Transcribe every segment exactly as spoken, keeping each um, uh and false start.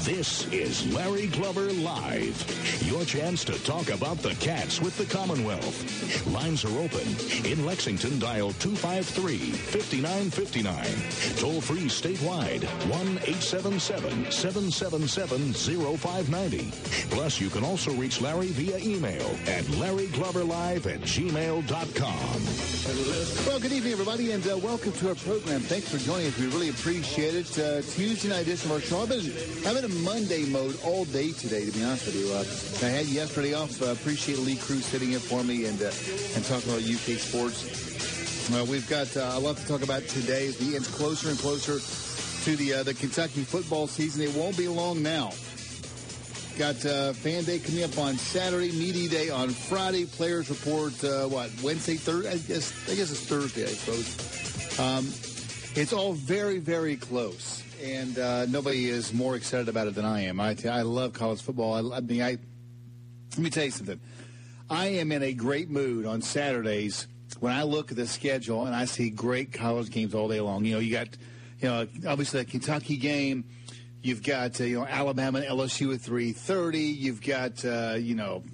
This is Larry Glover Live. Your chance to talk about the Cats with the Commonwealth. Lines are open. In Lexington, dial two five three, five nine five nine. Toll free statewide, one eight seven seven, seven seven seven, zero five nine zero. Plus, you can also reach Larry via email at larry glover live at gmail dot com. Well, good evening, everybody, and uh, welcome to our program. Thanks for joining us. We really appreciate it. Uh, Tuesday night edition of our show. I've been having a Monday mode all day today, to be honest with you. Uh, I had yesterday off. Uh, appreciate Lee Cruz sitting in for me and uh, and talking about U K sports. Uh, we've got uh, a lot to talk about today as we inch closer and closer to the uh, the Kentucky football season. It won't be long now. Got uh, Fan Day coming up on Saturday, Media Day on Friday, Players Report, uh, what, Wednesday, Thursday? I guess, I guess it's Thursday, I suppose. Um, it's all very, very close, and uh, nobody is more excited about it than I am. I, I love college football. I, I mean, I let me tell you something. I am in a great mood on Saturdays when I look at the schedule and I see great college games all day long. You know, you got, you know, obviously the Kentucky game. You've got, uh, you know, Alabama and L S U at three thirty. You've got, uh, you know,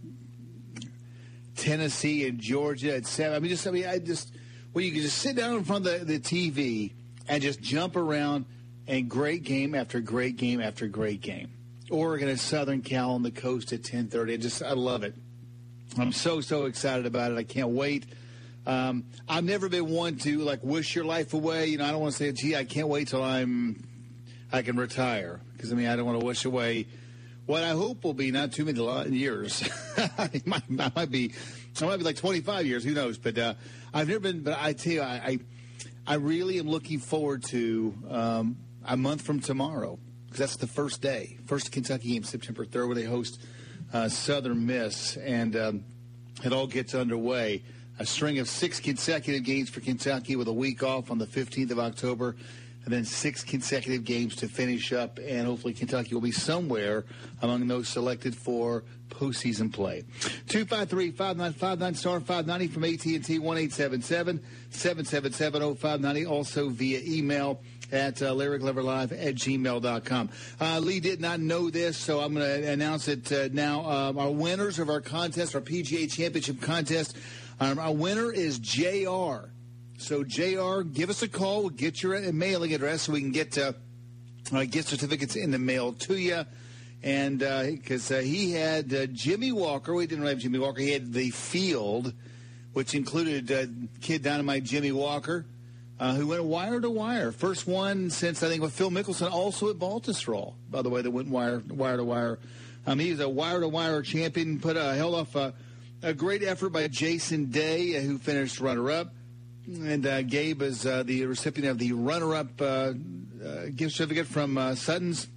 Tennessee and Georgia at seven. I mean, just, I mean, I just, well, you can just sit down in front of the, the T V and just jump around and great game after great game after great game. Oregon and Southern Cal on the coast at ten thirty. I just, I love it. I'm so, so excited about it. I can't wait. Um, I've never been one to, like, wish your life away. You know, I don't want to say, gee, I can't wait till I'm, I can retire, because, I mean, I don't want to wish away what I hope will be not too many years. it might, I might be, I might be like twenty-five years, who knows? But uh, I've never been. But I tell you, I, I, I really am looking forward to um, a month from tomorrow, because that's the first day, first Kentucky game, September third, where they host uh, Southern Miss, and um, it all gets underway. A string of six consecutive games for Kentucky with a week off on the fifteenth of October. And then six consecutive games to finish up, and hopefully Kentucky will be somewhere among those selected for postseason play. two five three, five nine five nine, star five ninety from A T and T, one eight seven seven, seven seven seven, oh five nine oh, also via email at uh, larry glover live at gmail dot com. Uh, Lee did not know this, so I'm going to announce it uh, now. Um, our winners of our contest, our P G A Championship contest, um, our winner is J R. So, J R, give us a call. We'll get your mailing address so we can get uh, uh, gift certificates in the mail to you. And because uh, uh, he had uh, Jimmy Walker. We didn't have Jimmy Walker. He had the field, which included uh, Kid Dynamite Jimmy Walker, uh, who went wire to wire. First one since, I think, with Phil Mickelson, also at Baltusrol, by the way, that went wire, wire to wire. Um, he was a wire to wire champion, put uh, held off uh, a great effort by Jason Day, uh, who finished runner-up. And uh, Gabe is uh, the recipient of the runner-up uh, uh, gift certificate from uh, Sutton's.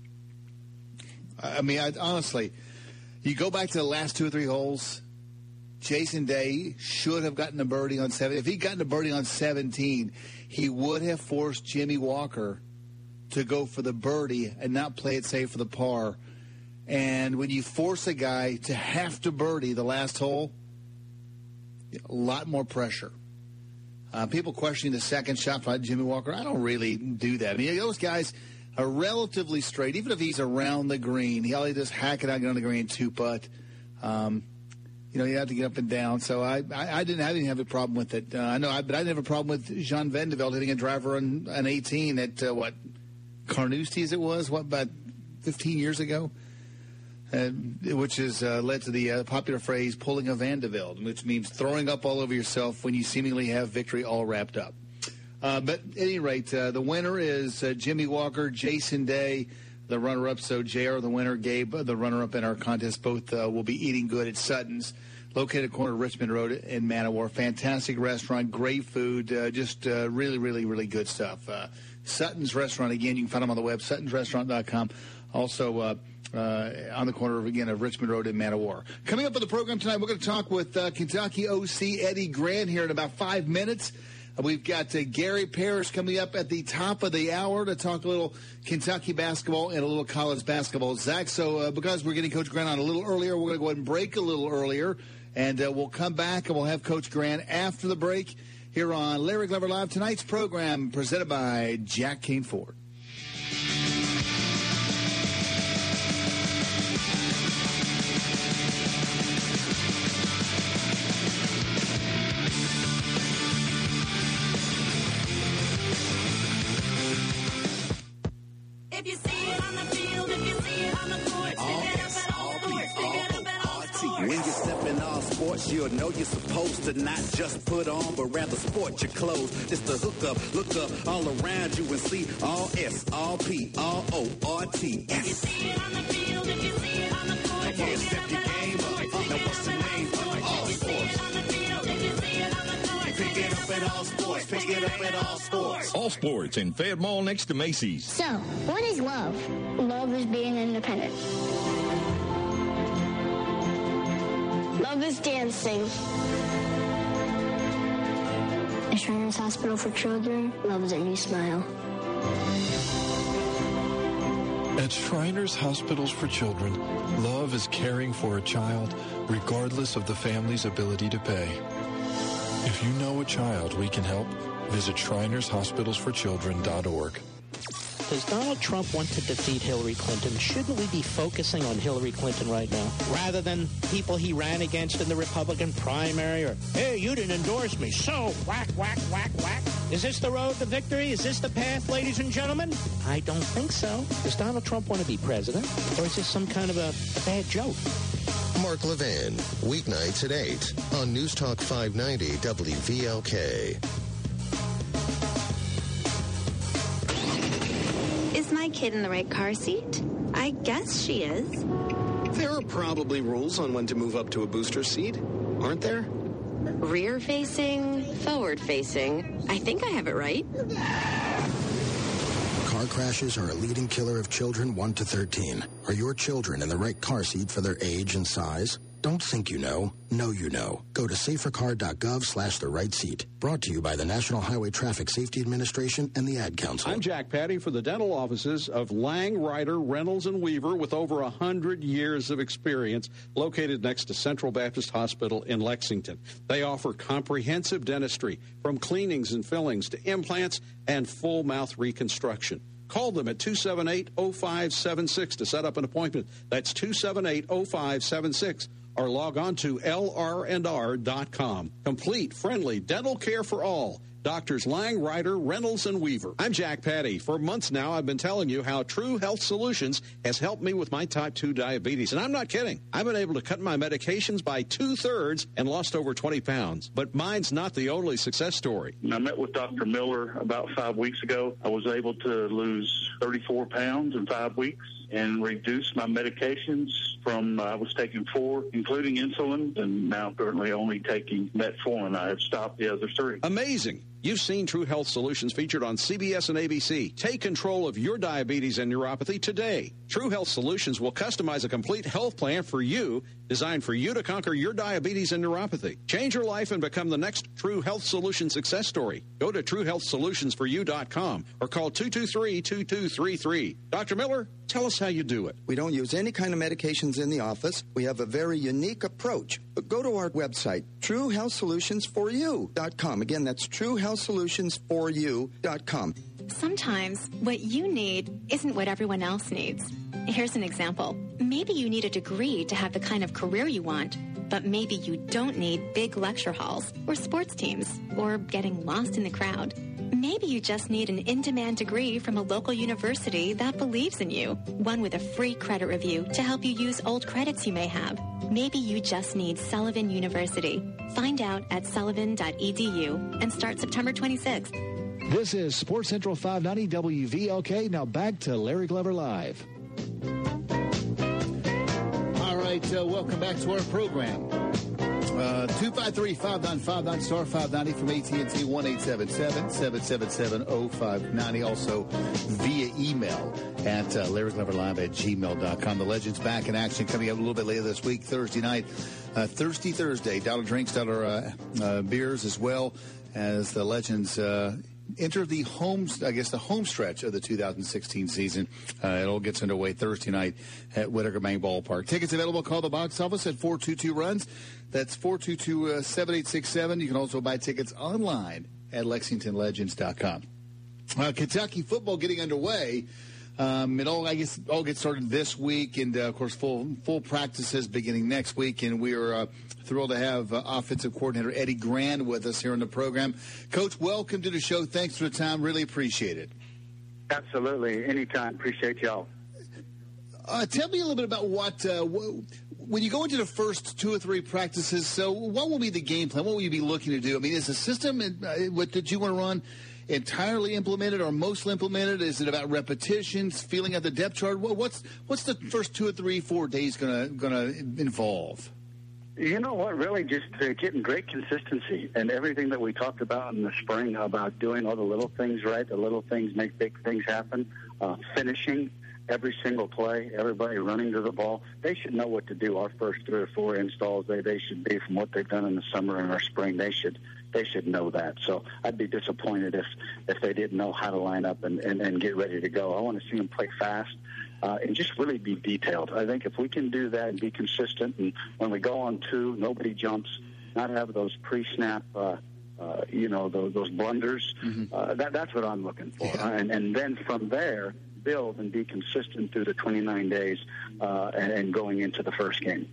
I mean, I, honestly, you go back to the last two or three holes, Jason Day should have gotten a birdie on seven. If he'd gotten a birdie on seventeen, he would have forced Jimmy Walker to go for the birdie and not play it safe for the par. And when you force a guy to have to birdie the last hole, a lot more pressure. Uh, people questioning the second shot by Jimmy Walker. I don't really do that. I mean, those guys are relatively straight. Even if he's around the green, he only just hack it out, get on the green, two-putt. Um, you know, you have to get up and down. So I, I, I didn't, I didn't have a problem with it. Uh, I know, I, but I didn't have a problem with Jean Vandeveld hitting a driver on an eighteen at, uh, what, Carnousties it was, what, about fifteen years ago? Uh, which has uh, led to the uh, popular phrase, pulling a Vandeveld, which means throwing up all over yourself when you seemingly have victory all wrapped up. Uh, but at any rate, uh, the winner is uh, Jimmy Walker, Jason Day, the runner-up. So J R, the winner, Gabe, the runner-up in our contest. Both uh, will be eating good at Sutton's, located at the corner of Richmond Road in Manowar. Fantastic restaurant, great food, uh, just uh, really, really, really good stuff. Uh, Sutton's Restaurant, again, you can find them on the web, suttons restaurant dot com. Also, uh, uh, on the corner, of again, of Richmond Road in Manowar. Coming up on the program tonight, we're going to talk with uh, Kentucky O C Eddie Grant here in about five minutes. Uh, we've got uh, Gary Parrish coming up at the top of the hour to talk a little Kentucky basketball and a little college basketball. Zach, so uh, because we're getting Coach Grant on a little earlier, we're going to go ahead and break a little earlier, and uh, we'll come back and we'll have Coach Grant after the break here on Larry Glover Live. Tonight's program presented by Jack Kane Ford. you'll know you're supposed to not just put on, but rather sport your clothes. Just to hook up, look up all around you and see all S, all P, all O, R T, S. If you see it on the field, if you see it on the court, Yeah, step your game up. Now what's the name? All sports. on the field, if you see it on the court, Pick it up at all sports. Pick it up at all sports. All Sports in Fayette Mall next to Macy's. So, what is love? Love is being independent. Love is dancing. At Shriners Hospital for Children, love is a new smile. At Shriners Hospitals for Children, love is caring for a child regardless of the family's ability to pay. If you know a child we can help, visit Shriners Hospitals for Children dot org. Does Donald Trump want to defeat Hillary Clinton? Shouldn't we be focusing on Hillary Clinton right now, rather than people he ran against in the Republican primary? Or, hey, you didn't endorse me, so whack, whack, whack, whack. Is this the road to victory? Is this the path, ladies and gentlemen? I don't think so. Does Donald Trump want to be president? Or is this some kind of a, a bad joke? Mark Levin, weeknights at eight on News Talk five ninety W V L K. Is my kid in the right car seat? I guess she is. There are probably rules on when to move up to a booster seat, aren't there? Rear-facing, forward-facing. I think I have it right. Car crashes are a leading killer of children one to thirteen. Are your children in the right car seat for their age and size? Don't think you know. Know you know. Go to safercar.gov slash the right seat. Brought to you by the National Highway Traffic Safety Administration and the Ad Council. I'm Jack Patty for the dental offices of Lang, Ryder, Reynolds, and Weaver with over one hundred years of experience, located next to Central Baptist Hospital in Lexington. They offer comprehensive dentistry, from cleanings and fillings to implants and full mouth reconstruction. Call them at two seven eight, oh five seven six to set up an appointment. That's two seven eight, oh five seven six. Or log on to L R and R dot com. Complete, friendly dental care for all. Doctors Lang, Ryder, Reynolds, and Weaver. I'm Jack Patty. For months now, I've been telling you how True Health Solutions has helped me with my type two diabetes. And I'm not kidding. I've been able to cut my medications by two-thirds and lost over twenty pounds. But mine's not the only success story. I met with Doctor Miller about five weeks ago. I was able to lose thirty-four pounds in five weeks and reduce my medications from, uh, I was taking four, including insulin, and now currently only taking metformin. I have stopped the other three. Amazing. You've seen True Health Solutions featured on C B S and A B C. Take control of your diabetes and neuropathy today. True Health Solutions will customize a complete health plan for you, designed for you to conquer your diabetes and neuropathy. Change your life and become the next True Health Solutions success story. Go to true health solutions for you dot com or call two two three, two two three three. Doctor Miller, tell us how you do it. We don't use any kind of medications in the office. We have a very unique approach. But go to our website, true health solutions for you dot com. Again, that's true health solutions for you dot com. Sometimes what you need isn't what everyone else needs. Here's an example. Maybe you need a degree to have the kind of career you want, but maybe you don't need big lecture halls or sports teams or getting lost in the crowd. Maybe you just need an in-demand degree from a local university that believes in you, one with a free credit review to help you use old credits you may have. Maybe you just need Sullivan University. Find out at sullivan dot e d u and start September twenty-sixth. This is Sports Central five ninety W V L K. Now back to Larry Glover Live. All right, uh, welcome back to our program. Uh, two five three, five nine five nine, star five ninety from A T and T, one eight seven seven, seven seven seven, oh five nine oh. Also via email at uh, Larry Glover Live at gmail dot com. The Legends back in action coming up a little bit later this week, Thursday night. Uh, Thirsty Thursday, dollar drinks, dollar uh, uh, beers as well as the Legends uh, enter the home, I guess, the home stretch of the two thousand sixteen season. Uh, it all gets underway Thursday night at Whitaker Bank Ballpark. Tickets available. Call the box office at four two two runs. That's four two two, seven eight six seven. You can also buy tickets online at lexington legends dot com. Uh, Kentucky football getting underway. Um, it all, I guess, all gets started this week, and uh, of course, full full practices beginning next week. And we are uh, thrilled to have uh, offensive coordinator Eddie Grand with us here on the program. Coach, welcome to the show. Thanks for the time. Really appreciate it. Absolutely, anytime. Appreciate y'all. Uh, tell me a little bit about what uh, when you go into the first two or three practices, so what will be the game plan? What will you be looking to do? I mean, is the system uh, what did you want to run entirely implemented or mostly implemented? Is it about repetitions, feeling out the depth chart? What's what's the first two or three, four days going to going to involve? You know what? Really, just uh, getting great consistency and everything that we talked about in the spring about doing all the little things right. The little things make big things happen. Uh, finishing every single play, everybody running to the ball. They should know what to do. Our first three or four installs, they they should be from what they've done in the summer and our spring. They should they should know that. So I'd be disappointed if if they didn't know how to line up and, and, and get ready to go. I want to see them play fast. Uh, and just really be detailed. I think if we can do that and be consistent, and when we go on two, nobody jumps, not have those pre-snap, uh, uh, you know, those, those blunders, mm-hmm. uh, that, that's what I'm looking for. Yeah. And, and then from there, build and be consistent through the twenty-nine days uh, and, and going into the first game.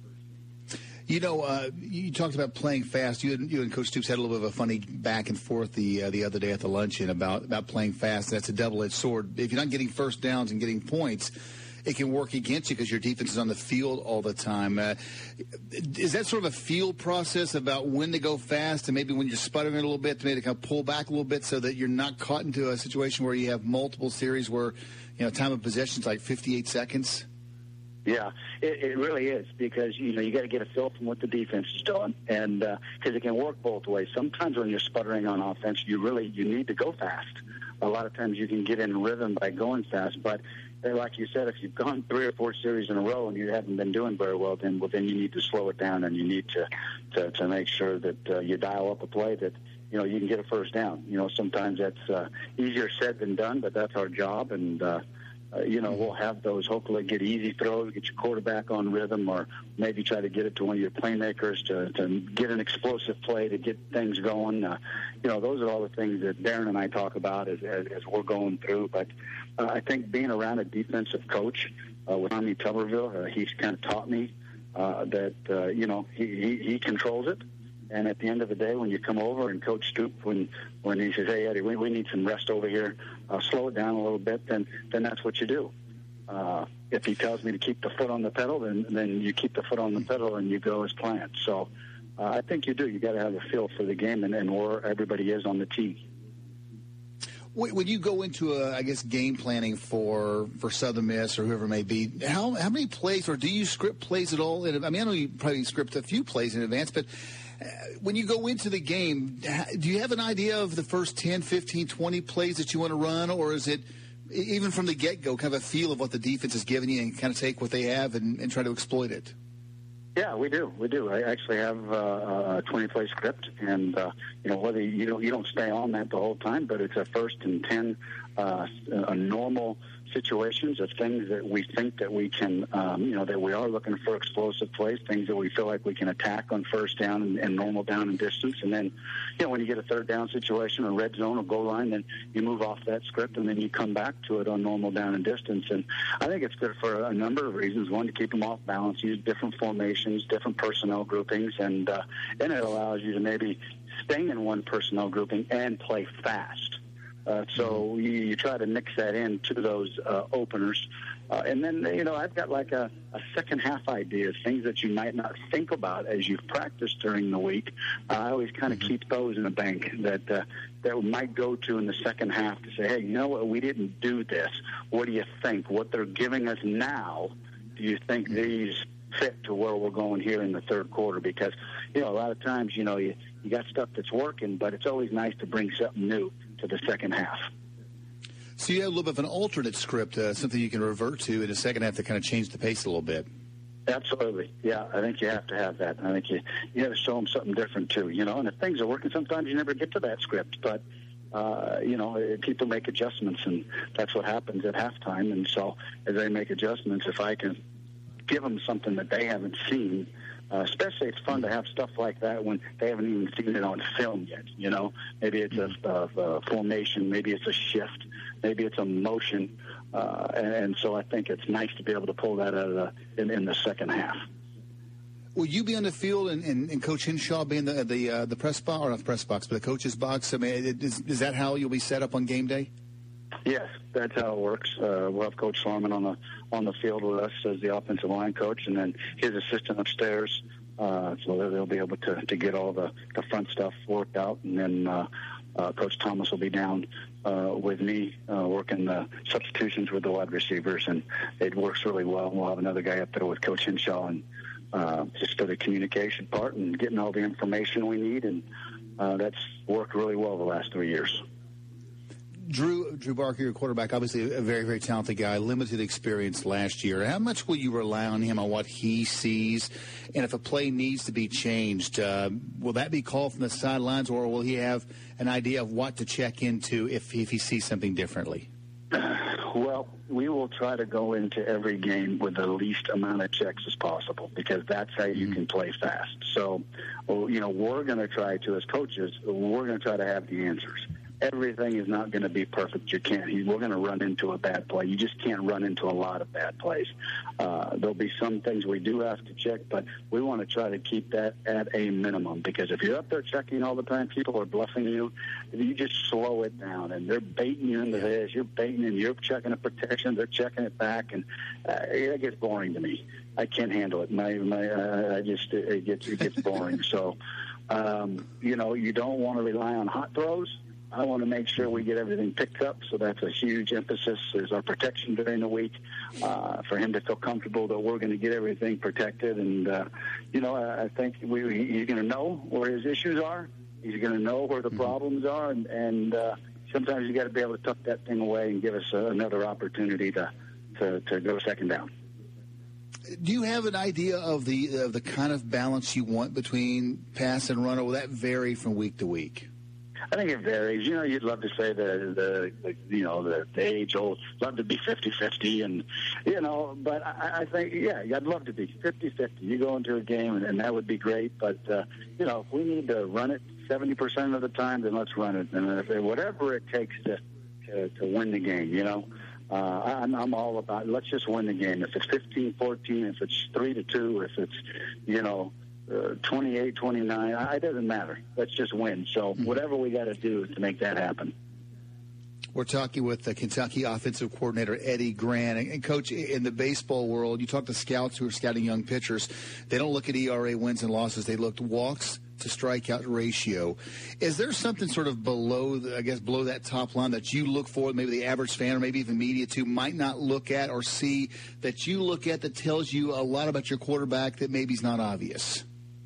You know, uh, you talked about playing fast. You and, you and Coach Stoops had a little bit of a funny back and forth the uh, the other day at the luncheon about, about playing fast. That's a double-edged sword. If you're not getting first downs and getting points, it can work against you because your defense is on the field all the time. Uh, is that sort of a field process about when to go fast and maybe when you're sputtering a little bit to maybe kind of pull back a little bit so that you're not caught into a situation where you have multiple series where, you know, time of possession is like fifty-eight seconds? Yeah, it, it really is because, you know, you got to get a feel from what the defense is doing, and because uh, it can work both ways. Sometimes when you're sputtering on offense, you really you need to go fast. A lot of times you can get in rhythm by going fast, but like you said, if you've gone three or four series in a row and you haven't been doing very well, then well, then you need to slow it down and you need to to, to make sure that uh, you dial up a play that, you know, you can get a first down. You know, sometimes that's uh, easier said than done, but that's our job, and uh, Uh, you know, we'll have those, hopefully get easy throws, get your quarterback on rhythm, or maybe try to get it to one of your playmakers to, to get an explosive play to get things going. Uh, you know, those are all the things that Darren and I talk about as, as, as we're going through. But uh, I think being around a defensive coach uh, with Tommy Tuberville, uh, he's kind of taught me uh, that, uh, you know, he, he, he controls it. And at the end of the day, when you come over and Coach Stoop, when when he says, "Hey Eddie, we, we need some rest over here, uh, slow it down a little bit," then then that's what you do. Uh, if he tells me to keep the foot on the pedal, then then you keep the foot on the pedal and you go as planned. So uh, I think you do. You got to have a feel for the game and, and where everybody is on the tee. When you go into, a, I guess, game planning for, for Southern Miss or whoever it may be, how how many plays, or do you script plays at all? I mean, I know you probably script a few plays in advance, but when you go into the game, do you have an idea of the first ten, fifteen, twenty plays that you want to run, or is it, even from the get-go, kind of a feel of what the defense is giving you and kind of take what they have and, and try to exploit it? Yeah, we do. We do. I actually have uh, a twenty-play script, and uh, you know, whether you don't you don't stay on that the whole time, but it's a first and ten, uh, a normal situations of things that we think that we can, um, you know, that we are looking for explosive plays, things that we feel like we can attack on first down and, and normal down and distance. And then, you know, when you get a third down situation or red zone or goal line, then you move off that script and then you come back to it on normal down and distance. And I think it's good for a number of reasons. One, to keep them off balance, use different formations, different personnel groupings, and, uh, and it allows you to maybe stay in one personnel grouping and play fast. Uh, so you, you try to mix that into those uh, openers. Uh, and then, you know, I've got like a, a second half idea, things that you might not think about as you've practiced during the week. Uh, I always kind of mm-hmm. keep those in the bank that uh, that might go to in the second half to say, hey, you know what, we didn't do this. What do you think? What they're giving us now, do you think mm-hmm. these fit to where we're going here in the third quarter? Because, you know, a lot of times, you know, you, you got stuff that's working, but it's always nice to bring something new to the second half. So you have a little bit of an alternate script, uh, something you can revert to in the second half to kind of change the pace a little bit. Absolutely. Yeah, I think you have to have that. I think you, you have to show them something different, too. You know, and if things are working, sometimes you never get to that script. But, uh, you know, people make adjustments, and that's what happens at halftime. And so as they make adjustments, if I can give them something that they haven't seen, Uh, especially it's fun to have stuff like that when they haven't even seen it on film yet, you know. Maybe it's a, a, a formation, maybe it's a shift, maybe it's a motion. Uh, and, and so I think it's nice to be able to pull that out of the, in, in the second half. Will you be on the field and, and, and Coach Henshaw be in the the, uh, the press box, or not the press box, but the coach's box? I mean, is, is that how you'll be set up on game day? Yes, that's how it works. Uh, we'll have Coach Sorman on the on the field with us as the offensive line coach, and then his assistant upstairs. Uh, so they'll be able to, to get all the, the front stuff worked out, and then uh, uh, Coach Thomas will be down uh, with me uh, working the substitutions with the wide receivers, and it works really well. We'll have another guy up there with Coach Hinshaw, and uh, just for the communication part and getting all the information we need, and uh, that's worked really well the last three years. Drew Drew Barker, your quarterback, obviously a very, very talented guy, limited experience last year. How much will you rely on him, on what he sees? And if a play needs to be changed, uh, will that be called from the sidelines, or will he have an idea of what to check into if, if he sees something differently? Well, we will try to go into every game with the least amount of checks as possible, because that's how you mm-hmm. can play fast. So, you know, we're going to try to, as coaches, we're going to try to have the answers. Everything is not going to be perfect. You can't. We're going to run into a bad play. You just can't run into a lot of bad plays. Uh, there'll be some things we do have to check, but we want to try to keep that at a minimum, because if you're up there checking all the time, people are bluffing you. You just slow it down, and they're baiting you into this. You're baiting, and you're checking a protection. They're checking it back, and uh, it gets boring to me. I can't handle it. My, my, uh, I just it gets it gets boring. So, um, you know, you don't want to rely on hot throws. I want to make sure we get everything picked up, so that's a huge emphasis. There's our protection during the week uh, for him to feel comfortable that we're going to get everything protected. And, uh, you know, I, I think we, he's going to know where his issues are. He's going to know where the problems are. And, and uh, sometimes you got to be able to tuck that thing away and give us uh, another opportunity to, to, to go second down. Do you have an idea of the of the kind of balance you want between pass and run, or will that vary from week to week? I think it varies. You know, you'd love to say the, the, the you know, the, the age-old, love to be fifty-fifty, and, you know, but I, I think, yeah, I'd love to be fifty-fifty. You go into a game, and, and that would be great, but, uh, you know, if we need to run it seventy percent of the time, then let's run it. And if, whatever it takes to, to, to win the game, you know. Uh, I'm, I'm all about, let's just win the game. If it's fifteen fourteen, if it's three to two, if it's, you know, Uh, twenty-eight twenty-nine, it doesn't matter. Let's just win. So whatever we got to do to make that happen. We're talking with the Kentucky offensive coordinator, Eddie Gran. And, and, Coach, in the baseball world, you talk to scouts who are scouting young pitchers. They don't look at E R A wins and losses. They look at walks to strikeout ratio. Is there something sort of below, the, I guess, below that top line that you look for, maybe the average fan or maybe even media too might not look at or see, that you look at that tells you a lot about your quarterback that maybe is not obvious?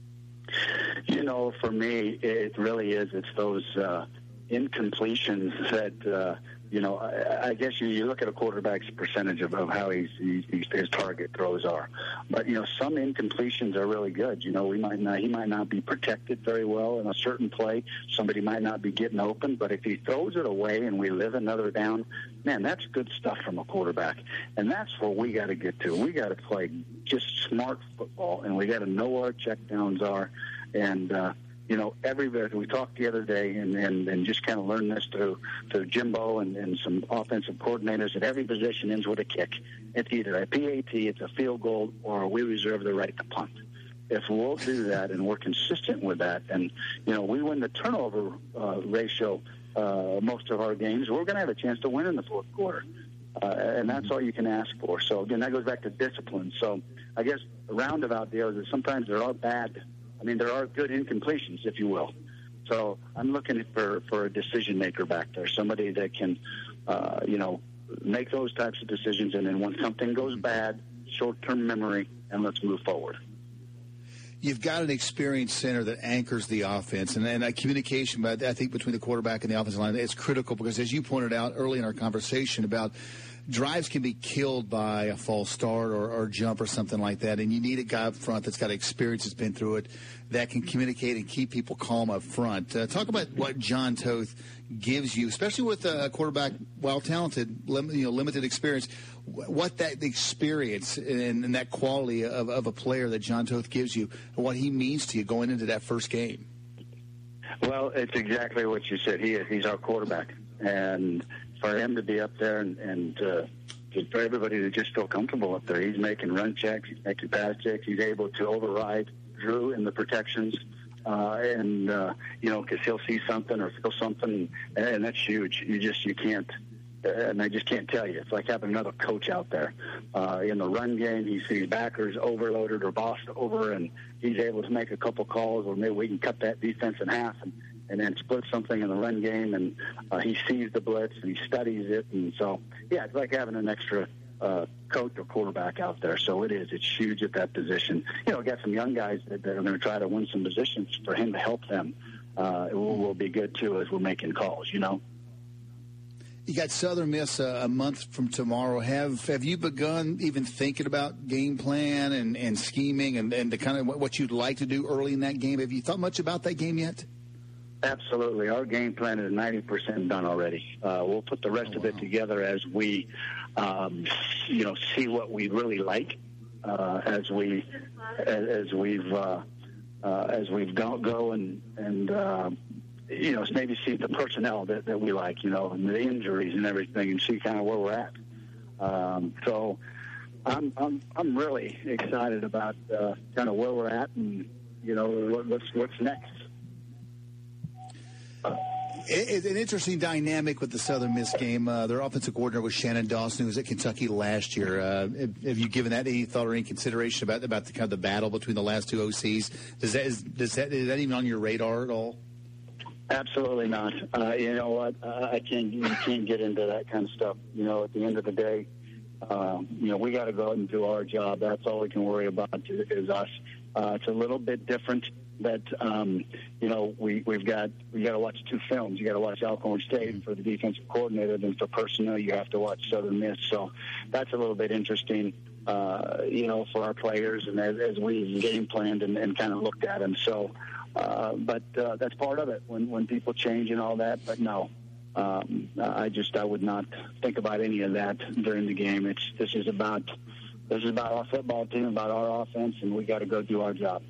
You know, for me, it really is. It's those uh, incompletions that, uh, you know, I, I guess you, you look at a quarterback's percentage of, of how he's, he's, his target throws are. But, you know, some incompletions are really good. You know, we might not, he might not be protected very well in a certain play. Somebody might not be getting open. But if he throws it away and we live another down, man, that's good stuff from a quarterback. And that's where we got to get to. We got to play just smart football, and we got to know where our checkdowns are. And, uh, you know, everybody, we talked the other day and, and, and just kind of learned this through, through Jimbo and, and some offensive coordinators, that every position ends with a kick. It's either a P A T, it's a field goal, or we reserve the right to punt. If we'll do that and we're consistent with that, and, you know, we win the turnover uh, ratio uh, most of our games, we're going to have a chance to win in the fourth quarter. Uh, and that's all you can ask for. So, again, that goes back to discipline. So I guess the roundabout deal is that sometimes there are bad, I mean, there are good incompletions, if you will. So I'm looking for, for a decision maker back there, somebody that can, uh, you know, make those types of decisions. And then when something goes bad, short-term memory, and let's move forward. You've got an experienced center that anchors the offense, and, and that communication, but I think between the quarterback and the offensive line, is critical because, as you pointed out early in our conversation about drives can be killed by a false start or, or jump or something like that, and you need a guy up front that's got experience, that's been through it, that can communicate and keep people calm up front. Uh, talk about what John Toth gives you, especially with a quarterback, while talented, lim- you know, limited experience, what that experience and, and that quality of, of a player that John Toth gives you, and what he means to you going into that first game. Well, it's exactly what you said. He is. He's our quarterback. And for him to be up there and, and uh, for everybody to just feel comfortable up there, he's making run checks, he's making pass checks, he's able to override Drew in the protections. Uh, and, uh, you know, because he'll see something or feel something, and that's huge. You just, you can't, and I just can't tell you. It's like having another coach out there. Uh, in the run game, he sees backers overloaded or bossed over, and he's able to make a couple calls, or maybe we can cut that defense in half and, and then split something in the run game. And uh, he sees the blitz and he studies it. And so, yeah, it's like having an extra uh, coach or quarterback out there. So it is. It's huge at that position. You know, we got some young guys that, that are going to try to win some positions for him to help them. Uh, it will, will be good, too, as we're making calls, you know. You got Southern Miss uh, a month from tomorrow. Have have you begun even thinking about game plan and, and scheming and, and the kind of what you'd like to do early in that game? Have you thought much about that game yet? Absolutely. Our game plan is ninety percent done already. Uh, we'll put the rest oh, wow. of it together as we, um, you know, see what we really like uh, as we as, as we've uh, uh, as we've go, go and and. Uh, you know, maybe see the personnel that, that we like, you know, and the injuries and everything, and see kind of where we're at. Um, so I'm, I'm I'm really excited about uh, kind of where we're at and, you know, what, what's what's next. It's an interesting dynamic with the Southern Miss game. Uh, their offensive coordinator was Shannon Dawson, who was at Kentucky last year. Uh, have you given that any thought or any consideration about about the kind of the battle between the last two O Cs? Does that is, does that is that even on your radar at all? Absolutely not. Uh, you know what? Uh, I can't. You can't get into that kind of stuff. You know, at the end of the day, um, you know, we got to go out and do our job. That's all we can worry about is, is us. Uh, it's a little bit different. That um, you know, we we've got we got to watch two films. You got to watch Alcorn State for the defensive coordinator, then for personnel, you have to watch Southern Miss. So that's a little bit interesting. Uh, you know, for our players and as, as we game planned and, and kind of looked at them. So. Uh, but uh, that's part of it when, when people change and all that. But no, um, I just I would not think about any of that during the game. It's this is about this is about our football team, about our offense, and we got to go do our job.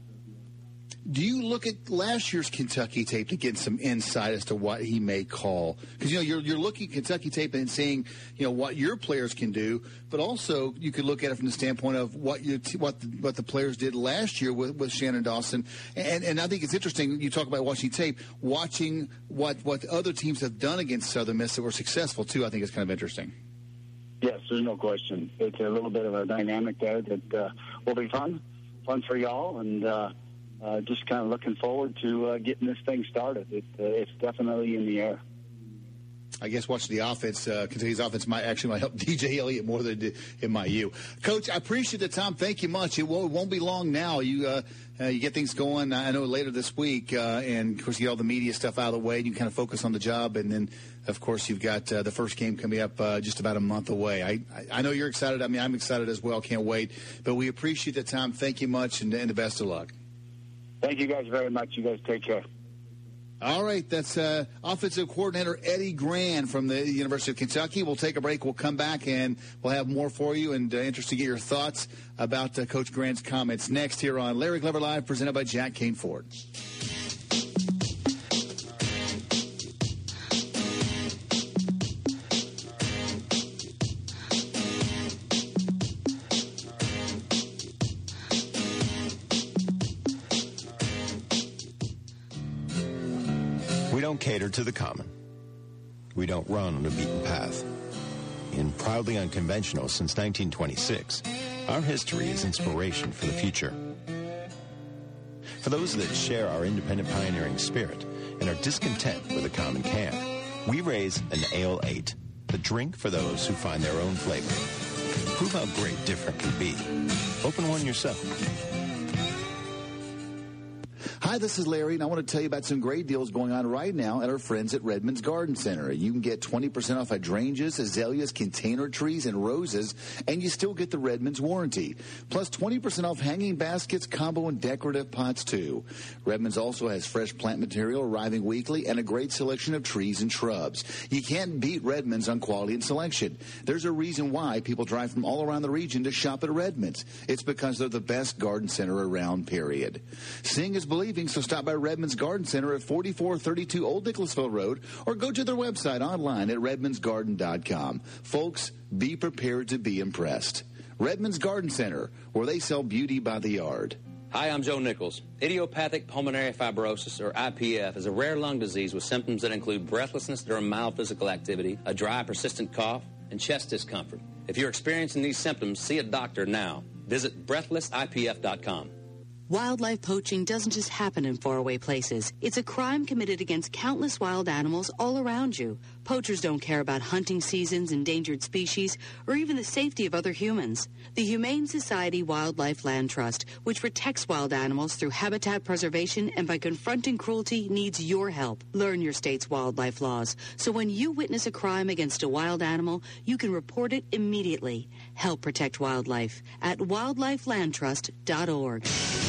Do you look at last year's Kentucky tape to get some insight as to what he may call? Because, you know, you're you're looking at Kentucky tape and seeing, you know, what your players can do, but also you could look at it from the standpoint of what you what the, what the players did last year with, with Shannon Dawson. And and I think it's interesting, you talk about watching tape, watching what, what other teams have done against Southern Miss that were successful, too, I think is kind of interesting. Yes, there's no question. It's a little bit of a dynamic there that uh, will be fun, fun for y'all, and uh, Uh, just kind of looking forward to uh, getting this thing started. It, uh, it's definitely in the air. I guess watching the offense, uh, Kentucky's offense might actually might help D J Elliott more than it, it might you. Coach, I appreciate the time. Thank you much. It won't, it won't be long now. You uh, uh, you get things going, I know, later this week. Uh, and, of course, you get all the media stuff out of the way. And you kind of focus on the job. And then, of course, you've got uh, the first game coming up uh, just about a month away. I, I, I know you're excited. I mean, I'm excited as well. Can't wait. But we appreciate the time. Thank you much, and, and the best of luck. Thank you guys very much. You guys take care. All right, that's uh, offensive coordinator Eddie Gran from the University of Kentucky. We'll take a break. We'll come back, and we'll have more for you, and uh, interested to get your thoughts about uh, Coach Gran's comments next here on Larry Glover Live, presented by Jack Kane Ford. We don't cater to the common. We don't run on a beaten path. And proudly unconventional since nineteen twenty-six, our history is inspiration for the future. For those that share our independent pioneering spirit and are discontent with a common can, we raise an Ale eight, the drink for those who find their own flavor. Prove how great different can be. Open one yourself. Hi, this is Larry, and I want to tell you about some great deals going on right now at our friends at Redmond's Garden Center. You can get twenty percent off hydrangeas, azaleas, container trees, and roses, and you still get the Redmond's warranty. Plus twenty percent off hanging baskets, combo, and decorative pots, too. Redmond's also has fresh plant material arriving weekly and a great selection of trees and shrubs. You can't beat Redmond's on quality and selection. There's a reason why people drive from all around the region to shop at Redmond's. It's because they're the best garden center around, period. Seeing is believing, so stop by Redmond's Garden Center at forty-four thirty-two Old Nicholasville Road or go to their website online at redmonds garden dot com. Folks, be prepared to be impressed. Redmond's Garden Center, where they sell beauty by the yard. Hi, I'm Joe Nichols. Idiopathic pulmonary fibrosis, or I P F, is a rare lung disease with symptoms that include breathlessness during mild physical activity, a dry, persistent cough, and chest discomfort. If you're experiencing these symptoms, see a doctor now. Visit breathless I P F dot com. Wildlife poaching doesn't just happen in faraway places. It's a crime committed against countless wild animals all around you. Poachers don't care about hunting seasons, endangered species, or even the safety of other humans. The Humane Society Wildlife Land Trust, which protects wild animals through habitat preservation and by confronting cruelty, needs your help. Learn your state's wildlife laws, so when you witness a crime against a wild animal, you can report it immediately. Help protect wildlife at wildlife land trust dot org.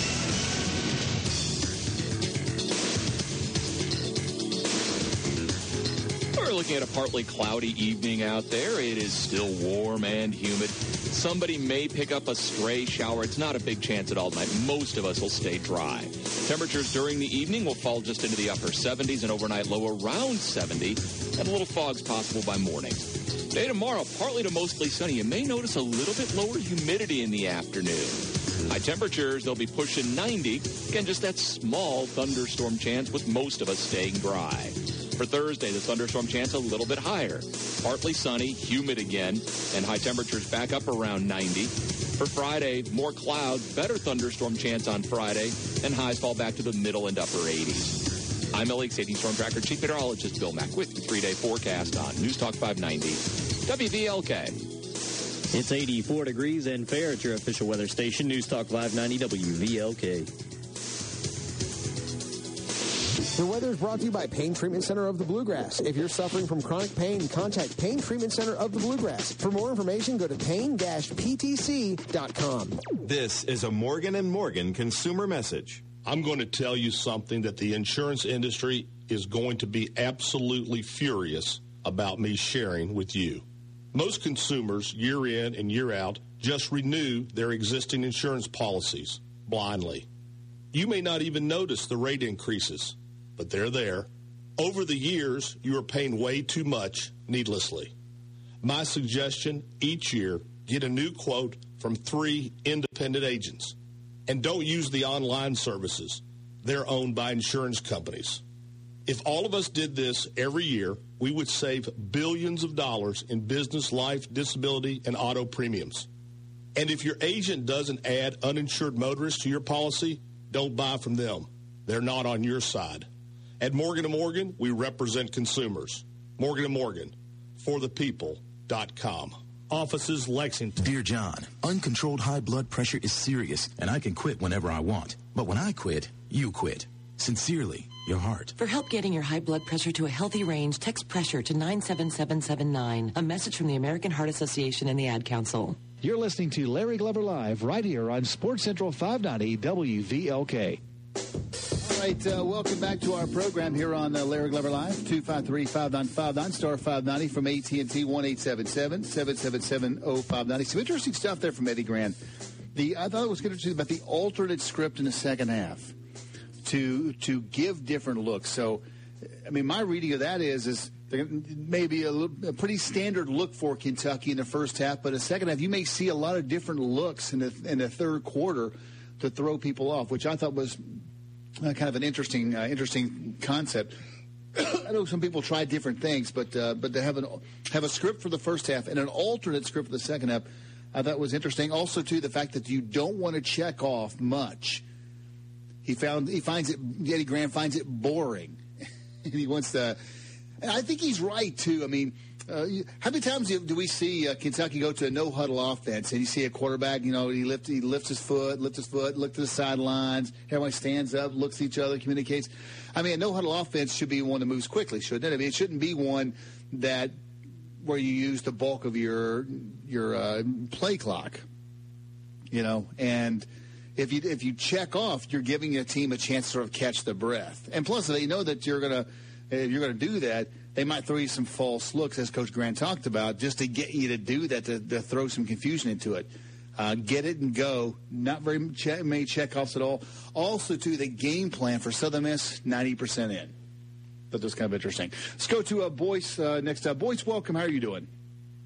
We're looking at a partly cloudy evening out there. It is still warm and humid. Somebody may pick up a stray shower. It's not a big chance at all tonight. Most of us will stay dry. Temperatures during the evening will fall just into the upper seventies, and overnight low around seventy, and a little fog's possible by morning. Day tomorrow, partly to mostly sunny. You may notice a little bit lower humidity in the afternoon. High temperatures, they'll be pushing ninety. Again, just that small thunderstorm chance with most of us staying dry. For Thursday, the thunderstorm chance a little bit higher. Partly sunny, humid again, and high temperatures back up around ninety. For Friday, more clouds, better thunderstorm chance on Friday, and highs fall back to the middle and upper eighties. I'm L X eighteen Storm Tracker Chief Meteorologist Bill Mack with the three-day forecast on News Talk five ninety W V L K. It's eighty-four degrees and fair at your official weather station, News Talk five ninety W V L K. The weather is brought to you by Pain Treatment Center of the Bluegrass. If you're suffering from chronic pain, contact Pain Treatment Center of the Bluegrass. For more information, go to pain dash p t c dot com. This is a Morgan and Morgan consumer message. I'm going to tell you something that the insurance industry is going to be absolutely furious about me sharing with you. Most consumers, year in and year out, just renew their existing insurance policies blindly. You may not even notice the rate increases, but they're there. Over the years, you are paying way too much needlessly. My suggestion, each year, get a new quote from three independent agents. And don't use the online services. They're owned by insurance companies. If all of us did this every year, we would save billions of dollars in business, life, disability, and auto premiums. And if your agent doesn't add uninsured motorists to your policy, don't buy from them. They're not on your side. At Morgan and Morgan, we represent consumers. Morgan and Morgan, for the people dot com. Offices, Lexington. Dear John, uncontrolled high blood pressure is serious, and I can quit whenever I want. But when I quit, you quit. Sincerely, your heart. For help getting your high blood pressure to a healthy range, text pressure to nine seven seven seven nine. A message from the American Heart Association and the Ad Council. You're listening to Larry Glover Live right here on Sports Central five ninety W V L K. All right, uh, welcome back to our program here on uh, Larry Glover Live, two five three, five nine five nine, star five ninety from A T and T, one eight seven seven, seven seven seven, oh five nine oh. Some interesting stuff there from Eddie Grand. The, I thought it was interesting about the alternate script in the second half to to give different looks. So, I mean, my reading of that is, is maybe a, little, a pretty standard look for Kentucky in the first half, but in the second half, you may see a lot of different looks in the, in the third quarter to throw people off, which I thought was Uh, kind of an interesting, uh, interesting concept. I know some people try different things, but uh, but to have an have a script for the first half and an alternate script for the second half, I thought was interesting. Also, too, the fact that you don't want to check off much. He found he finds it. Eddie Grant finds it boring, and he wants to. And I think he's right too. I mean. Uh, how many times do we see uh, Kentucky go to a no-huddle offense, and you see a quarterback, you know, he lifts, he lifts his foot, lifts his foot, look to the sidelines, everybody stands up, looks at each other, communicates. I mean, a no-huddle offense should be one that moves quickly, shouldn't it? I mean, it shouldn't be one that where you use the bulk of your your uh, play clock, you know, and if you if you check off, you're giving a team a chance to sort of catch their breath. And plus, they know that you're gonna if you're gonna do that, they might throw you some false looks, as Coach Grant talked about, just to get you to do that, to, to throw some confusion into it. Uh, get it and go. Not very many checkoffs at all. Also, too, the game plan for Southern Miss, ninety percent in. That was kind of interesting. Let's go to uh, Boyce uh, next up. Boyce, welcome. How are you doing?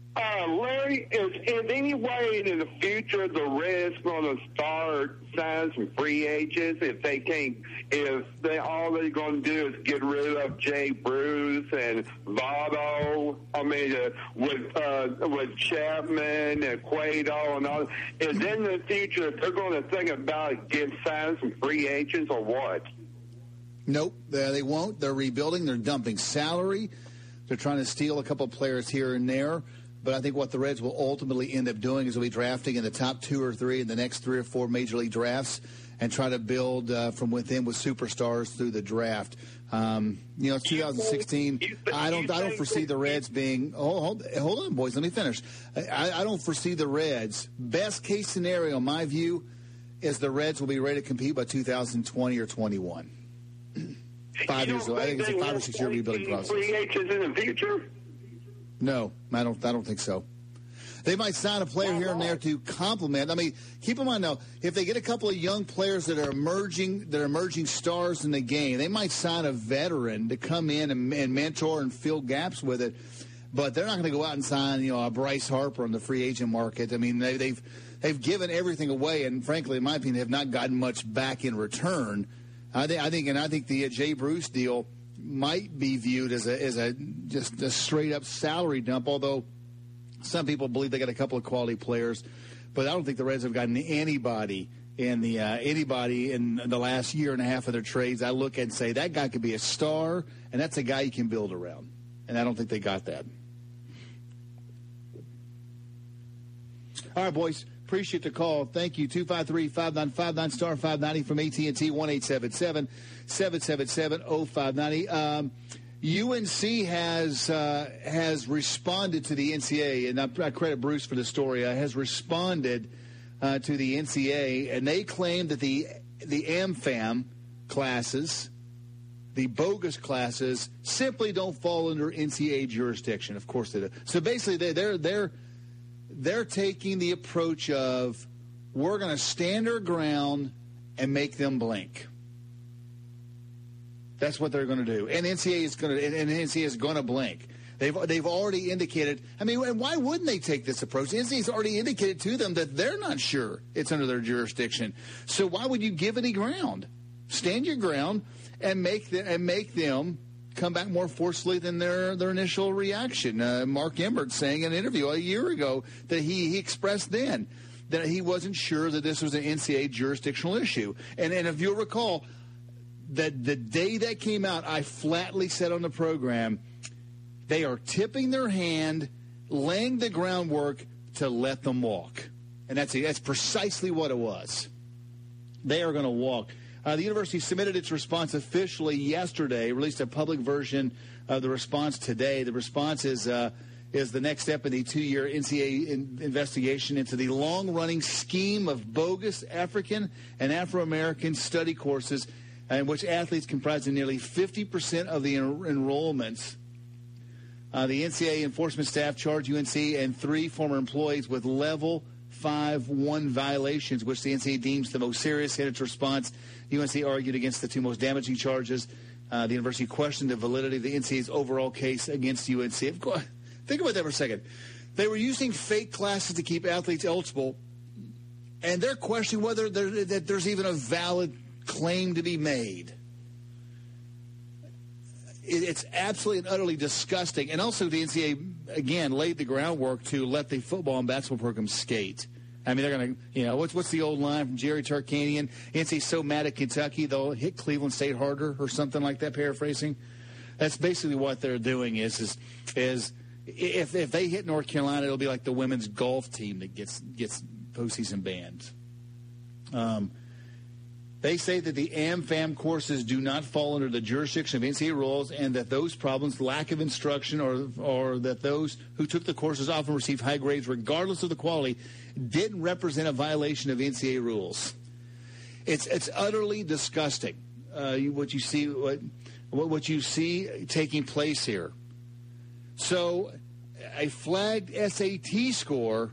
Uh, Larry, is in any way in the future the Reds going to start signing some free agents if they can't, if they all they're going to do is get rid of Jay Bruce and Votto? I mean, uh, with uh, with Chapman and Cueto and all. Is in the future if they're going to think about getting signing some free agents or what? Nope, they, they won't. They're rebuilding. They're dumping salary. They're trying to steal a couple of players here and there. But I think what the Reds will ultimately end up doing is they'll be drafting in the top two or three in the next three or four Major League drafts and try to build uh, from within with superstars through the draft. Um, you know, it's two thousand sixteen. I don't. I don't foresee the Reds being. Oh, hold, hold on, boys. Let me finish. I, I don't foresee the Reds. Best case scenario, in my view, is the Reds will be ready to compete by two thousand twenty or twenty-one. Five years ago, I think it's a five or six year rebuilding process. Free agents in the future? No, I don't. I don't think so. They might sign a player here and there to complement. I mean, keep in mind now, if they get a couple of young players that are emerging, that are emerging stars in the game, they might sign a veteran to come in and, and mentor and fill gaps with it. But they're not going to go out and sign, you know, a Bryce Harper on the free agent market. I mean, they, they've they've given everything away, and frankly, in my opinion, have not gotten much back in return. I think, I think, and I think the uh, Jay Bruce deal might be viewed as a as a just a straight up salary dump. Although some people believe they got a couple of quality players, but I don't think the Reds have gotten anybody in the uh, anybody in the last year and a half of their trades. I look and say that guy could be a star, and that's a guy you can build around. And I don't think they got that. All right, boys. Appreciate the call. Thank you. two five three, five nine five nine, star five ninety from A T and T, one eight seven seven, seven seven seven, oh five nine oh. Um, U N C has uh, has responded to the N C A A, and I, I credit Bruce for the story, uh, has responded uh, to the N C A A, and they claim that the the AmFam classes, the bogus classes, simply don't fall under N C A A jurisdiction. Of course they do. So basically, they, they're they're they're taking the approach of we're going to stand our ground and make them blink. That's what they're going to do, and N C A A is going to, and N C A A is going to blink. They've they've already indicated. I mean, and why wouldn't they take this approach? N C A A's already indicated to them that they're not sure it's under their jurisdiction. So why would you give any ground? Stand your ground and make the, and make them come back more forcefully than their their initial reaction. Uh, Mark Emmert saying in an interview a year ago that he, he expressed then that he wasn't sure that this was an N C A A jurisdictional issue. And and if you'll recall, that the day that came out, I flatly said on the program, they are tipping their hand, laying the groundwork to let them walk. And that's that's precisely what it was. They are going to walk. Uh, the university submitted its response officially yesterday, released a public version of the response today. The response is uh, is the next step in the two-year N C A A in- investigation into the long-running scheme of bogus African and Afro-American study courses in which athletes comprising nearly fifty percent of the en- enrollments. Uh, the N C A A enforcement staff charged U N C and three former employees with level five one violations, which the N C A A deems the most serious. In its response, U N C argued against the two most damaging charges. Uh, the university questioned the validity of the N C A A's overall case against U N C. Think about that for a second. They were using fake classes to keep athletes eligible, and they're questioning whether there, that there's even a valid claim to be made. It's absolutely and utterly disgusting. And also the N C A A, again, laid the groundwork to let the football and basketball program skate. I mean, they're going to, you know, what's what's the old line from Jerry Tarkanian? N C A A's so mad at Kentucky, they'll hit Cleveland State harder or something like that, paraphrasing. That's basically what they're doing is, is, is if if they hit North Carolina, it'll be like the women's golf team that gets, gets postseason banned. Um, They say that the AmFam courses do not fall under the jurisdiction of N C A A rules and that those problems, lack of instruction, or or that those who took the courses often receive high grades regardless of the quality, didn't represent a violation of N C A A rules. It's it's utterly disgusting uh, what you see what what you see taking place here. So a flagged S A T score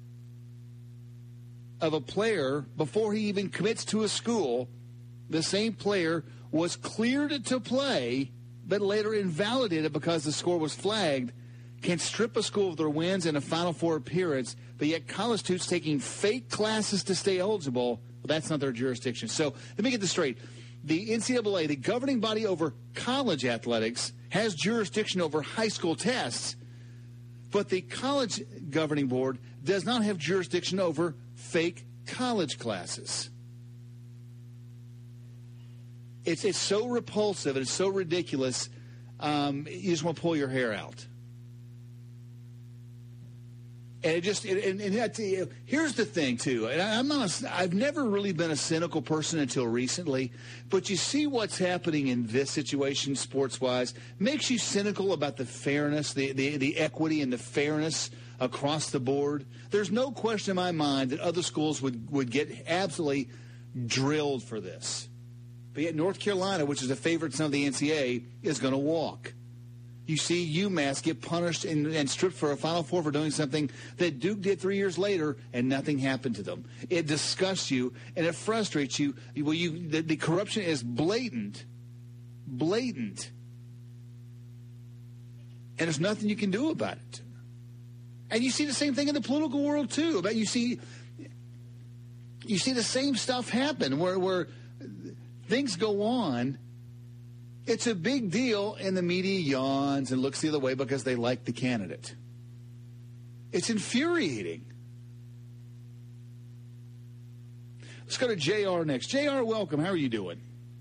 of a player before he even commits to a school, the same player was cleared to play, but later invalidated because the score was flagged, can strip a school of their wins in a Final Four appearance, but yet college students taking fake classes to stay eligible, well, that's not their jurisdiction. So let me get this straight. The N C double A, the governing body over college athletics, has jurisdiction over high school tests, but the college governing board does not have jurisdiction over fake college classes. It's it's so repulsive and it's so ridiculous, um, you just want to pull your hair out. And it just it, and, and that, here's the thing too. And I, I'm not. A, I've never really been a cynical person until recently. But you see what's happening in this situation, sports-wise, makes you cynical about the fairness, the, the the equity, and the fairness across the board. There's no question in my mind that other schools would would get absolutely drilled for this. But yet North Carolina, which is a favorite son of the N C double A, is going to walk. You see UMass get punished and, and stripped for a Final Four for doing something that Duke did three years later, and nothing happened to them. It disgusts you, and it frustrates you. Well, you the, the corruption is blatant, blatant, and there's nothing you can do about it. And you see the same thing in the political world too. About you see, you see the same stuff happen where where things go on. It's a big deal, and the media yawns and looks the other way because they like the candidate. It's infuriating. Let's go to J R next. J R, welcome. How are you doing?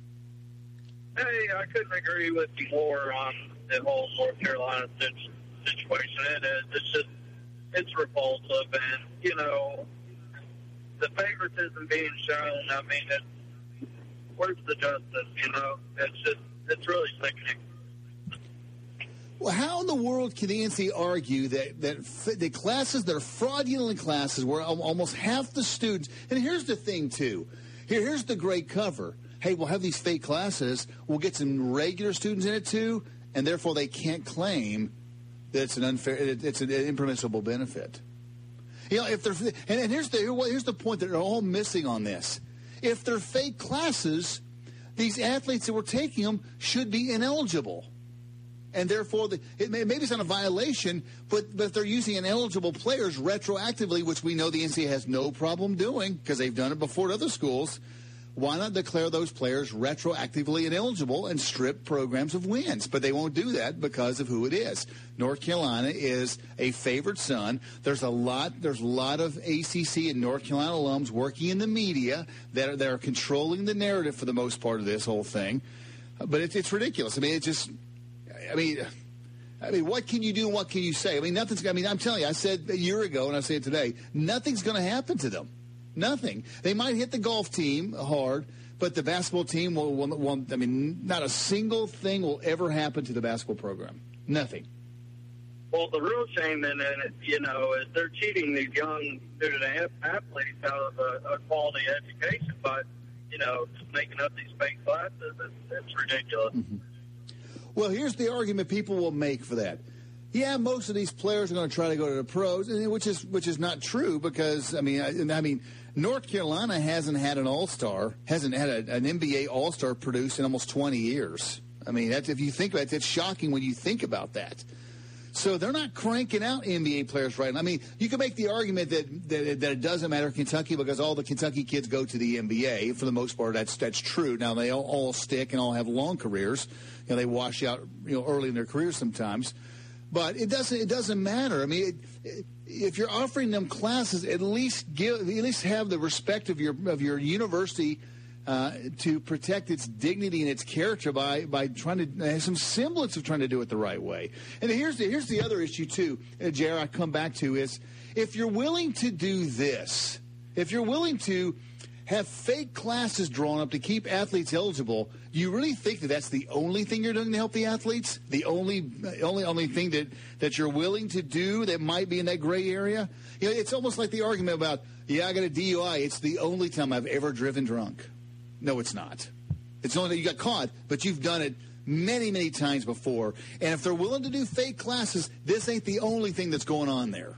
Hey, I couldn't agree with you more on the whole North Carolina situation. It is. It's just, it's repulsive, and, you know, the favoritism being shown, I mean, it, where's the justice, you know? It's just, it's really sickening. Well, how in the world can the N C double A argue that, that the classes, that are fraudulent classes, where almost half the students, and here's the thing, too. Here, here's the great cover. Hey, we'll have these fake classes. We'll get some regular students in it, too, and therefore they can't claim that it's an unfair, it's an impermissible benefit. You know, if they're, and, and here's the here's the point that they're all missing on this. If they're fake classes, these athletes that were taking them should be ineligible. And therefore, the, it may, maybe it's not a violation, but, but if they're using ineligible players retroactively, which we know the N C double A has no problem doing because they've done it before at other schools, why not declare those players retroactively ineligible and strip programs of wins? But they won't do that because of who it is. North Carolina is a favored son. There's a lot there's a lot of A C C and North Carolina alums working in the media that are, that are controlling the narrative for the most part of this whole thing. But it's, it's ridiculous. I mean, it's just, I mean, I mean, what can you do and what can you say? I mean, nothing's, I mean, I'm telling you, I said a year ago and I say it today, nothing's going to happen to them. Nothing. They might hit the golf team hard, but the basketball team will, will, will, I mean, not a single thing will ever happen to the basketball program. Nothing. Well, the real shame in it, you know, is they're cheating these young student athletes out of a, a quality education by, you know, just making up these fake classes. It's, it's ridiculous. Mm-hmm. Well, here's the argument people will make for that. Yeah, most of these players are going to try to go to the pros, which is which is not true because I mean, I, I mean, North Carolina hasn't had an all-star, hasn't had a, an N B A all-star produced in almost twenty years. I mean, that's, if you think about it, it's shocking when you think about that. So they're not cranking out N B A players right now. I mean, you can make the argument that, that that it doesn't matter Kentucky because all the Kentucky kids go to the N B A. For the most part, that's that's true. Now they all, all stick and all have long careers. You know, they wash out you know early in their careers sometimes. But it doesn't. It doesn't matter. I mean, it, it, if you're offering them classes, at least give, at least have the respect of your of your university uh, to protect its dignity and its character by by trying to have some semblance of trying to do it the right way. And here's the here's the other issue too, uh, J R. I come back to is if you're willing to do this, if you're willing to have fake classes drawn up to keep athletes eligible, do you really think that that's the only thing you're doing to help the athletes? The only only only thing that, that you're willing to do that might be in that gray area? You know, it's almost like the argument about, yeah, I got a D U I. It's the only time I've ever driven drunk. No, it's not. It's only that you got caught, but you've done it many, many times before. And if they're willing to do fake classes, this ain't the only thing that's going on there.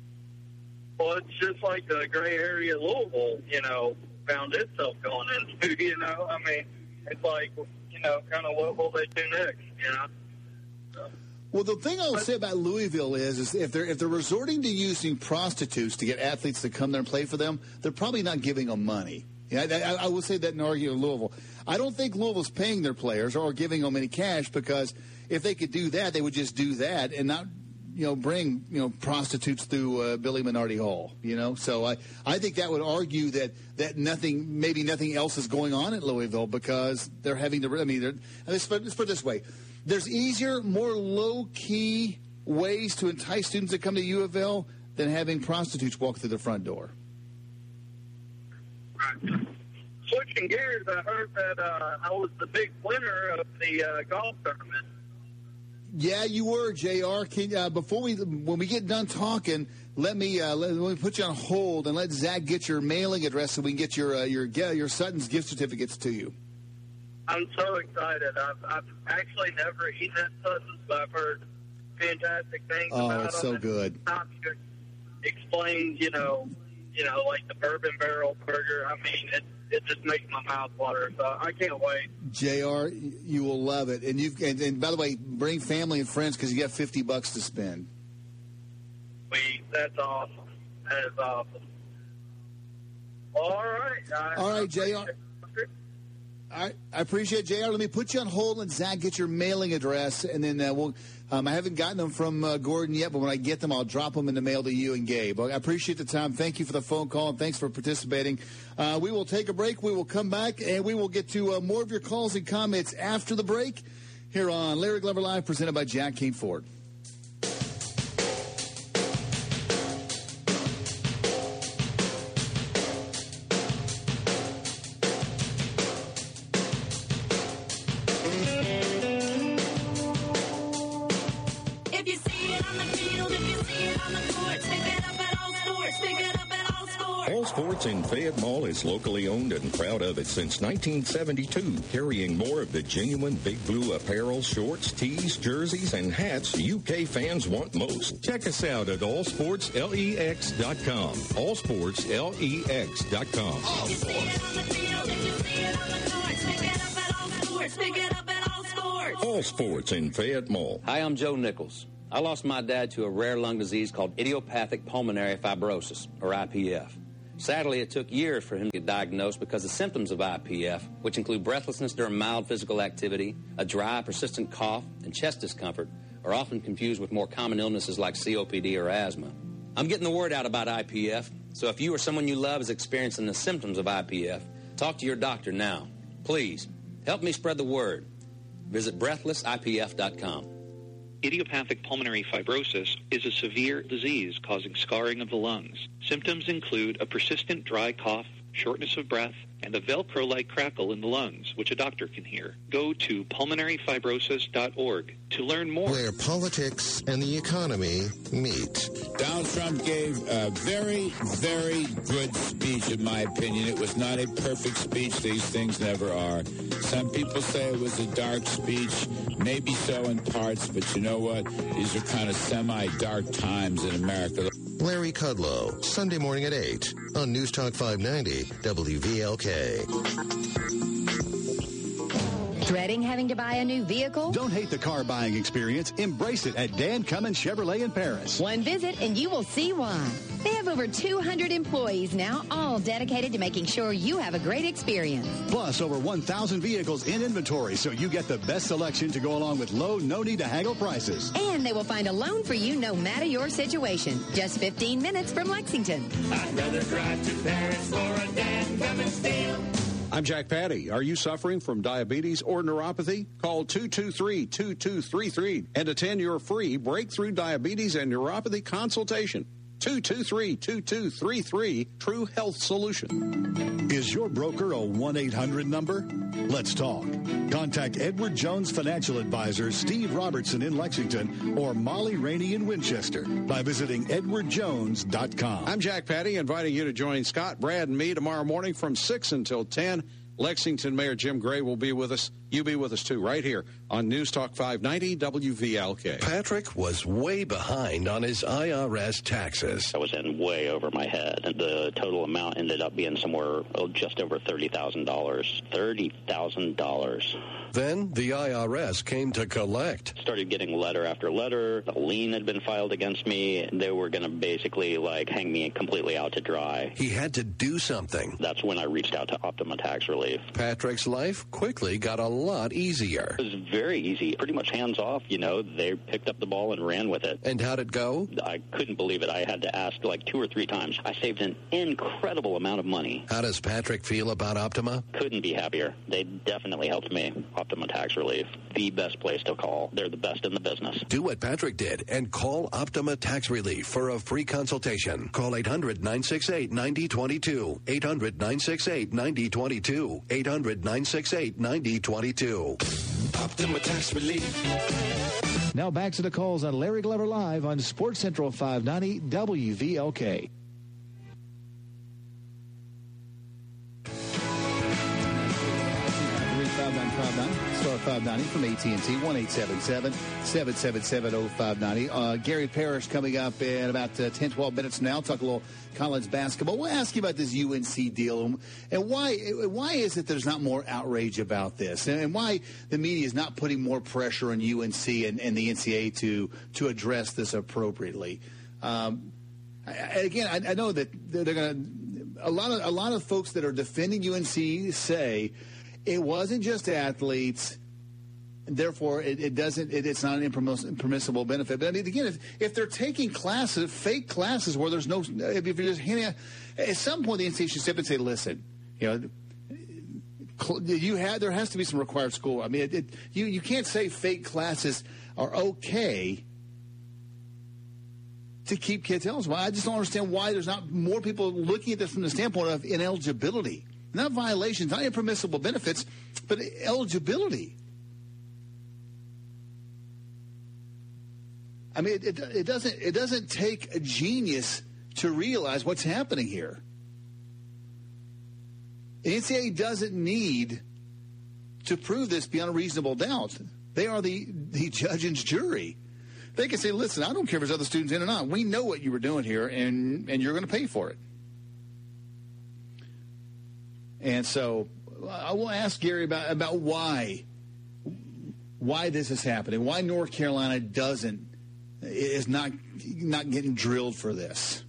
Well, it's just like the gray area Louisville, you know, found itself going into, you know. I mean, it's like, you know, kind of what will they do next, you know? So. Well, the thing I'll say about Louisville is, is if they're if they're resorting to using prostitutes to get athletes to come there and play for them, they're probably not giving them money. Yeah, I, I will say that in arguing in Louisville. I don't think Louisville's paying their players or giving them any cash, because if they could do that, they would just do that and not, you know, bring, you know, prostitutes through uh, Billy Minardi Hall, you know. So I, I think that would argue that, that nothing, maybe nothing else is going on at Louisville, because they're having to, I mean, they're, let's put, let's put it this way. There's easier, more low-key ways to entice students to come to U of L than having prostitutes walk through the front door. Switching gears, I heard that uh, I was the big winner of the uh, golf tournament. Yeah, you were, J R. Can, uh, before we, when we get done talking, let me uh, let, let me put you on hold and let Zach get your mailing address so we can get your uh, your your Sutton's gift certificates to you. I'm so excited. I've, I've actually never eaten at Sutton's, but I've heard fantastic things oh, about it's them. so good. Explain, you know, you know, like the bourbon barrel burger. I mean, it it just makes my mouth water. So I can't wait. J R, you will love it. And you and, and by the way, bring family and friends because you got fifty bucks to spend. Sweet, that's awesome. That is awesome. All right. I, All right, J R. I, I appreciate it, J R. Let me put you on hold and Zach get your mailing address, and then uh, we'll. Um, I haven't gotten them from uh, Gordon yet, but when I get them, I'll drop them in the mail to you and Gabe. I appreciate the time. Thank you for the phone call, and thanks for participating. Uh, we will take a break. We will come back, and we will get to uh, more of your calls and comments after the break here on Larry Glover Live, presented by Jack King Ford. Sports in Fayette Mall is locally owned and proud of it since nineteen seventy-two, carrying more of the genuine Big Blue apparel, shorts, tees, jerseys, and hats U K fans want most. Check us out at all sports lex dot com. all sports lex dot com. If you see it on the field, if you see it on the court, pick it up at All Sports. Pick it up at All Sports. All Sports in Fayette Mall. Hi, I'm Joe Nichols. I lost my dad to a rare lung disease called idiopathic pulmonary fibrosis, or I P F. Sadly, it took years for him to get diagnosed because the symptoms of I P F, which include breathlessness during mild physical activity, a dry, persistent cough, and chest discomfort, are often confused with more common illnesses like C O P D or asthma. I'm getting the word out about I P F, so if you or someone you love is experiencing the symptoms of I P F, talk to your doctor now. Please, help me spread the word. Visit breathless I P F dot com. Idiopathic pulmonary fibrosis is a severe disease causing scarring of the lungs. Symptoms include a persistent dry cough, shortness of breath, and a Velcro-like crackle in the lungs, which a doctor can hear. Go to pulmonary fibrosis dot org to learn more. Where politics and the economy meet. Donald Trump gave a very, very good speech, in my opinion. It was not a perfect speech. These things never are. Some people say it was a dark speech. Maybe so in parts, but you know what? These are kind of semi-dark times in America. Larry Kudlow, Sunday morning at eight on News Talk five ninety W V L K. Dreading having to buy a new vehicle? Don't hate the car buying experience. Embrace it at Dan Cummins Chevrolet in Paris. One visit and you will see why. They have over two hundred employees now, all dedicated to making sure you have a great experience. Plus, over one thousand vehicles in inventory, so you get the best selection to go along with low, no need to haggle prices. And they will find a loan for you no matter your situation. Just fifteen minutes from Lexington. I'd rather drive to Paris for a Dan Cummins deal. I'm Jack Patty. Are you suffering from diabetes or neuropathy? Call two two three, two two three three and attend your free breakthrough diabetes and neuropathy consultation. two two three, two two three three, True Health Solution. Is your broker a one eight hundred number? Let's talk. Contact Edward Jones Financial Advisors Steve Robertson in Lexington or Molly Rainey in Winchester by visiting edward jones dot com. I'm Jack Patty, inviting you to join Scott, Brad, and me tomorrow morning from six until ten. Lexington Mayor Jim Gray will be with us. You be with us, too, right here on News Talk five ninety W V L K. Patrick was way behind on his I R S taxes. I was in way over my head, and the total amount ended up being somewhere oh, just over thirty thousand dollars. thirty thousand dollars. Then the I R S came to collect. Started getting letter after letter. A lien had been filed against me. They were going to basically, like, hang me completely out to dry. He had to do something. That's when I reached out to Optima Tax Relief. Patrick's life quickly got a lot easier. It was very easy, pretty much hands off, you know. They picked up the ball and ran with it. And how'd it go? I couldn't believe it. I had to ask like two or three times. I saved an incredible amount of money. How does Patrick feel about Optima? Couldn't be happier. They definitely helped me. Optima Tax Relief, the best place to call. They're the best in the business. Do what Patrick did and call Optima Tax Relief for a free consultation. Call eight hundred, nine six eight, nine zero two two. eight hundred, nine six eight, nine zero two two. eight hundred, nine six eight, nine zero two two. Optima Tax Relief. Now back to the calls on Larry Glover Live on Sports Central five ninety W V L K. Star five ninety from A T and T, one eight seven seven, seven seven seven, oh five nine zero. Uh, Gary Parrish coming up in about uh, ten, twelve minutes now. Talk a little college basketball. We'll ask you about this U N C deal and, and why why is it there's not more outrage about this, and, and why the media is not putting more pressure on U N C and, and the N C double A to to address this appropriately. Um, I, again, I, I know that they're, they're going to a lot of a lot of folks that are defending U N C say it wasn't just athletes. Therefore, it, it doesn't. It, it's not an impermissible benefit. But I mean, again, if, if they're taking classes, fake classes, where there's no, if you're just handing out, at some point the N C double A should step and say, "Listen, you know, you have there has to be some required school. I mean, it, it, you you can't say fake classes are okay to keep kids eligible. I just don't understand why there's not more people looking at this from the standpoint of ineligibility, not violations, not impermissible benefits, but eligibility." I mean, it, it doesn't it doesn't take a genius to realize what's happening here. The N C double A doesn't need to prove this beyond a reasonable doubt. They are the, the judge and jury. They can say, listen, I don't care if there's other students in or not. We know what you were doing here, and, and you're going to pay for it. And so I will ask Gary about, about why, why this is happening, why North Carolina doesn't is not not getting drilled for this.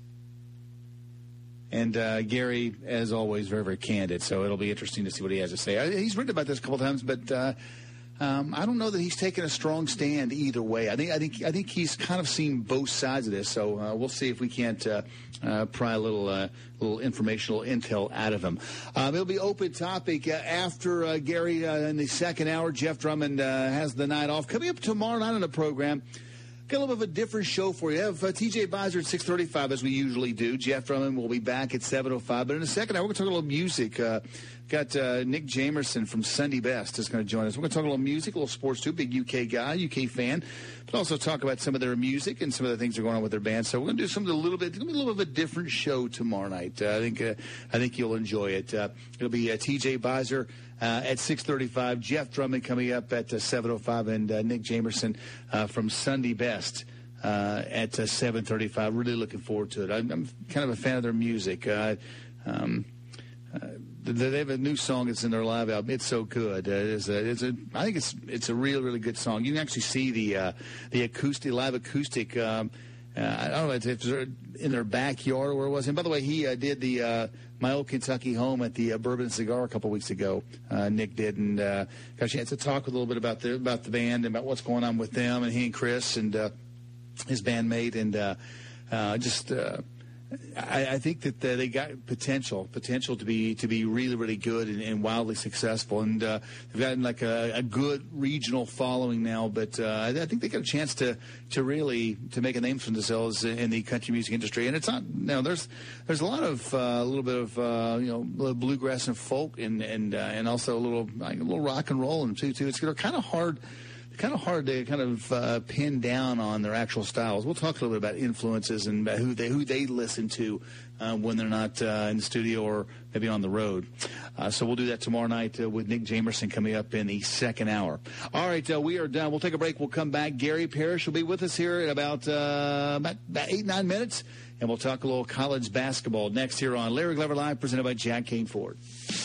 And uh, Gary, as always, very, very candid, so it'll be interesting to see what he has to say. He's written about this a couple times, but uh, um, I don't know that he's taken a strong stand either way. I think I think I think he's kind of seen both sides of this, so uh, we'll see if we can't uh, uh, pry a little uh, little informational intel out of him. Um, it'll be open topic uh, after uh, Gary uh, in the second hour. Jeff Drummond uh, has the night off. Coming up tomorrow night on the program, got a little bit of a different show for you. I have uh, T J Beiser at six thirty-five, as we usually do. Jeff Drummond will be back at seven oh five. But in a second, we're going to talk a little music. Uh, got uh, Nick Jamerson from Sunday Best is going to join us. We're going to talk a little music, a little sports, too. Big U K guy, U K fan. But also talk about some of their music and some of the things that are going on with their band. So we're going to do something a little bit, it's going to be a little bit of a different show tomorrow night. Uh, I think uh, I think you'll enjoy it. Uh, it'll be uh, T J Beiser Uh, at six thirty-five, Jeff Drummond coming up at uh, seven oh five, and uh, Nick Jamerson uh, from Sunday Best uh, at uh, seven thirty-five. Really looking forward to it. I'm, I'm kind of a fan of their music. Uh, um, uh, they have a new song that's in their live album. It's so good. Uh, it's a, it's a, I think it's it's a real, really good song. You can actually see the uh, the acoustic, live acoustic. Um, uh, I don't know if it's in their backyard or where it was. And by the way, he uh, did the uh, My Old Kentucky Home at the uh, Bourbon Cigar a couple weeks ago. Uh, Nick did, and uh, got a chance to talk a little bit about the about the band and about what's going on with them, and he and Chris and uh, his bandmate, and uh, uh, just. Uh, I, I think that uh, they got potential, potential to be to be really, really good and, and wildly successful, and uh, they've gotten like a, a good regional following now. But uh, I, I think they got a chance to to really to make a name for themselves in the country music industry. And it's not, you know, there's there's a lot of uh, a little bit of uh, you know bluegrass and folk, and and uh, and also a little like a little rock and roll and too too. It's they're kind of hard. kind of hard to kind of uh, pin down on their actual styles. We'll talk a little bit about influences and about who they who they listen to uh, when they're not uh, in the studio or maybe on the road. Uh, so we'll do that tomorrow night uh, with Nick Jamerson coming up in the second hour. All right, uh, we are done. We'll take a break. We'll come back. Gary Parrish will be with us here in about uh, about, about eight nine minutes, and we'll talk a little college basketball next here on Larry Glover Live, presented by Jack Kane Ford.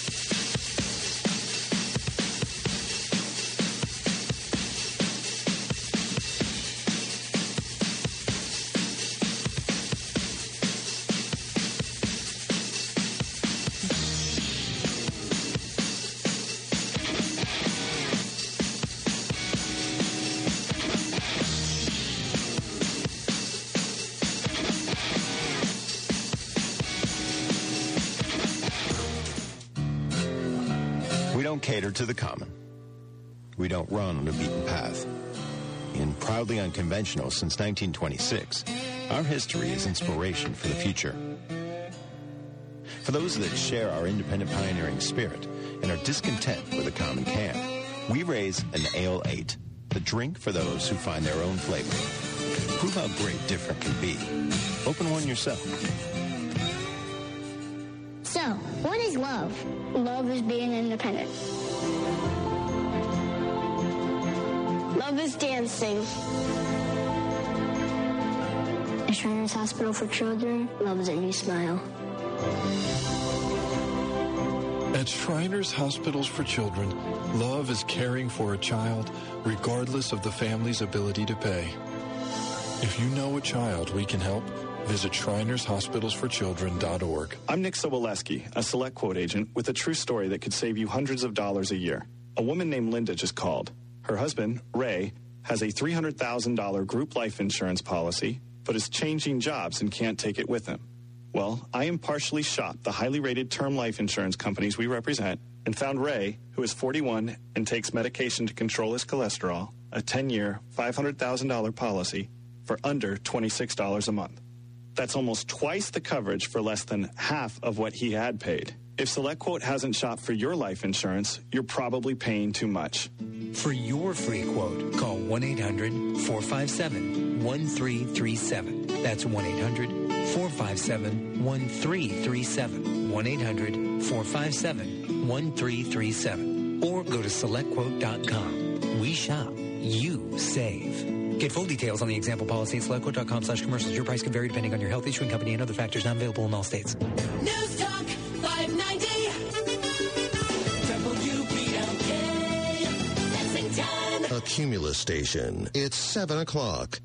Cater to the common. We don't run on a beaten path. In Proudly Unconventional since nineteen twenty-six, our history is inspiration for the future. For those that share our independent pioneering spirit and are discontent with a common can, we raise an Ale eight, the drink for those who find their own flavor. Prove how great different can be. Open one yourself. So, what is love? Love is being independent. Love is dancing. At Shriners Hospital for Children, love is a new smile. At Shriners Hospitals for Children, love is caring for a child regardless of the family's ability to pay. If you know a child we can help, visit Shriners Hospitals for Children dot org. I'm Nick Soboleski, a Select Quote agent with a true story that could save you hundreds of dollars a year. A woman named Linda just called. Her husband, Ray, has a three hundred thousand dollars group life insurance policy, but is changing jobs and can't take it with him. Well, I impartially shopped the highly rated term life insurance companies we represent and found Ray, who is forty-one and takes medication to control his cholesterol, a ten-year, five hundred thousand dollars policy for under twenty-six dollars a month. That's almost twice the coverage for less than half of what he had paid. If SelectQuote hasn't shopped for your life insurance, you're probably paying too much. For your free quote, call one eight hundred four five seven one three three seven. That's one eight hundred four five seven one three three seven. one eight hundred four five seven one three three seven. Or go to select quote dot com. We shop. You save. Get full details on the example policy at select quote dot com slash commercials. Your price can vary depending on your health, issuing company, and other factors not available in all states. News Talk five ninety W B L K Lexington. A Cumulus station. It's seven o'clock.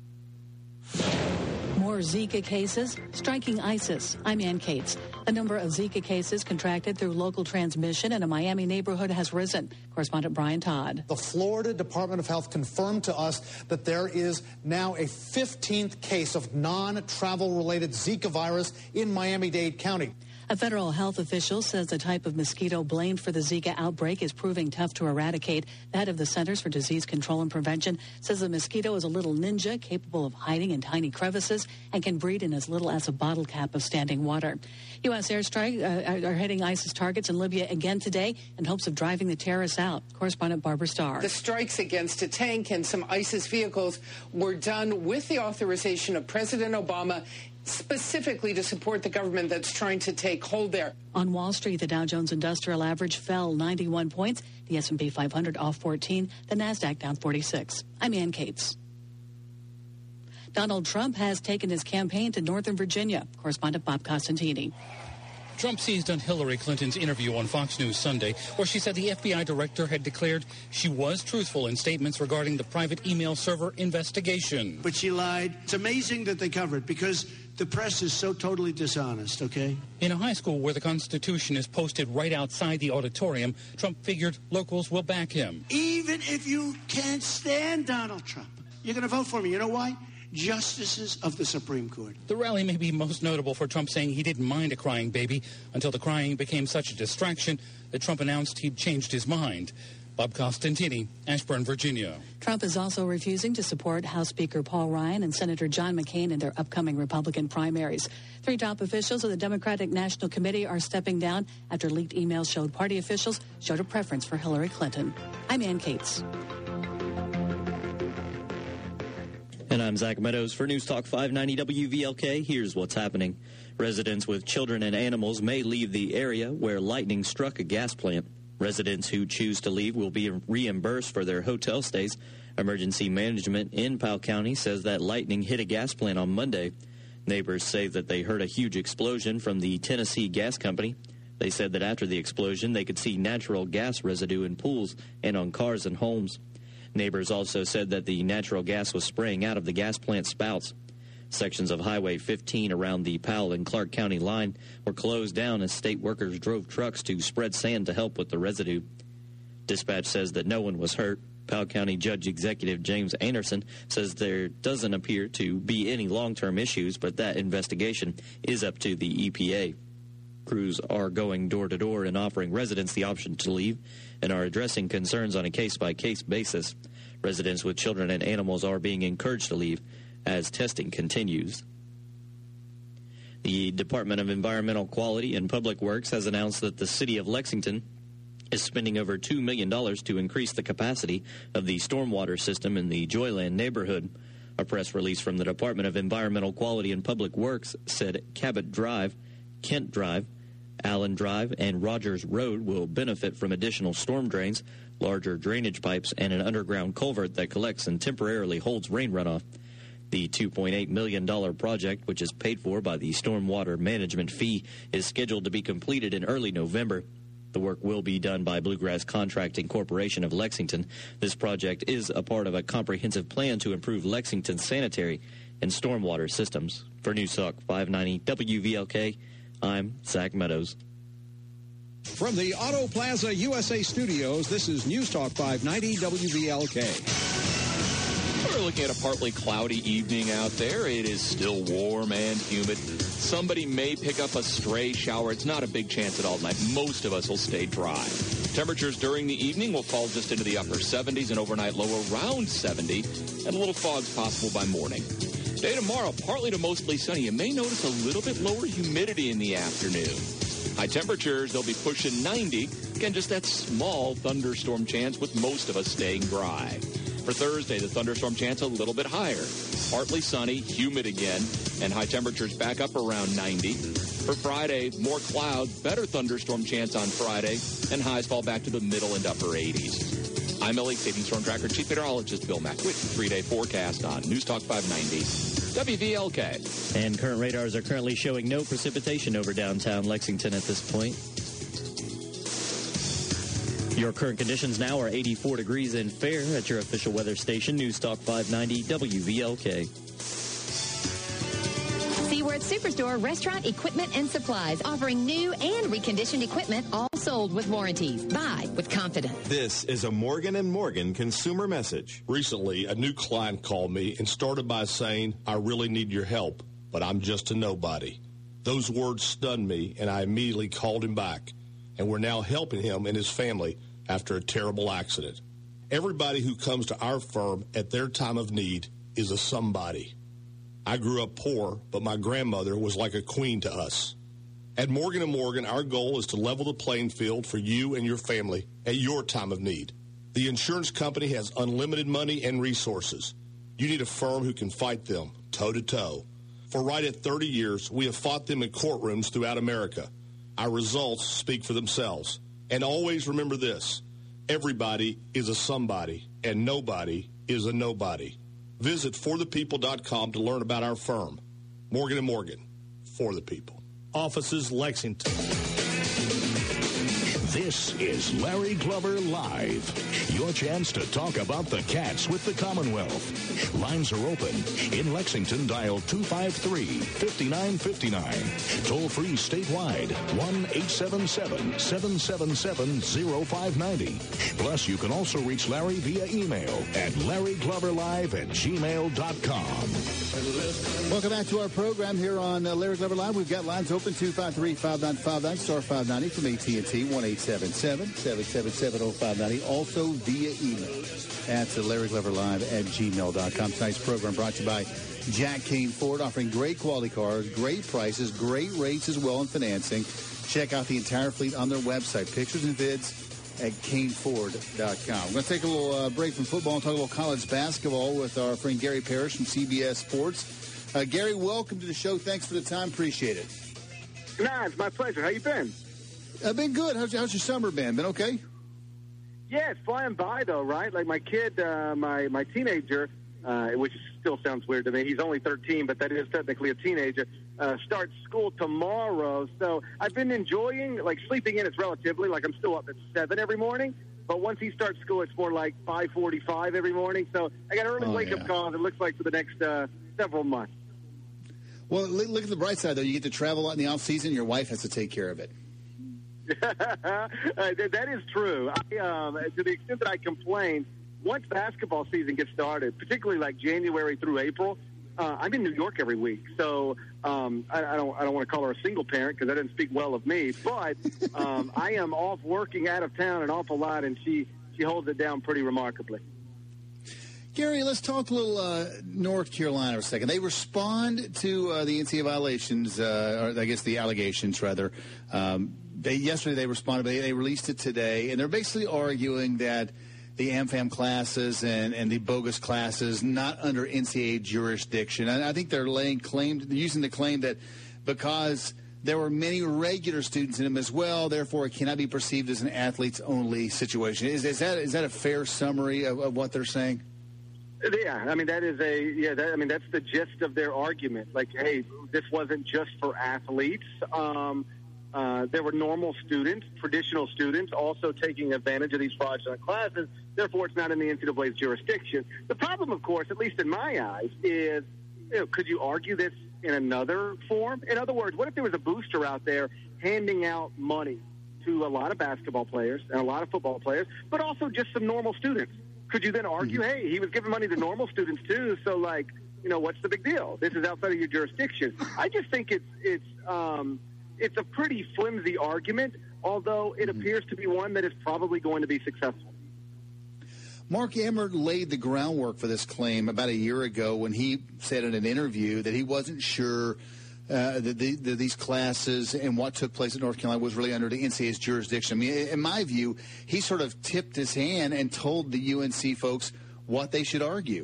More Zika cases striking ISIS. I'm Ann Cates. The number of Zika cases contracted through local transmission in a Miami neighborhood has risen. Correspondent Brian Todd. The Florida Department of Health confirmed to us that there is now a fifteenth case of non-travel related Zika virus in Miami-Dade County. A federal health official says the type of mosquito blamed for the Zika outbreak is proving tough to eradicate. The head of the Centers for Disease Control and Prevention says the mosquito is a little ninja capable of hiding in tiny crevices and can breed in as little as a bottle cap of standing water. U S airstrike uh, are hitting ISIS targets in Libya again today in hopes of driving the terrorists out. Correspondent Barbara Starr. The strikes against a tank and some ISIS vehicles were done with the authorization of President Obama, specifically to support the government that's trying to take hold there. On Wall Street, the Dow Jones Industrial Average fell ninety-one points, the S and P five hundred off fourteen, the NASDAQ down forty-six. I'm Ann Cates. Donald Trump has taken his campaign to Northern Virginia. Correspondent Bob Costantini. Trump seized on Hillary Clinton's interview on Fox News Sunday, where she said the F B I director had declared she was truthful in statements regarding the private email server investigation. But she lied. It's amazing that they covered because the press is so totally dishonest, okay? In a high school where the Constitution is posted right outside the auditorium, Trump figured locals will back him. Even if you can't stand Donald Trump, you're going to vote for me. You know why? Justices of the Supreme Court. The rally may be most notable for Trump saying he didn't mind a crying baby until the crying became such a distraction that Trump announced he'd changed his mind. Bob Costantini, Ashburn, Virginia. Trump is also refusing to support House Speaker Paul Ryan and Senator John McCain in their upcoming Republican primaries. Three top officials of the Democratic National Committee are stepping down after leaked emails showed party officials showed a preference for Hillary Clinton. I'm Ann Cates. And I'm Zach Meadows for News Talk five ninety W V L K. Here's what's happening. Residents with children and animals may leave the area where lightning struck a gas plant. Residents who choose to leave will be reimbursed for their hotel stays. Emergency management in Powell County says that lightning hit a gas plant on Monday. Neighbors say that they heard a huge explosion from the Tennessee Gas Company. They said that after the explosion, they could see natural gas residue in pools and on cars and homes. Neighbors also said that the natural gas was spraying out of the gas plant spouts. Sections of Highway fifteen around the Powell and Clark County line were closed down as state workers drove trucks to spread sand to help with the residue. Dispatch says that no one was hurt. Powell County Judge Executive James Anderson says there doesn't appear to be any long-term issues, but that investigation is up to the E P A. Crews are going door-to-door and offering residents the option to leave and are addressing concerns on a case-by-case basis. Residents with children and animals are being encouraged to leave as testing continues. The Department of Environmental Quality and Public Works has announced that the city of Lexington is spending over two million dollars to increase the capacity of the stormwater system in the Joyland neighborhood. A press release from the Department of Environmental Quality and Public Works said Cabot Drive, Kent Drive, Allen Drive, and Rogers Road will benefit from additional storm drains, larger drainage pipes, and an underground culvert that collects and temporarily holds rain runoff. The two point eight million dollars project, which is paid for by the stormwater management fee, is scheduled to be completed in early November. The work will be done by Bluegrass Contracting Corporation of Lexington. This project is a part of a comprehensive plan to improve Lexington's sanitary and stormwater systems. For News Talk five ninety W V L K, I'm Zach Meadows. From the Auto Plaza U S A studios, this is News Talk five ninety W V L K. We're looking at a partly cloudy evening out there. It is still warm and humid. Somebody may pick up a stray shower. It's not a big chance at all tonight. Most of us will stay dry. Temperatures during the evening will fall just into the upper seventies, and overnight low around seventy, and a little fog's possible by morning. Day tomorrow, partly to mostly sunny. You may notice a little bit lower humidity in the afternoon. High temperatures, they'll be pushing ninety. Again, just that small thunderstorm chance with most of us staying dry. For Thursday, the thunderstorm chance a little bit higher. Partly sunny, humid again, and high temperatures back up around ninety. For Friday, more clouds, better thunderstorm chance on Friday, and highs fall back to the middle and upper eighties. I'm Elite Saving Storm Tracker Chief Meteorologist Bill Mack with the three-day forecast on News Talk five ninety W V L K. And current radars are currently showing no precipitation over downtown Lexington at this point. Your current conditions now are eighty-four degrees in Fair at your official weather station, News Talk five ninety W V L K. Seaworth Superstore Restaurant Equipment and Supplies, offering new and reconditioned equipment, all sold with warranties. Buy with confidence. This is a Morgan and Morgan consumer message. Recently, a new client called me and started by saying, "I really need your help, but I'm just a nobody." Those words stunned me, and I immediately called him back. And we're now helping him and his family after a terrible accident. Everybody who comes to our firm at their time of need is a somebody. I grew up poor, but my grandmother was like a queen to us. At Morgan and Morgan, our goal is to level the playing field for you and your family at your time of need. The insurance company has unlimited money and resources. You need a firm who can fight them toe-to-toe. For right at thirty years, we have fought them in courtrooms throughout America. Our results speak for themselves. And always remember this: everybody is a somebody, and nobody is a nobody. Visit for the people dot com to learn about our firm. Morgan and Morgan, for the people. Offices, Lexington. This is Larry Glover Live. Your chance to talk about the cats with the Commonwealth. Lines are open. In Lexington, dial two five three, five nine five nine. Toll free statewide, one eight seven seven, seven seven seven, zero five nine zero. Plus, you can also reach Larry via email at larry glover live at gmail dot com. Welcome back to our program here on uh, Larry Glover Live. We've got lines open, two five three, five nine five nine, star five ninety from A T and T, one eight seven seven, seven seven seven, oh five nine zero. Also via email at Larry Glover Live at gmail dot com. Tonight's program brought to you by Jack Kane Ford, offering great quality cars, great prices, great rates as well in financing. Check out the entire fleet on their website. Pictures and vids at kane ford dot com. We're going to take a little uh, break from football and talk a little college basketball with our friend Gary Parrish from C B S Sports. Uh, Gary, welcome to the show. Thanks for the time. Appreciate it. Nah, it's my pleasure. How you been? I've been good. How's, how's your summer been? Been okay? Yeah, it's flying by, though, right? Like my kid, uh, my, my teenager, uh, which still sounds weird to me. He's only thirteen, but that is technically a teenager. Uh, starts school tomorrow. So I've been enjoying, like, sleeping in. It's relatively, like, I'm still up at seven every morning. But once he starts school, it's more like five forty-five every morning. So I got early oh, wake-up yeah. calls, it looks like, for the next uh, several months. Well, look at the bright side, though. You get to travel out in the off-season. Your wife has to take care of it. uh, that is true. I, um, to the extent that I complain, once basketball season gets started, particularly like January through April, uh, I'm in New York every week. So um, I, I don't I don't want to call her a single parent because that doesn't speak well of me. But um, I am off working out of town an awful lot, and she, she holds it down pretty remarkably. Gary, let's talk a little uh, North Carolina for a second. They respond to uh, the N C double A violations, uh, or I guess the allegations, rather. Um, they, yesterday they responded, but they, they released it today, and they're basically arguing that the AmFam classes and, and the bogus classes not under N C double A jurisdiction. And I think they're laying claim, they're using the claim that because there were many regular students in them as well, therefore it cannot be perceived as an athletes-only situation. Is, is that is that a fair summary of, of what they're saying? Yeah, I mean, that is a, yeah, that, I mean, that's the gist of their argument. Like, hey, this wasn't just for athletes. Um, uh, there were normal students, traditional students, also taking advantage of these fraudulent classes. Therefore, it's not in the N C double A's jurisdiction. The problem, of course, at least in my eyes, is, you know, could you argue this in another form? In other words, what if there was a booster out there handing out money to a lot of basketball players and a lot of football players, but also just some normal students? Could you then argue, hey, he was giving money to normal students too, so, like, you know, what's the big deal? This is outside of your jurisdiction. I just think it's it's um, it's a pretty flimsy argument, although it appears to be one that is probably going to be successful. Mark Emmert laid the groundwork for this claim about a year ago when he said in an interview that he wasn't sure uh, that, the, that these classes and what took place at North Carolina was really under the N C double A's jurisdiction. I mean, in my view, he sort of tipped his hand and told the U N C folks what they should argue.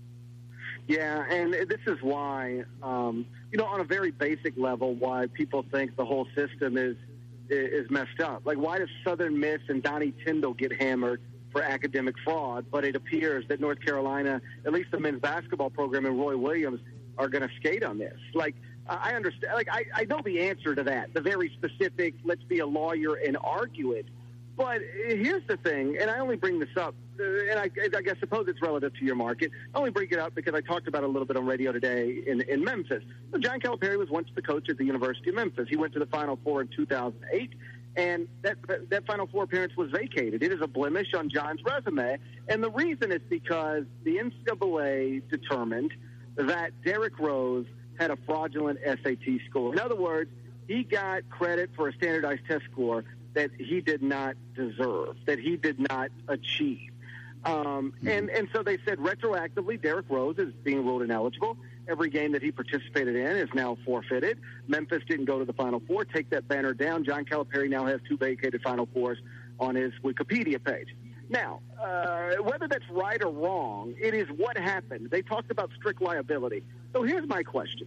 Yeah, and this is why, um, you know, on a very basic level, why people think the whole system is is messed up. Like, why does Southern Miss and Donnie Tyndall get hammered for academic fraud, but it appears that North Carolina, at least the men's basketball program and Roy Williams, are going to skate on this? Like, I understand. Like, I, I know the answer to that, the very specific, let's be a lawyer and argue it. But here's the thing, and I only bring this up, and I, I guess suppose it's relative to your market. I only bring it up because I talked about it a little bit on radio today in, in Memphis. So John Calipari was once the coach at the University of Memphis. He went to the Final Four in two thousand eight, and that, that Final Four appearance was vacated. It is a blemish on John's resume, and the reason is because the N C double A determined that Derrick Rose had a fraudulent S A T score. In other words, he got credit for a standardized test score that he did not deserve, that he did not achieve. Um, and, and so they said retroactively, Derrick Rose is being ruled ineligible. Every game that he participated in is now forfeited. Memphis didn't go to the Final Four. Take that banner down. John Calipari now has two vacated Final Fours on his Wikipedia page. Now, uh, whether that's right or wrong, it is what happened. They talked about strict liability. So here's my question.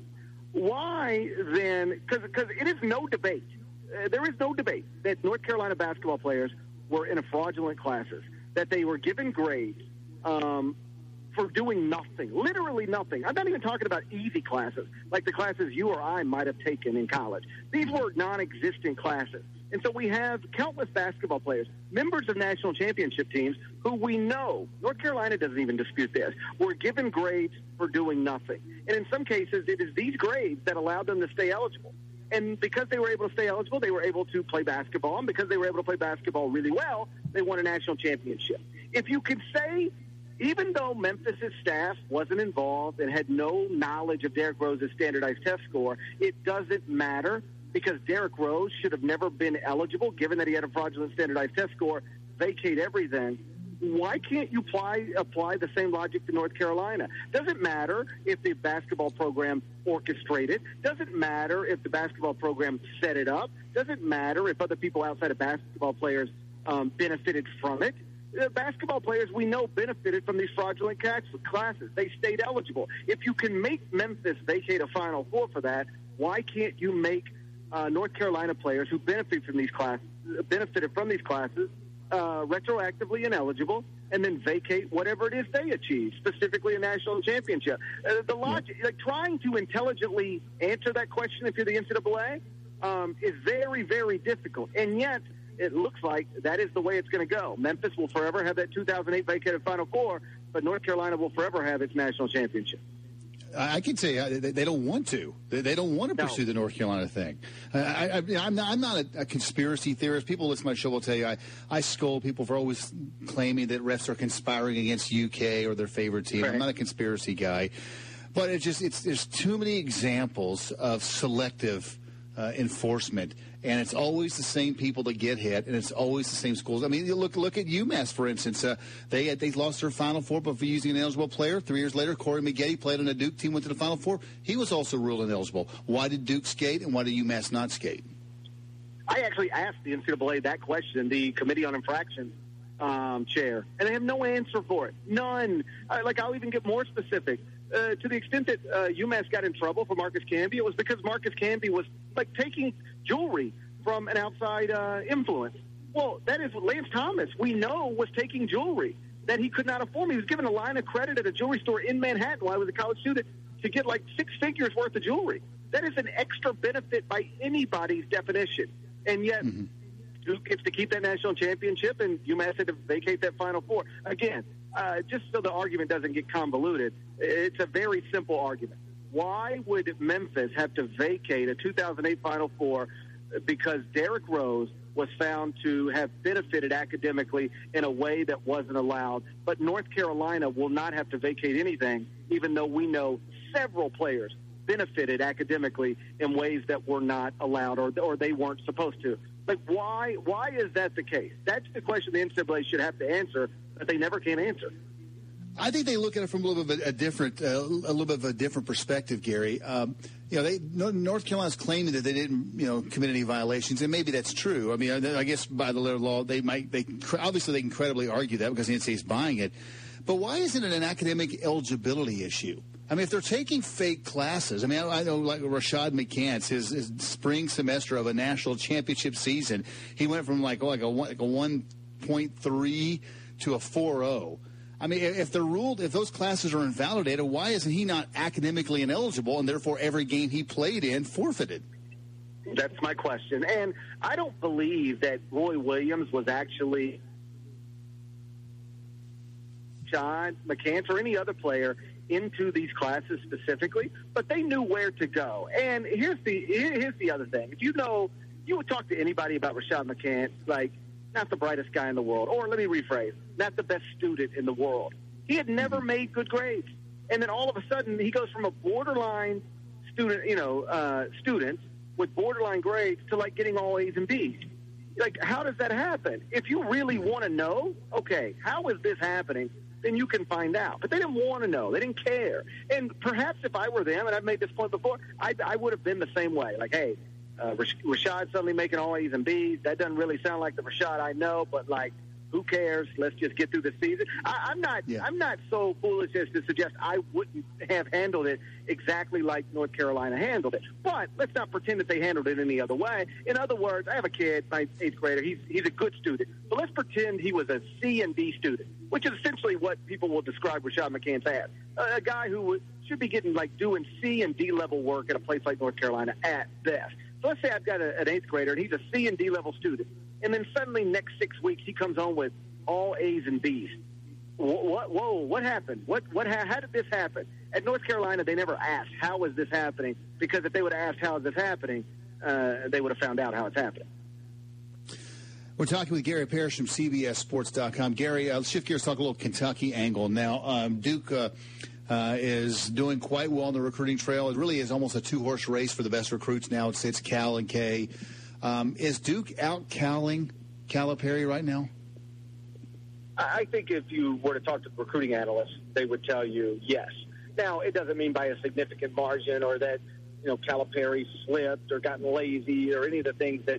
Why then, because it is no debate, uh, there is no debate that North Carolina basketball players were in a fraudulent classes, that they were given grades um, for doing nothing, literally nothing. I'm not even talking about easy classes, like the classes you or I might have taken in college. These were non-existent classes. And so we have countless basketball players, members of national championship teams, who we know, North Carolina doesn't even dispute this, were given grades for doing nothing. And in some cases, it is these grades that allowed them to stay eligible. And because they were able to stay eligible, they were able to play basketball. And because they were able to play basketball really well, they won a national championship. If you could say, even though Memphis' staff wasn't involved and had no knowledge of Derrick Rose's standardized test score, it doesn't matter, because Derrick Rose should have never been eligible, given that he had a fraudulent standardized test score, vacate everything. Why can't you apply, apply the same logic to North Carolina? Doesn't matter if the basketball program orchestrated. Doesn't matter if the basketball program set it up. Doesn't matter if other people outside of basketball players um, benefited from it. The basketball players we know benefited from these fraudulent classes. They stayed eligible. If you can make Memphis vacate a Final Four for that, why can't you make uh, North Carolina players who benefit from these classes, benefited from these classes uh, retroactively ineligible, and then vacate whatever it is they achieve, specifically a national championship? Uh, the logic, like trying to intelligently answer that question if you're the N C double A, um, is very, very difficult. And yet, it looks like that is the way it's going to go. Memphis will forever have that two thousand eight vacated Final Four, but North Carolina will forever have its national championship. I can tell you, they don't want to. They don't want to No. pursue the North Carolina thing. I, I, I'm not, I'm not a, a conspiracy theorist. People listen to my show will tell you I, I scold people for always claiming that refs are conspiring against U K or their favorite team. Right. I'm not a conspiracy guy. But it's just it's there's too many examples of selective uh, enforcement. And it's always the same people that get hit, and it's always the same schools. I mean, you look look at UMass, for instance. Uh, they had, they lost their Final Four, but for using an eligible player. Three years later, Corey Maggette played on a Duke team, went to the Final Four. He was also ruled ineligible. Why did Duke skate, and why did UMass not skate? I actually asked the N C double A that question, the Committee on Infractions um, chair, and I have no answer for it. None. Uh, like, I'll even get more specific. Uh, to the extent that uh, UMass got in trouble for Marcus Camby, it was because Marcus Camby was, like, taking jewelry from an outside uh, influence. Well, that is what Lance Thomas, we know, was taking jewelry that he could not afford. He was given a line of credit at a jewelry store in Manhattan while he was a college student to get, like, six figures worth of jewelry. That is an extra benefit by anybody's definition. And yet, mm-hmm. Duke gets to keep that national championship, and UMass had to vacate that Final Four. Again, uh, just so the argument doesn't get convoluted, it's a very simple argument. Why would Memphis have to vacate a two thousand eight Final Four because Derrick Rose was found to have benefited academically in a way that wasn't allowed, but North Carolina will not have to vacate anything, even though we know several players benefited academically in ways that were not allowed or or they weren't supposed to? Like, why why is that the case? That's the question the N C double A should have to answer, but they never can answer. I think they look at it from a little bit of a different, uh, a little bit of a different perspective, Gary. Um, you know, they, North Carolina's claiming that they didn't, you know, commit any violations, and maybe that's true. I mean, I, I guess by the letter of law, they might, they obviously they can credibly argue that because the N C double A is buying it. But why isn't it an academic eligibility issue? I mean, if they're taking fake classes, I mean, I, I know like Rashad McCants, his, his spring semester of a national championship season, he went from like, oh, like a like a one point three to a four point oh. I mean, if they're ruled, if those classes are invalidated, why isn't he not academically ineligible and therefore every game he played in forfeited? That's my question. And I don't believe that Roy Williams was actually John McCants or any other player into these classes specifically, but they knew where to go. And here's the here's the other thing. If you know, you would talk to anybody about Rashad McCants, like, not the brightest guy in the world, or let me rephrase, not the best student in the world. He had never made good grades. And then all of a sudden, he goes from a borderline student, you know, uh, student with borderline grades to, like, getting all A's and B's. Like, how does that happen? If you really want to know, okay, how is this happening, then you can find out. But they didn't want to know. They didn't care. And perhaps if I were them, and I've made this point before, I, I would have been the same way. Like, hey, Uh, Rashad suddenly making all A's and B's. That doesn't really sound like the Rashad I know, but, like, who cares? Let's just get through the season. I, I'm not yeah. I'm not so foolish as to suggest I wouldn't have handled it exactly like North Carolina handled it. But let's not pretend that they handled it any other way. In other words, I have a kid, my eighth grader. He's, he's a good student. But let's pretend he was a C and D student, which is essentially what people will describe Rashad McCants as. A, a guy who would, should be getting, like, doing C and D level work at a place like North Carolina at best. So let's say I've got a, an eighth grader, and he's a C and D level student, and then suddenly next six weeks he comes home with all A's and B's. What? what whoa! What happened? What? What? How, how did this happen? At North Carolina, they never asked how is this happening, because if they would have asked how is this happening, uh, they would have found out how it's happening. We're talking with Gary Parrish from C B S Sports dot com. Gary, uh, let's shift gears, talk a little Kentucky angle now. Um, Duke. Uh, Uh, is doing quite well on the recruiting trail. It really is almost a two-horse race for the best recruits now. It's, it's Cal and K. Um, is Duke out-Calling Calipari right now? I think if you were to talk to recruiting analysts, they would tell you yes. Now, it doesn't mean by a significant margin or that, you know, Calipari slipped or gotten lazy or any of the things that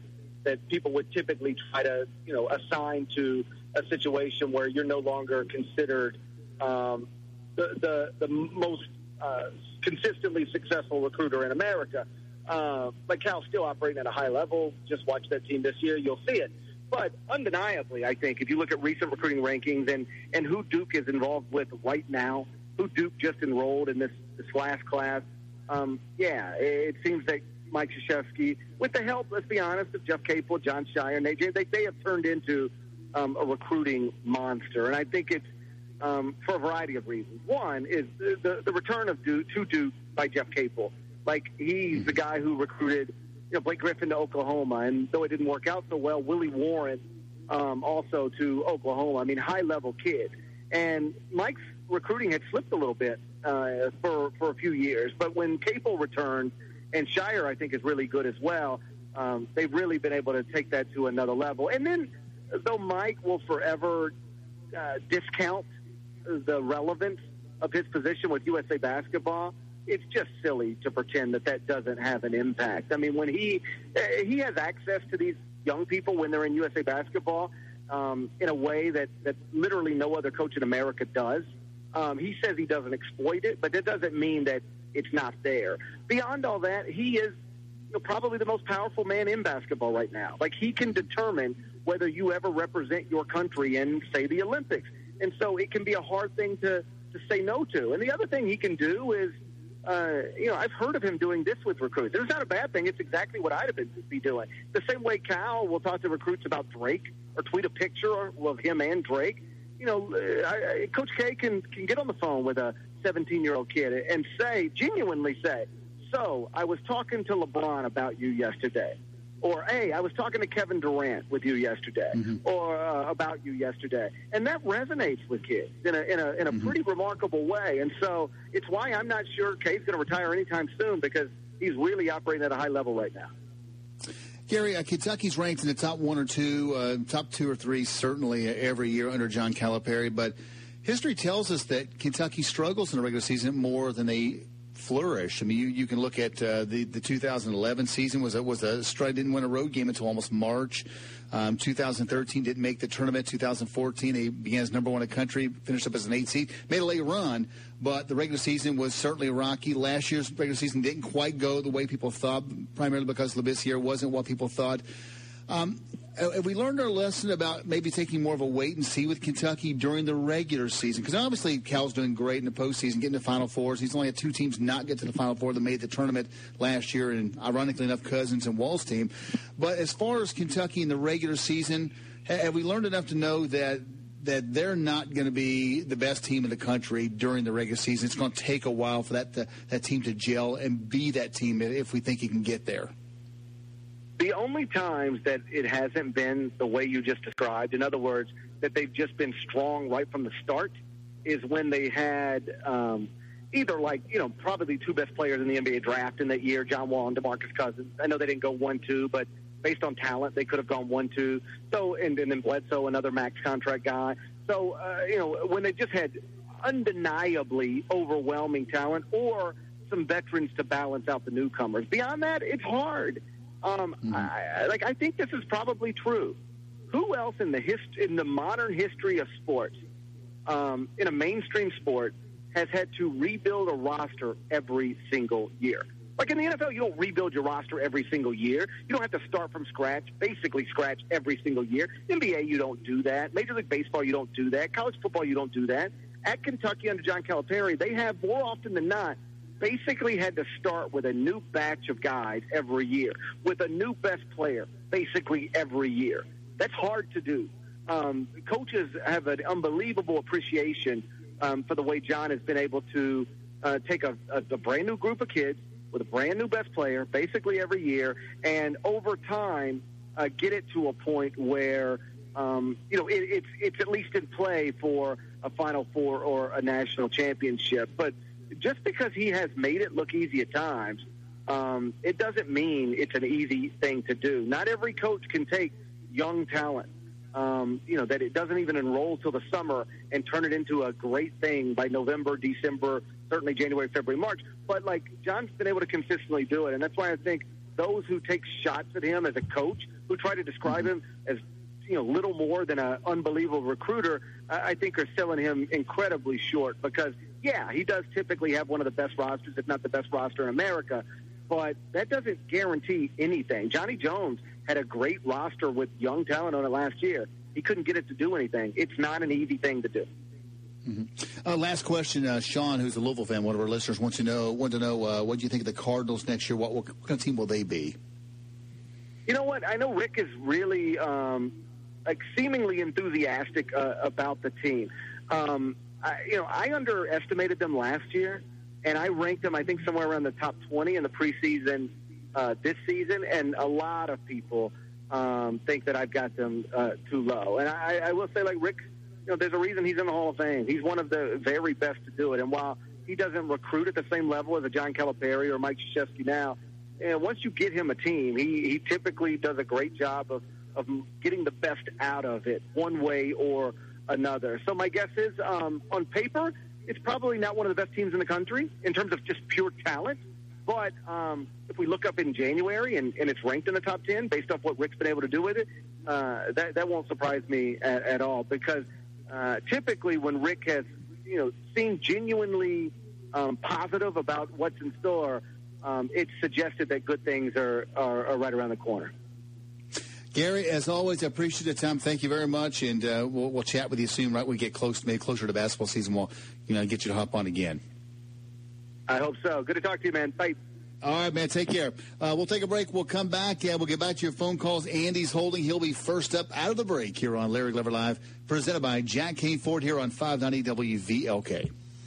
that people would typically try to, you know, assign to a situation where you're no longer considered um, the, the the most uh, consistently successful recruiter in America. Uh, but Cal's still operating at a high level. Just watch that team this year. You'll see it. But undeniably, I think, if you look at recent recruiting rankings and, and who Duke is involved with right now, who Duke just enrolled in this, this last class, um, yeah, it seems that Mike Krzyzewski, with the help, let's be honest, of Jeff Capel, John Shire, and A J, they, they have turned into um, a recruiting monster. And I think it's um, for a variety of reasons. One is the, the, the return of Duke to Duke by Jeff Capel. Like, he's the guy who recruited, you know, Blake Griffin to Oklahoma, and though it didn't work out so well, Willie Warren um, also to Oklahoma. I mean, high-level kid. And Mike's recruiting had slipped a little bit uh, for, for a few years. But when Capel returned, and Shire, I think, is really good as well, um, they've really been able to take that to another level. And then, though Mike will forever uh, discount the relevance of his position with U S A Basketball, it's just silly to pretend that that doesn't have an impact. I mean, when he uh, he has access to these young people when they're in U S A Basketball um, in a way that, that literally no other coach in America does. Um, he says he doesn't exploit it, but that doesn't mean that it's not there. Beyond all that, he is you know, probably the most powerful man in basketball right now. Like, he can determine whether you ever represent your country in, say, the Olympics. And so it can be a hard thing to, to say no to. And the other thing he can do is, uh, you know, I've heard of him doing this with recruits. It's not a bad thing. It's exactly what I'd have been be doing. The same way Cal will talk to recruits about Drake or tweet a picture of him and Drake. You know, I, I, Coach K can, can get on the phone with a seventeen-year-old kid and say, genuinely say, so I was talking to LeBron about you yesterday. Or, hey, I was talking to Kevin Durant with you yesterday, mm-hmm. or uh, about you yesterday. And that resonates with kids in a, in a, in a mm-hmm. pretty remarkable way. And so it's why I'm not sure K's going to retire anytime soon, because he's really operating at a high level right now. Gary, uh, Kentucky's ranked in the top one or two, uh, top two or three certainly every year under John Calipari, but history tells us that Kentucky struggles in the regular season more than they flourish. I mean, you, you can look at uh, the the two thousand eleven season was a, was a stride, didn't win a road game until almost March. Um, two thousand thirteen didn't make the tournament. two thousand fourteen they began as number one in the country, finished up as an eight seed, made a late run, but the regular season was certainly rocky. Last year's regular season didn't quite go the way people thought, primarily because Labissiere wasn't what people thought. Um, have we learned our lesson about maybe taking more of a wait and see with Kentucky during the regular season? Because obviously Cal's doing great in the postseason, getting to Final Fours. He's only had two teams not get to the Final Four that made the tournament last year, and ironically enough, Cousins and Wall's team. But as far as Kentucky in the regular season, have we learned enough to know that that they're not going to be the best team in the country during the regular season? It's going to take a while for that to, that team to gel and be that team if we think he can get there. The only times that it hasn't been the way you just described, in other words, that they've just been strong right from the start, is when they had um, either like, you know, probably the two best players in the N B A draft in that year, John Wall and DeMarcus Cousins. I know they didn't go one two, but based on talent, they could have gone one two. So, and, and then Bledsoe, another max contract guy. So, uh, you know, when they just had undeniably overwhelming talent or some veterans to balance out the newcomers. Beyond that, it's hard. Um, mm-hmm. I, like I think this is probably true. Who else in the hist- in the modern history of sports, um, in a mainstream sport, has had to rebuild a roster every single year? Like in the N F L, you don't rebuild your roster every single year. You don't have to start from scratch, basically scratch every single year. N B A, you don't do that. Major League Baseball, you don't do that. College football, you don't do that. At Kentucky under John Calipari, they have more often than not basically had to start with a new batch of guys every year, with a new best player basically every year. That's hard to do. Um, coaches have an unbelievable appreciation um, for the way John has been able to uh, take a, a, a brand new group of kids with a brand new best player basically every year, and over time uh, get it to a point where um, you know it, it's it's at least in play for a Final Four or a national championship. But just because he has made it look easy at times, um, it doesn't mean it's an easy thing to do. Not every coach can take young talent, um, you know, that it doesn't even enroll till the summer and turn it into a great thing by November, December, certainly January, February, March. But, like, John's been able to consistently do it, and that's why I think those who take shots at him as a coach, who try to describe him as, you know, little more than an unbelievable recruiter, I think are selling him incredibly short because, yeah, he does typically have one of the best rosters, if not the best roster in America, but that doesn't guarantee anything. Johnny Jones had a great roster with young talent on it last year. He couldn't get it to do anything. It's not an easy thing to do. Mm-hmm. Uh, last question, uh, Sean, who's a Louisville fan, one of our listeners, wants to know, want to know uh, what do you think of the Cardinals next year? What, what kind of team will they be? You know what? I know Rick is really, um, like, seemingly enthusiastic uh, about the team. Um, I, you know, I underestimated them last year, and I ranked them, I think, somewhere around the top twenty in the preseason uh, this season, and a lot of people um, think that I've got them uh, too low. And I, I will say, like, Rick, you know, there's a reason he's in the Hall of Fame. He's one of the very best to do it. And while he doesn't recruit at the same level as a John Calipari or Mike Krzyzewski now, you know, once you get him a team, he, he typically does a great job of, of getting the best out of it one way or another. So my guess is, um, on paper, it's probably not one of the best teams in the country in terms of just pure talent. But um, if we look up in January and, and it's ranked in the top ten based off what Rick's been able to do with it, uh, that, that won't surprise me at, at all because uh, typically when Rick has, you know, seemed genuinely um, positive about what's in store, um, it's suggested that good things are, are, are right around the corner. Gary, as always, I appreciate the time. Thank you very much, and uh, we'll, we'll chat with you soon. Right when we get close, maybe closer to basketball season, we'll you know get you to hop on again. I hope so. Good to talk to you, man. Bye. All right, man. Take care. Uh, we'll take a break. We'll come back. Yeah, we'll get back to your phone calls. Andy's holding. He'll be first up out of the break here on Larry Glover Live, presented by Jack Kane Ford here on five ninety W V L K.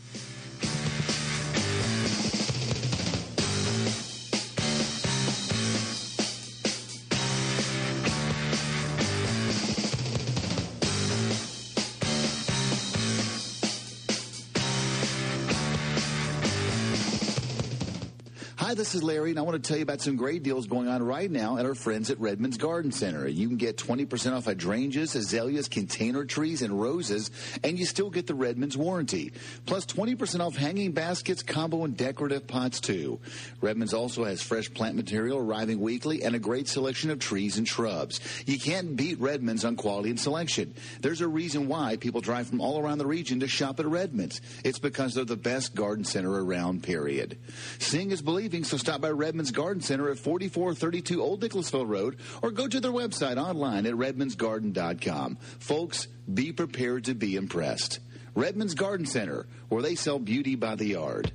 Hi, this is Larry, and I want to tell you about some great deals going on right now at our friends at Redmond's Garden Center. You can get twenty percent off hydrangeas, azaleas, container trees, and roses, and you still get the Redmond's warranty. Plus twenty percent off hanging baskets, combo, and decorative pots, too. Redmond's also has fresh plant material arriving weekly and a great selection of trees and shrubs. You can't beat Redmond's on quality and selection. There's a reason why people drive from all around the region to shop at Redmond's. It's because they're the best garden center around, period. Seeing is believing. So stop by Redmond's Garden Center at forty-four thirty-two Old Nicholasville Road or go to their website online at redmonds garden dot com. Folks, be prepared to be impressed. Redmond's Garden Center, where they sell beauty by the yard.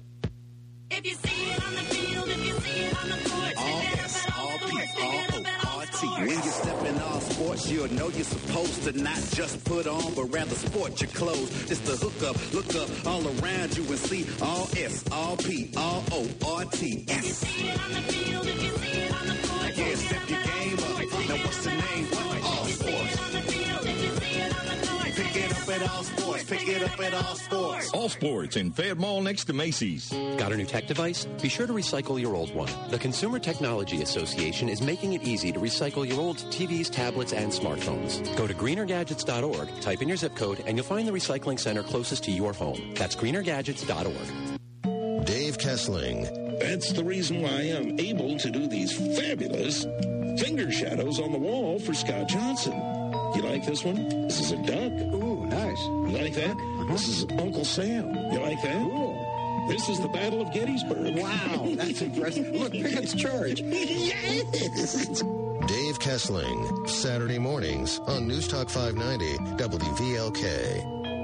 If you see it on the field, if you see it on the court, all S, all P, all O, R T. When you step in all sports, you'll know you're supposed to not just put on, but rather sport your clothes. It's the hookup, look up all around you and see all S, all P, all O, R T. If you see it on the field, if you see it on the court, yeah, step your game up. Now what's the name? All sports. on the field, if you see it on the court, Pick it up at all sports. Pick it up at all sports. All Sports in Fayette Mall next to Macy's. Got a new tech device? Be sure to recycle your old one. The Consumer Technology Association is making it easy to recycle your old T Vs, tablets, and smartphones. Go to greener gadgets dot org, type in your zip code, and you'll find the recycling center closest to your home. That's greener gadgets dot org. Dave Kessling. That's the reason why I'm able to do these fabulous finger shadows on the wall for Scott Johnson. You like this one? This is a duck. Ooh, nice. You like that? Uh-huh. This is Uncle Sam. You like that? Cool. This is the Battle of Gettysburg. Wow, that's impressive. Look, Pickett's charge. Yes! Dave Kessling, Saturday mornings on News Talk five ninety W V L K.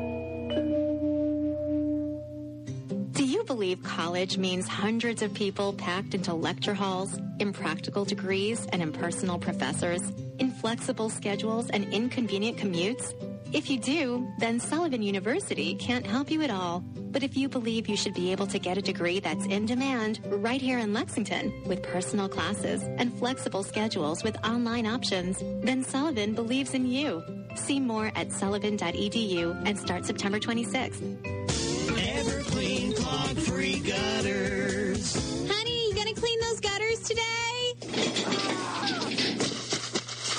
Do you believe college means hundreds of people packed into lecture halls, impractical degrees, and impersonal professors, inflexible schedules, and inconvenient commutes? If you do, then Sullivan University can't help you at all. But if you believe you should be able to get a degree that's in demand right here in Lexington with personal classes and flexible schedules with online options, then Sullivan believes in you. See more at sullivan dot e d u and start September twenty-sixth. Everclean clog-free gutters. Honey, you gonna clean those gutters today?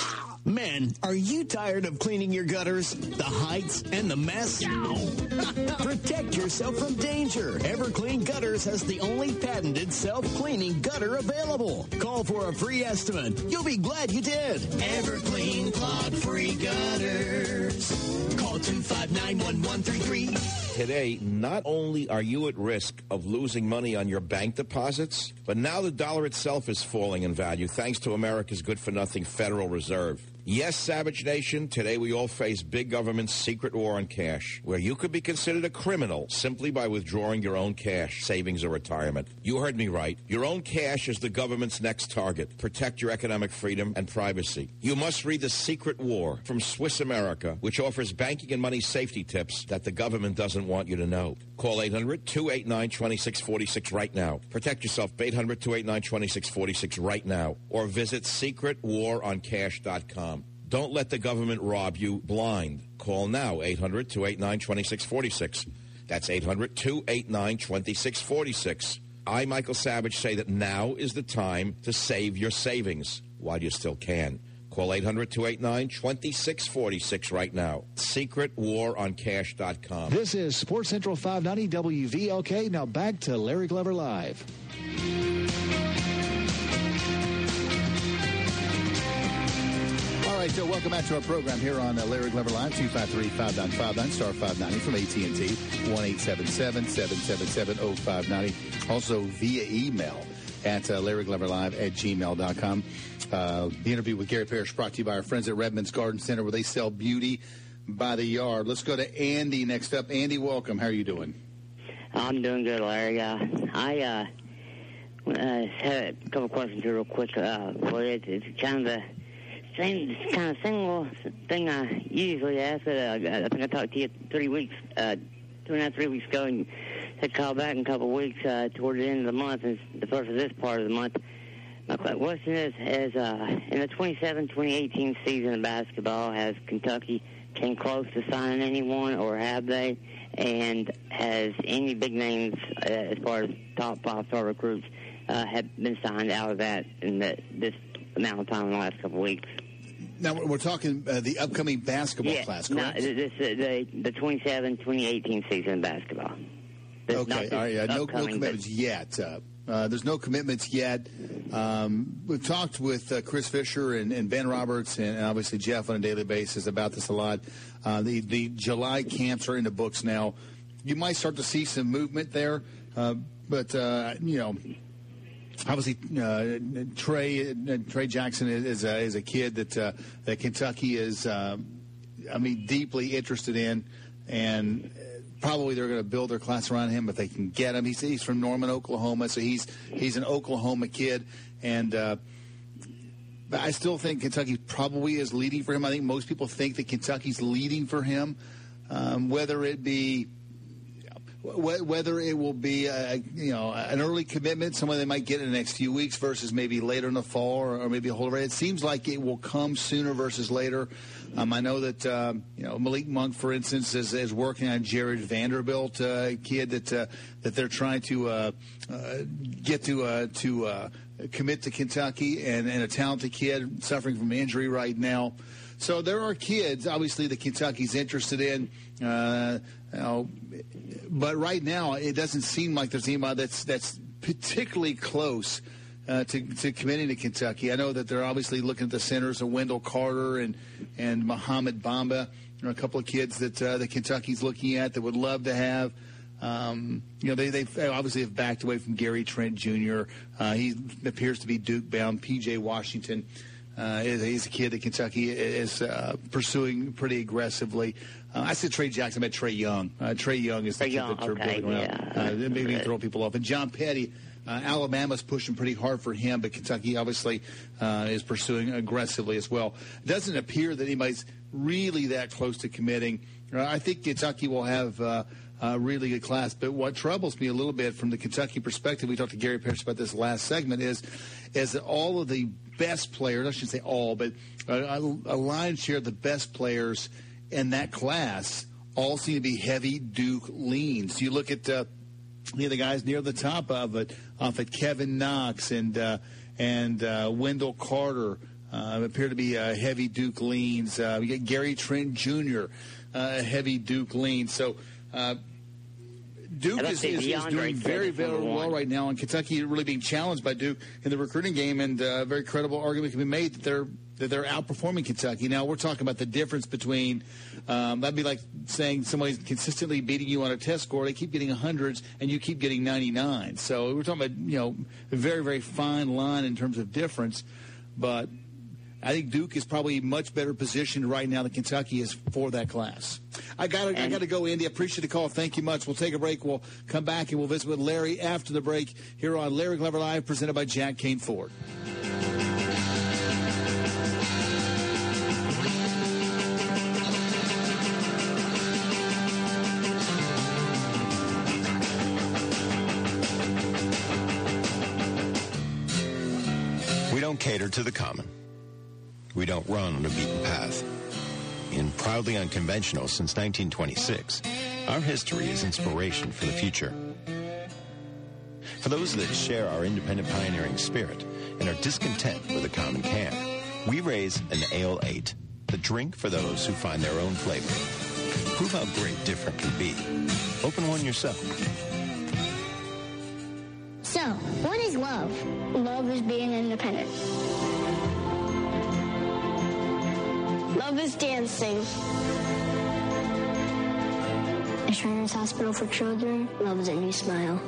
Men, are you tired of cleaning your gutters, the heights, and the mess? Protect yourself from danger. Everclean Gutters has the only patented self-cleaning gutter available. Call for a free estimate. You'll be glad you did. Everclean clog-free gutters. Call two five nine, one one three three. Today, not only are you at risk of losing money on your bank deposits, but now the dollar itself is falling in value thanks to America's good-for-nothing Federal Reserve. Yes, Savage Nation, today we all face big government's secret war on cash, where you could be considered a criminal simply by withdrawing your own cash, savings, or retirement. You heard me right. Your own cash is the government's next target. Protect your economic freedom and privacy. You must read The Secret War from Swiss America, which offers banking and money safety tips that the government doesn't want you to know. Call eight hundred, two eight nine, two six four six right now. Protect yourself, eight hundred, two eight nine, two six four six right now. Or visit secret war on cash dot com. Don't let the government rob you blind. Call now, eight hundred, two eight nine, two six four six. That's eight hundred, two eight nine, two six four six. I, Michael Savage, say that now is the time to save your savings while you still can. Call eight hundred, two eight nine, two six four six right now. secret war on cash dot com. This is Sports Central five ninety W V L K. Now back to Larry Glover Live. All right, so welcome back to our program here on uh, Larry Glover Live, two five three, five nine five nine, star five ninety from A T and T, one eight seven seven, seven seven seven, oh five nine oh. Also via email at uh, Larry Glover Live at gmail dot com. Uh, the interview with Gary Parrish brought to you by our friends at Redmond's Garden Center, where they sell beauty by the yard. Let's go to Andy next up. Andy, welcome. How are you doing? I'm doing good, Larry. Uh, I uh, uh, had a couple questions here real quick uh, for you. It's, it's kind of the same kind of single thing I usually ask. Uh, I think I talked to you three weeks, uh, two and a half, three weeks ago, and said call back in a couple of weeks uh, toward the end of the month, and the first of this part of the month. My question is, is uh, in the twenty-seven twenty eighteen season of basketball, has Kentucky came close to signing anyone, or have they? And has any big names, uh, as far as top five-star recruits, uh, have been signed out of that in the, this amount of time in the last couple of weeks? Now, we're talking uh, the upcoming basketball yeah, class, correct? No, this, uh, the, the twenty-seven twenty eighteen season of basketball. This, okay, all right, yeah, no, no commitments but, yet. Uh, uh, there's no commitments yet. Um, we've talked with uh, Chris Fisher and, and Ben Roberts and obviously Jeff on a daily basis about this a lot. Uh, the, the July camps are in the books now. You might start to see some movement there, uh, but, uh, you know, obviously, uh, Trey uh, Trey Jackson is, is, a, is a kid that uh, that Kentucky is, uh, I mean, deeply interested in, and probably they're going to build their class around him if they can get him. He's, he's from Norman, Oklahoma, so he's he's an Oklahoma kid, and uh, but I still think Kentucky probably is leading for him. I think most people think that Kentucky's leading for him, um, whether it be. Whether it will be a, you know an early commitment, someone they might get in the next few weeks versus maybe later in the fall, or, or maybe a whole. It seems like it will come sooner versus later. Um, I know that um, you know Malik Monk, for instance, is, is working on Jared Vanderbilt, a uh, kid that uh, that they're trying to uh, uh, get to uh, to uh, commit to Kentucky, and, and a talented kid suffering from injury right now. So there are kids, obviously, that Kentucky's interested in. Uh, you know, but right now, it doesn't seem like there's anybody that's that's particularly close uh, to, to committing to Kentucky. I know that they're obviously looking at the centers of Wendell Carter and and Mohamed Bamba. There are a couple of kids that uh, that Kentucky's looking at that would love to have. Um, you know, they they obviously have backed away from Gary Trent Junior Uh, he appears to be Duke bound. P J Washington. Uh, he's a kid that Kentucky is uh, pursuing pretty aggressively. Uh, I said Trey Jackson, I meant Trey Young. Uh, Trey Young is the Trey kid Young, that they're okay, building around. yeah. Uh, maybe throw people off. And John Petty, uh, Alabama's pushing pretty hard for him, but Kentucky obviously uh, is pursuing aggressively as well. It doesn't appear that anybody's really that close to committing. Uh, I think Kentucky will have uh, a really good class, but what troubles me a little bit from the Kentucky perspective, we talked to Gary Parrish about this last segment, is, is that all of the best players, I shouldn't say all, but a, a lion's share of the best players in that class all seem to be heavy Duke leans. You look at uh, you know, the guys near the top of it, off at Kevin Knox and uh, and uh, Wendell Carter, uh, appear to be uh, heavy Duke leans. Uh, we get Gary Trent Junior, uh, heavy Duke leans. So uh, Duke is, is, is doing very, very well right now, and Kentucky really being challenged by Duke in the recruiting game, and a uh, very credible argument can be made that they're that they're outperforming Kentucky. Now, we're talking about the difference between, um, that'd be like saying somebody's consistently beating you on a test score. They keep getting hundreds, and you keep getting ninety-nine. So we're talking about, you know, a very, very fine line in terms of difference. But I think Duke is probably much better positioned right now than Kentucky is for that class. I got I got to go, Andy. I appreciate the call. Thank you much. We'll take a break. We'll come back, and we'll visit with Larry after the break here on Larry Glover Live, presented by Jack Kane Ford. We don't cater to the common. We don't run on a beaten path. In Proudly Unconventional since nineteen twenty-six, our history is inspiration for the future. For those that share our independent pioneering spirit and are discontent with a common can, we raise an Ale eight, the drink for those who find their own flavor. Prove how great different can be. Open one yourself. So, what is love? Love is being independent. Love is dancing. At Shriners Hospital for Children, love is a new smile.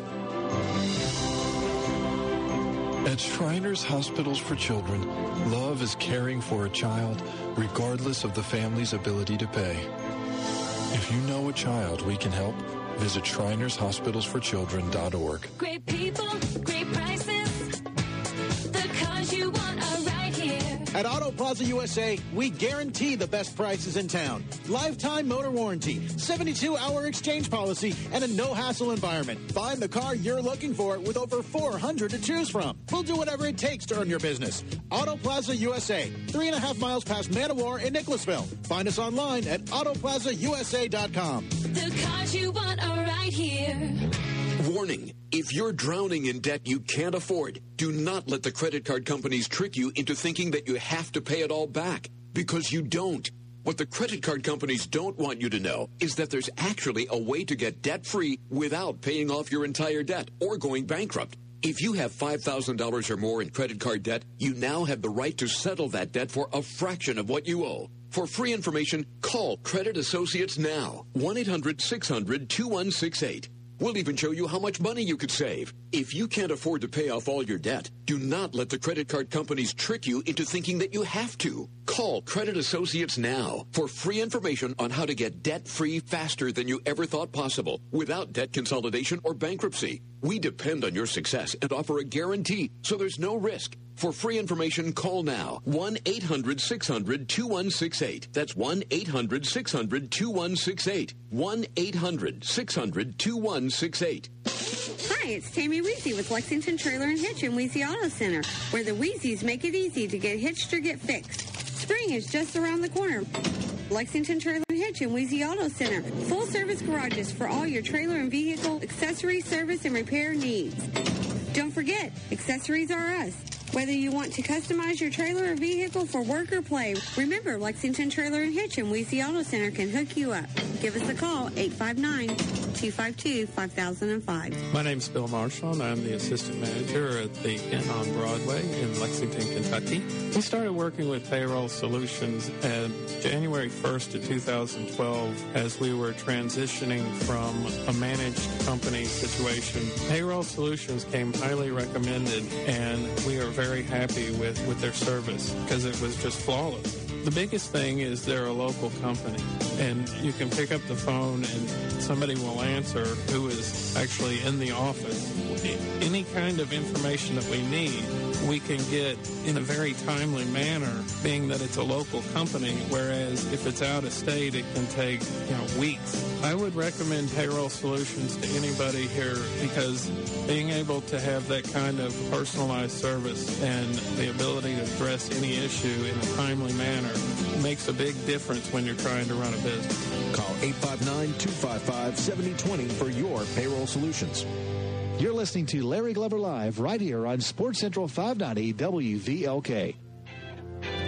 At Shriners Hospitals for Children, love is caring for a child regardless of the family's ability to pay. If you know a child we can help, visit Shriners Hospitals for Children dot org. Great people, great prices. The cars you want are right here. At Auto Plaza U S A, we guarantee the best prices in town. Lifetime motor warranty, seventy-two hour exchange policy, and a no-hassle environment. Find the car you're looking for with over four hundred to choose from. We'll do whatever it takes to earn your business. Auto Plaza U S A, three and a half miles past Manowar in Nicholasville. Find us online at auto plaza u s a dot com. The cars you want are right here. Warning, if you're drowning in debt you can't afford, do not let the credit card companies trick you into thinking that you have to pay it all back, because you don't. What the credit card companies don't want you to know is that there's actually a way to get debt-free without paying off your entire debt or going bankrupt. If you have five thousand dollars or more in credit card debt, you now have the right to settle that debt for a fraction of what you owe. For free information, call Credit Associates now. one eight hundred six hundred two one six eight. We'll even show you how much money you could save. If you can't afford to pay off all your debt, do not let the credit card companies trick you into thinking that you have to. Call Credit Associates now for free information on how to get debt-free faster than you ever thought possible without debt consolidation or bankruptcy. We depend on your success and offer a guarantee, so there's no risk. For free information, call now. one eight hundred six hundred two one six eight. That's one eight hundred six hundred two one six eight. one eight hundred six hundred two one six eight. Hi, it's Tammy Weezy with Lexington Trailer and Hitch and Weezy Auto Center, where the Weezys make it easy to get hitched or get fixed. Spring is just around the corner. Lexington Trailer and Hitch and Weezy Auto Center. Full service garages for all your trailer and vehicle accessory service and repair needs. Don't forget, accessories are us. Whether you want to customize your trailer or vehicle for work or play, remember Lexington Trailer and Hitch and Weezy Auto Center can hook you up. Give us a call, eight five nine, two five two, five thousand five. My name's Bill Marshall, and I'm the assistant manager at the Inn on Broadway in Lexington, Kentucky. We started working with Payroll Solutions at January first of two thousand twelve as we were transitioning from a managed company situation. Payroll Solutions came highly recommended, and we are very happy with, with their service because it was just flawless. The biggest thing is they're a local company, and you can pick up the phone and somebody will answer who is actually in the office. Any kind of information that we need, we can get in a very timely manner, being that it's a local company, whereas if it's out of state, it can take, you know, weeks. I would recommend Payroll Solutions to anybody here because being able to have that kind of personalized service and the ability to address any issue in a timely manner makes a big difference when you're trying to run a business. Call eight five nine, two five five, seven zero two zero for your Payroll Solutions. You're listening to Larry Glover Live right here on Sports Central five ninety W V L K.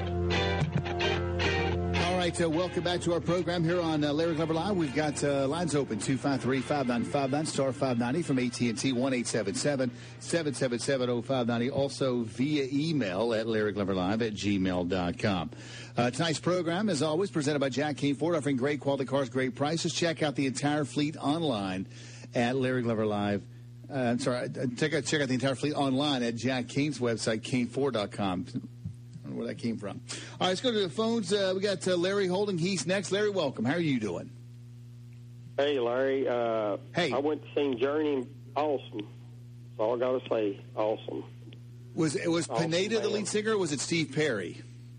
right, uh, welcome back to our program here on uh, Larry Glover Live. We've got uh, lines open, two five three, five nine five nine, star five ninety from A T and T, one eight seven seven, seven seven seven, oh five nine oh. Also via email at Larry Glover Live at gmail dot com. Uh, tonight's program, as always, presented by Jack King Ford, offering great quality cars, great prices. Check out the entire fleet online at Larry Glover Live. Uh, I'm sorry, check out, check out the entire fleet online at Jack King's website, king ford dot com. I don't know where that came from. All right, let's go to the phones. Uh, we got uh, Larry Holding. He's next. Larry, welcome. How are you doing? Hey, Larry. Uh, hey. I went to see Journey. Awesome. That's all I got to say. Awesome. Was it was awesome, Pineda man. the lead singer, or was it Steve Perry?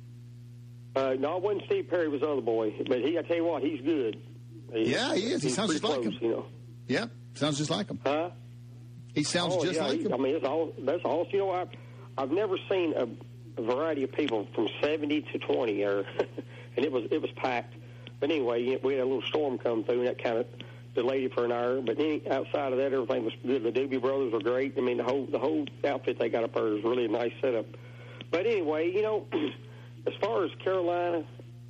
Uh, no, it wasn't Steve Perry. It was the other boy. But he, I tell you what, he's good. He, yeah, he is. He sounds just close, like him. You know. Yep, sounds just like him. Huh? He sounds oh, just yeah, like he, him. I mean, it's all, that's awesome. You know, I've, I've never seen a, a variety of people from seventy to twenty, or, and it was it was packed. But anyway, we had a little storm come through, and that kind of delayed it for an hour. But any, outside of that, everything was good. The Doobie Brothers were great. I mean, the whole the whole outfit they got up there was really a nice setup. But anyway, you know, as far as Carolina,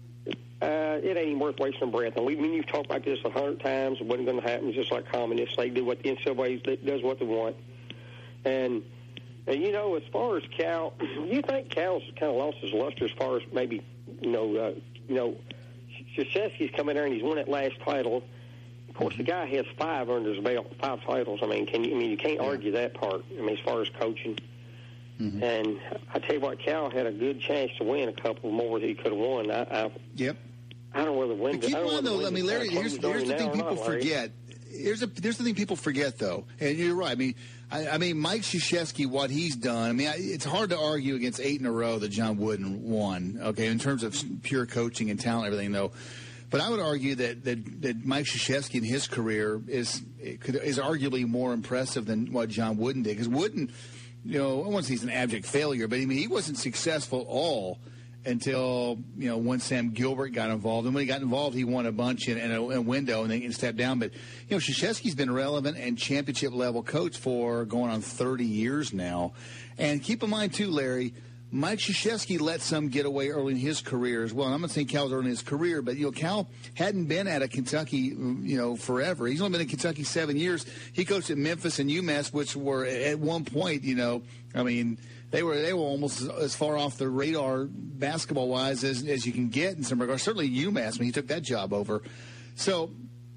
uh, it ain't even worth wasting breath. And we, I mean, you've talked about this a hundred times. It wasn't going to happen. It's just like communists. They do what the N C double A does what they want. And, and you know, as far as Cal, you think Cal's kind of lost his luster as far as maybe, you know, uh, you know, Krzyzewski's come in there and he's won that last title. Of course, the guy has five under his belt, five titles. I mean, can you? I mean, you can't argue that part. I mean, as far as coaching. Mm-hmm. And I tell you what, Cal had a good chance to win a couple more that he could have won. I, I, yep. I don't know whether win. Keep in mind, though, I mean, Larry, here's, here's the thing people not, forget. Here's, a, here's the thing people forget, though, and you're right. I mean, I, I mean, Mike Krzyzewski, what he's done. I mean, I, it's hard to argue against eight in a row that John Wooden won. Okay, in terms of pure coaching and talent, and everything, though. But I would argue that, that, that Mike Krzyzewski in his career is is arguably more impressive than what John Wooden did. Because Wooden, you know, I won't say he's an abject failure, but I mean, he wasn't successful at all until, you know, when Sam Gilbert got involved. And when he got involved, he won a bunch in, in, a, in a window and then stepped down. But, you know, Krzyzewski's been a relevant and championship-level coach for going on thirty years now. And keep in mind, too, Larry, Mike Krzyzewski let some get away early in his career as well. And I'm not saying Cal's early in his career, but, you know, Cal hadn't been at a Kentucky, you know, forever. He's only been in Kentucky seven years. He coached at Memphis and UMass, which were at one point, you know, I mean, they were they were almost as far off the radar basketball-wise as, as you can get in some regards. Certainly UMass when he took that job over. So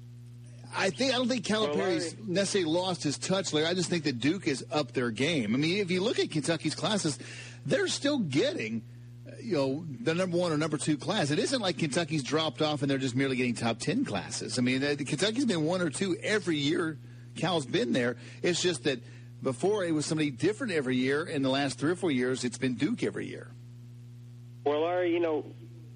I think I don't think Calipari's well, necessarily lost his touch, Larry. I just think that Duke is up their game. I mean, if you look at Kentucky's classes, they're still getting, you know, the number one or number two class. It isn't like Kentucky's dropped off and they're just merely getting top ten classes. I mean, uh, Kentucky's been one or two every year Cal's been there. It's just that before it was somebody different every year. In the last three or four years, it's been Duke every year. Well, Larry, you know,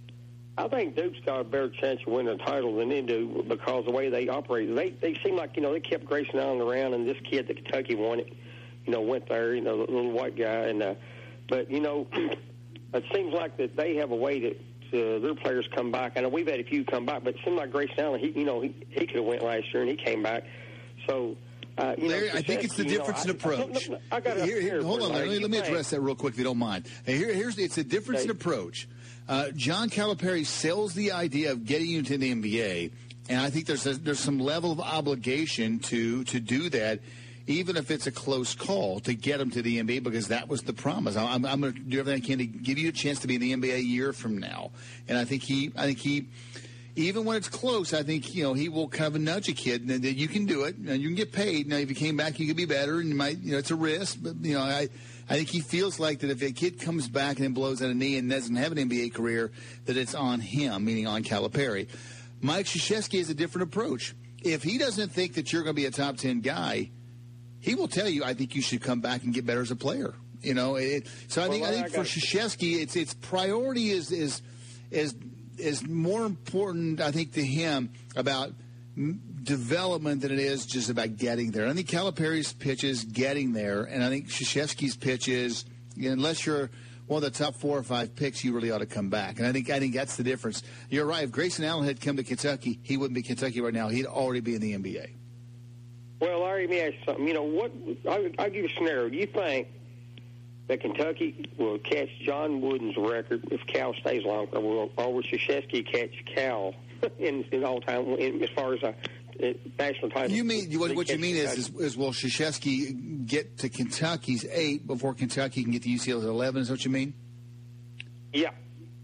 I think Duke's got a better chance of winning a title than they do because of the way they operate. They they seem like, you know, they kept Grayson Allen around, and this kid that Kentucky won it, you know, went there, you know, the little white guy. And uh, but, you know, it seems like that they have a way to, to their players come back. I know we've had a few come back, but it seems like Grayson Allen, he, you know, he, he could have went last year, and he came back. So, Uh, you Larry, know, I think it's the difference know, in approach. I, I, I got here, here, hold on, Larry. let me, let me address that real quick if you don't mind. Here, here's it's a difference okay. in approach. Uh, John Calipari sells the idea of getting you into the N B A, and I think there's a, there's some level of obligation to to do that, even if it's a close call, to get them to the N B A because that was the promise. I'm, I'm going to do everything I can to give you a chance to be in the N B A a year from now, and I think he, I think he. Even when it's close, I think, you know, he will kind of nudge a kid that you can do it and you can get paid. Now, if you came back, you could be better and you might, you know, it's a risk. But, you know, I, I think he feels like that if a kid comes back and then blows out a knee and doesn't have an N B A career, that it's on him, meaning on Calipari. Mike Krzyzewski has a different approach. If he doesn't think that you're going to be a top ten guy, he will tell you, I think you should come back and get better as a player. You know, it, so I think, well, I think I for Krzyzewski, it's, its priority is, is, is, is more important, I think, to him about m- development than it is just about getting there. I think Calipari's pitch is getting there, and I think Krzyzewski's pitch is, you know, unless you're one of the top four or five picks, you really ought to come back. And I think I think that's the difference. You're right. If Grayson Allen had come to Kentucky, he wouldn't be Kentucky right now. He'd already be in the N B A. Well, Larry, let me ask you something. You know, what? I'll, I'll give you a scenario. Do you think that Kentucky will catch John Wooden's record if Cal stays longer, or will, or will Krzyzewski catch Cal in, in all time in, as far as a uh, national title? You mean what, what you mean is, is is will Krzyzewski get to Kentucky's eight before Kentucky can get to U C L A's eleven? Is that what you mean? Yeah.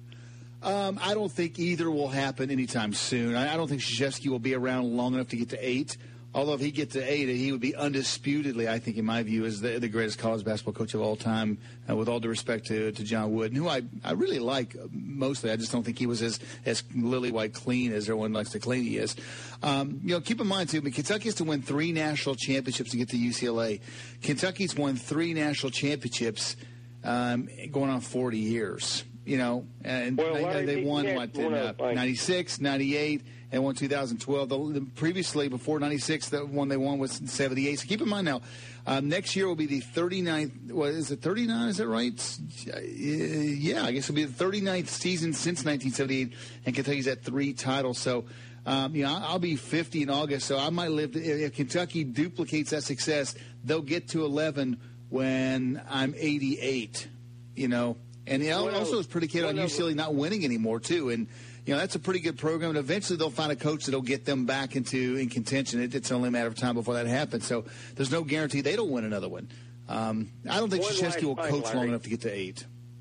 Um, I don't think either will happen anytime soon. I, I don't think Krzyzewski will be around long enough to get to eight. Although if he gets to eight, he would be undisputedly, I think, in my view, as the, the greatest college basketball coach of all time, uh, with all due respect to, to John Wooden, who I, I really like mostly. I just don't think he was as, as lily-white clean as everyone likes to claim he is. Um, you know, keep in mind, too, I mean, Kentucky has to win three national championships to get to U C L A. Kentucky's won three national championships um, going on forty years. You know, and well, they, Larry, they won, yeah, what, in uh, ninety-six, ninety-eight, and won two thousand twelve. The, the, previously, before ninety-six, the one they won was seventy-eight. So keep in mind now, um, next year will be the thirty-ninth, what, is it thirty-nine, is that right? Uh, yeah, I guess it'll be the thirty-ninth season since nineteen seventy-eight, and Kentucky's at three titles. So, um, you know, I'll be fifty in August, so I might live, to, if Kentucky duplicates that success, they'll get to eleven when I'm eighty-eight, you know. And it well, also is predicated well, on no, U C L A not winning anymore, too. And, you know, that's a pretty good program. And eventually they'll find a coach that will get them back into in contention. It, it's only a matter of time before that happens. So there's no guarantee they don't win another one. Um, I don't think Krzyzewski will thing, coach Larry. long enough to get to eight.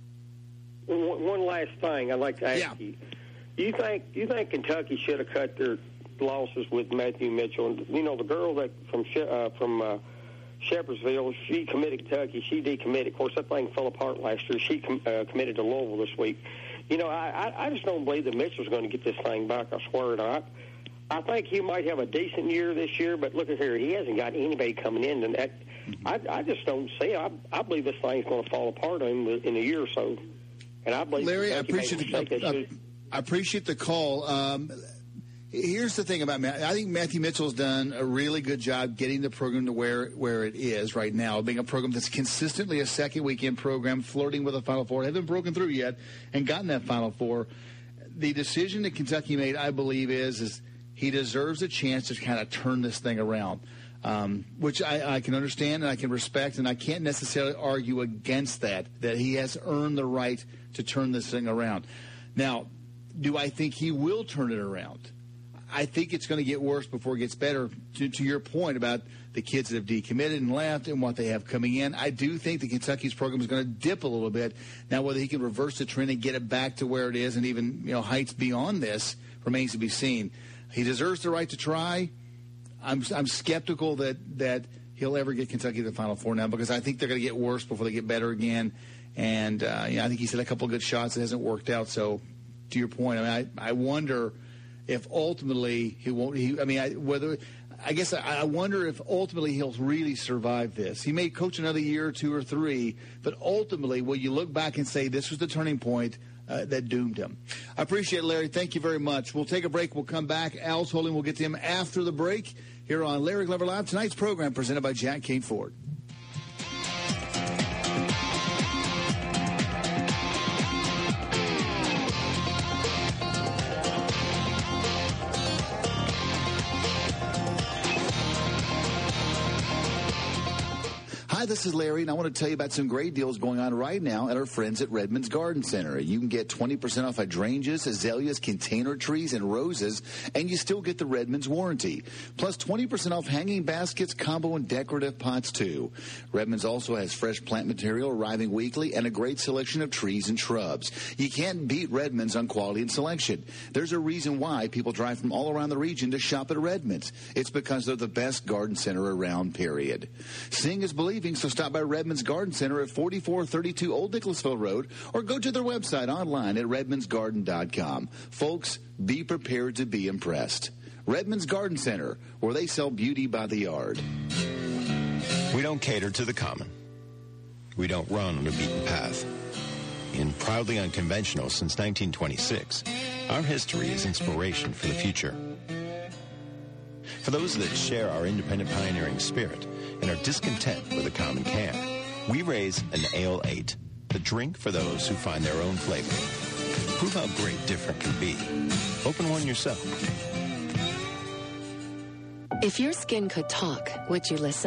One, one last thing I'd like to ask Yeah. you. You think you think Kentucky should have cut their losses with Matthew Mitchell? And, you know, the girl that from uh, from uh, Shepherdsville, she committed Kentucky. She decommitted. Of course, that thing fell apart last year. She com- uh, committed to Louisville this week. You know, I, I, I just don't believe that Mitchell's going to get this thing back. I swear it. I, I think he might have a decent year this year, but look at here. He hasn't got anybody coming in. And that, I, I just don't see it. I, I believe this thing's going to fall apart in, in a year or so. And I believe Larry, I Kentucky appreciate made a the, mistake. I, I appreciate the call. Um, Here's the thing about Matt. I think Matthew Mitchell's done a really good job getting the program to where, where it is right now, being a program that's consistently a second weekend program, flirting with a Final Four. Haven't broken through yet and gotten that Final Four. The decision that Kentucky made, I believe, is, is he deserves a chance to kind of turn this thing around, um, which I, I can understand and I can respect, and I can't necessarily argue against that, that he has earned the right to turn this thing around. Now, do I think he will turn it around? I think it's going to get worse before it gets better. To, to your point about the kids that have decommitted and left and what they have coming in, I do think that Kentucky's program is going to dip a little bit. Now, whether he can reverse the trend and get it back to where it is and even, you know, heights beyond this remains to be seen. He deserves the right to try. I'm I'm skeptical that, that he'll ever get Kentucky to the Final Four now, because I think they're going to get worse before they get better again. And uh, you know, I think he's had a couple of good shots. It hasn't worked out. So, to your point, I mean, I, I wonder if ultimately he won't. He, I mean, I, whether I guess I, I wonder if ultimately he'll really survive this. He may coach another year or two or three, but ultimately, will you look back and say this was the turning point uh, that doomed him? I appreciate it, Larry. Thank you very much. We'll take a break. We'll come back. Al's holding. We'll get to him after the break here on Larry Glover Live. Tonight's program presented by Jack Kane Ford. Hi, this is Larry, and I want to tell you about some great deals going on right now at our friends at Redmond's Garden Center. You can get twenty percent off hydrangeas, azaleas, container trees, and roses, and you still get the Redmond's warranty. Plus twenty percent off hanging baskets, combo, and decorative pots, too. Redmond's also has fresh plant material arriving weekly and a great selection of trees and shrubs. You can't beat Redmond's on quality and selection. There's a reason why people drive from all around the region to shop at Redmond's. It's because they're the best garden center around, period. Seeing is believing, so stop by Redmond's Garden Center at forty-four thirty-two Old Nicholasville Road or go to their website online at redmonds garden dot com. Folks, be prepared to be impressed. Redmond's Garden Center, where they sell beauty by the yard. We don't cater to the common. We don't run on a beaten path. In Proudly Unconventional since nineteen twenty-six, our history is inspiration for the future. For those that share our independent pioneering spirit and are discontent with a common can, we raise an Ale eight, the drink for those who find their own flavor. Prove how great different can be. Open one yourself. If your skin could talk, would you listen?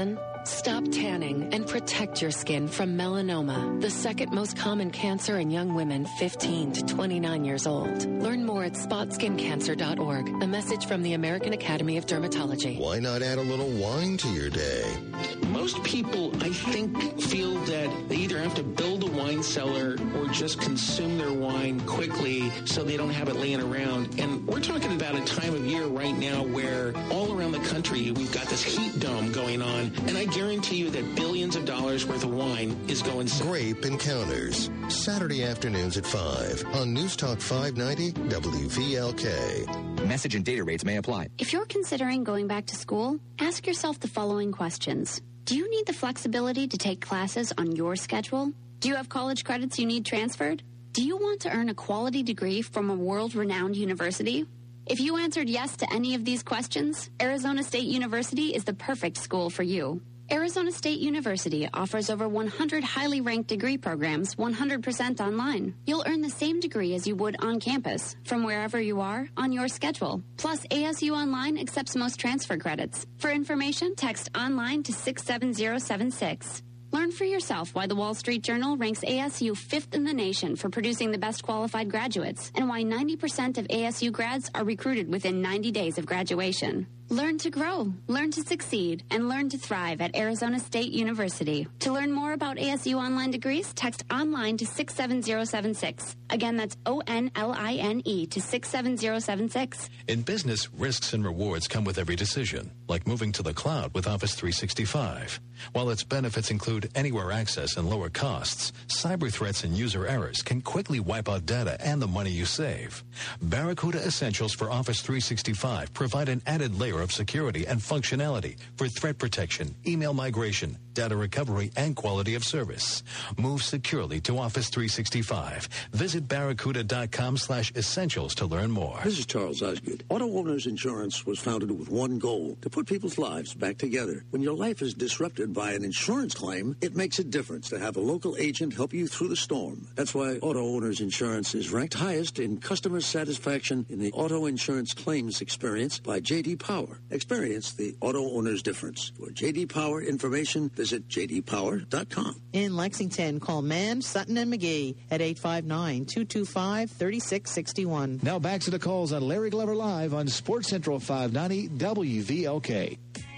Stop tanning and protect your skin from melanoma, the second most common cancer in young women fifteen to twenty-nine years old. Learn more at spot skin cancer dot org. A message from the American Academy of Dermatology. Why not add a little wine to your day? Most people, I think, feel that they either have to build a wine cellar or just consume their wine quickly so they don't have it laying around. And we're talking about a time of year right now where all around the country we've got this heat dome going on, and I guarantee you that billions of dollars worth of wine is going south. Grape Encounters, Saturday afternoons at five on News Talk five ninety W V L K. Message and data rates may apply. If you're considering going back to school, ask yourself the following questions. Do you need the flexibility to take classes on your schedule? Do you have college credits you need transferred? Do you want to earn a quality degree from a world-renowned university? If you answered yes to any of these questions, Arizona State University is the perfect school for you. Arizona State University offers over one hundred highly ranked degree programs one hundred percent online. You'll earn the same degree as you would on campus, from wherever you are, on your schedule. Plus, A S U Online accepts most transfer credits. For information, text online to six seven zero seven six. Learn for yourself why the Wall Street Journal ranks A S U fifth in the nation for producing the best qualified graduates, and why ninety percent of A S U grads are recruited within ninety days of graduation. Learn to grow, learn to succeed, and learn to thrive at Arizona State University. To learn more about A S U online degrees, text online to six seven zero seven six. Again, that's O N L I N E to six seven zero seven six. In business, risks and rewards come with every decision, like moving to the cloud with Office three sixty-five. While its benefits include anywhere access and lower costs, cyber threats and user errors can quickly wipe out data and the money you save. Barracuda Essentials for Office three sixty-five provide an added layer of security and functionality for threat protection, email migration, data recovery, and quality of service. Move securely to Office three sixty-five. Visit barracuda.com slash essentials to learn more. This is Charles Osgood. Auto Owners Insurance was founded with one goal, to put people's lives back together. When your life is disrupted by an insurance claim, it makes a difference to have a local agent help you through the storm. That's why Auto Owners Insurance is ranked highest in customer satisfaction in the auto insurance claims experience by J D Power. Experience the auto owner's difference. For J D Power information, visit j d power dot com. In Lexington, call Mann, Sutton, and McGee at eight five nine, two two five, three six six one. Now back to the calls on Larry Glover Live on Sports Central five ninety W V L K.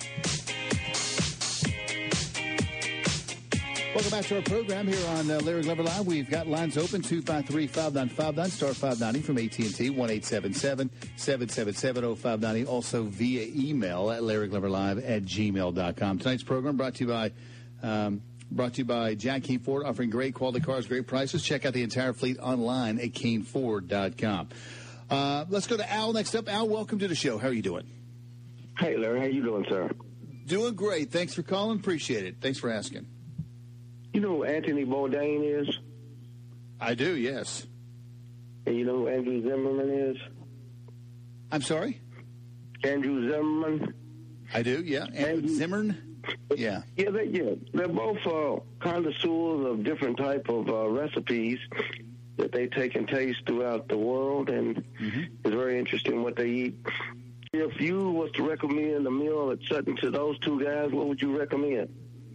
Welcome back to our program here on uh, Larry Glover Live. We've got lines open, two five three, five nine five nine, star five ninety from A T and T, one eight seven seven, seven seven seven, oh five nine oh. Also via email at larry glover live at gmail dot com. Tonight's program brought to you by um, brought to you by Jack Keane Ford, offering great quality cars, great prices. Check out the entire fleet online at kane ford dot com. Uh, let's go to Al next up. Al, welcome to the show. How are you doing? Hey, Larry. How you doing, sir? Doing great. Thanks for calling. Appreciate it. Thanks for asking. You know who Anthony Bourdain is? I do, yes. And you know who Andrew Zimmerman is? I'm sorry? Andrew Zimmerman. I do, yeah. Andrew Zimmern? Yeah. Yeah, they, yeah. They're both uh, connoisseurs of different type of uh, recipes that they take and taste throughout the world, and mm-hmm. it's very interesting what they eat. If you was to recommend a meal at Sutton to those two guys, what would you recommend?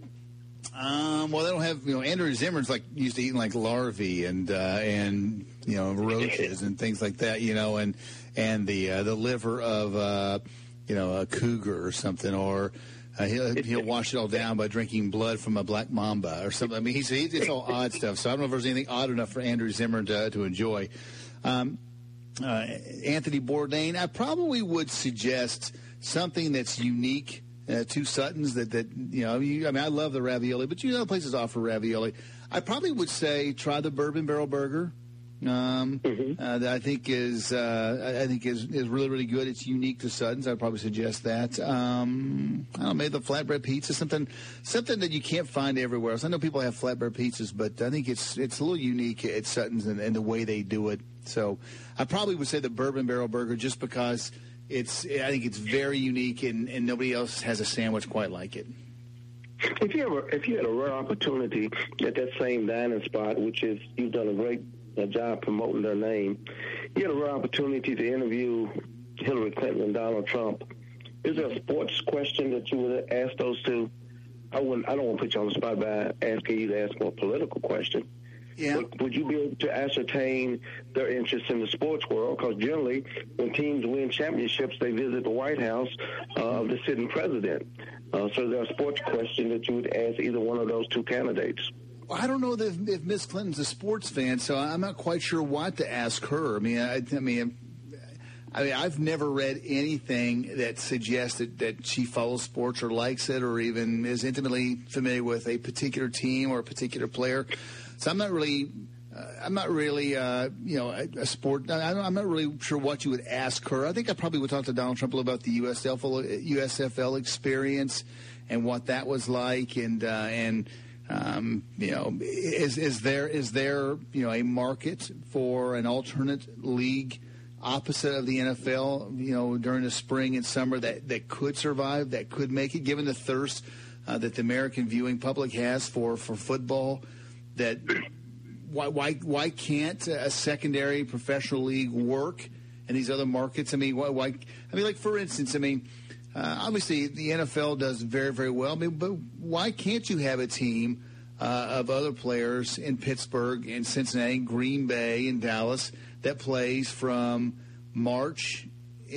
Um, well, they don't have, you know, Andrew Zimmern's like used to eating like larvae and, uh, and, you know, roaches and things like that, you know, and, and the, uh, the liver of, uh, you know, a cougar or something, or, uh, he'll, he'll wash it all down by drinking blood from a black mamba or something. I mean, he's, he's it's all odd stuff. So I don't know if there's anything odd enough for Andrew Zimmern to, to enjoy. Um, uh, Anthony Bourdain, I probably would suggest something that's unique Uh, two Suttons that, that you know, you, I mean, I love the ravioli, but you know, places offer ravioli. I probably would say try the Bourbon Barrel Burger. Um, mm-hmm. uh, that I think is uh, I think is, is really, really good. It's unique to Suttons. I'd probably suggest that. Um, I don't know, maybe the flatbread pizza, something something that you can't find everywhere else. I know people have flatbread pizzas, but I think it's it's a little unique at Suttons and, and the way they do it. So I probably would say the Bourbon Barrel Burger just because It's. I think it's very unique, and, and nobody else has a sandwich quite like it. If you ever, if you had a rare opportunity at that same dining spot, which is you've done a great uh, job promoting their name, you had a rare opportunity to interview Hillary Clinton and Donald Trump. Is there a sports question that you would ask those two I wouldn't. I don't want to put you on the spot by asking you to ask more political question. Yeah. Would, would you be able to ascertain their interest in the sports world? Because generally, when teams win championships, they visit the White House of uh, the sitting president. Uh, so there's a sports question that you would ask either one of those two candidates. Well, I don't know that if, if Miss Clinton's a sports fan, so I'm not quite sure what to ask her. I mean, I, I mean, I mean, I've never read anything that suggests that, that she follows sports or likes it or even is intimately familiar with a particular team or a particular player. So I'm not really, uh, I'm not really, uh, you know, a, a sport. I, I'm not really sure what you would ask her. I think I probably would talk to Donald Trump a little about the U S F L, U S F L experience and what that was like, and uh, and um, you know, is is there is there you know a market for an alternate league opposite of the N F L, you know, during the spring and summer that, that could survive, that could make it, given the thirst uh, that the American viewing public has for, for football, that why, why why can't a secondary professional league work in these other markets? I mean, why, why I mean, like, for instance, I mean, uh, obviously the N F L does very, very well. I mean, but why can't you have a team uh, of other players in Pittsburgh, in Cincinnati, Green Bay, and Dallas that plays from March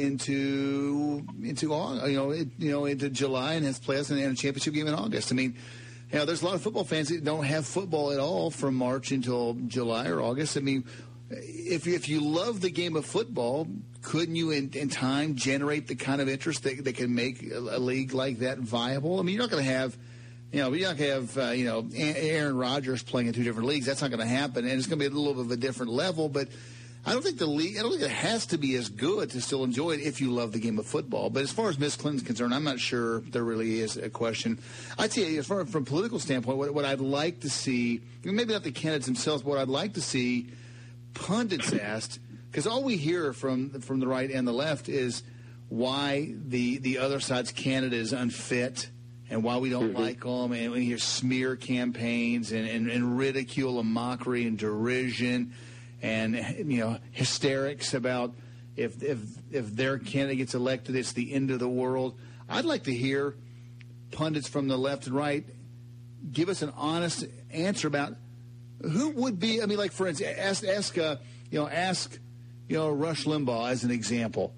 into into you know it, you know into July and has playoffs and a championship game in August? I mean, you know, there's a lot of football fans that don't have football at all from March until July or August. I mean, if if you love the game of football, couldn't you in, in time generate the kind of interest that, that can make a, a league like that viable? I mean, you're not going to have. You know, you're not going to have, uh, you know, Aaron Rodgers playing in two different leagues. That's not going to happen, and it's going to be a little bit of a different level. But I don't think the league, I don't think it has to be as good to still enjoy it if you love the game of football. But as far as Miss Clinton's concerned, I'm not sure there really is a question. I'd say, as far from a political standpoint, what, what I'd like to see, maybe not the candidates themselves, but what I'd like to see pundits asked, because all we hear from from the right and the left is why the the other side's candidate is unfit, and why we don't mm-hmm. like them, and we hear smear campaigns and, and, and ridicule and mockery and derision and, you know, hysterics about if if if their candidate gets elected, it's the end of the world. I'd like to hear pundits from the left and right give us an honest answer about who would be. I mean, like, for instance, ask ask uh, you know ask you know Rush Limbaugh as an example.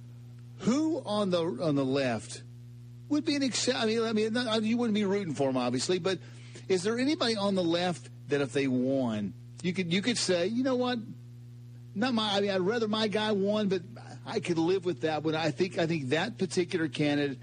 Who on the on the left would be an exception? I mean, I mean, not, you wouldn't be rooting for him, obviously, but is there anybody on the left that if they won, you could you could say, you know what, not my. I mean, I'd rather my guy won, but I could live with that. But I think I think that particular candidate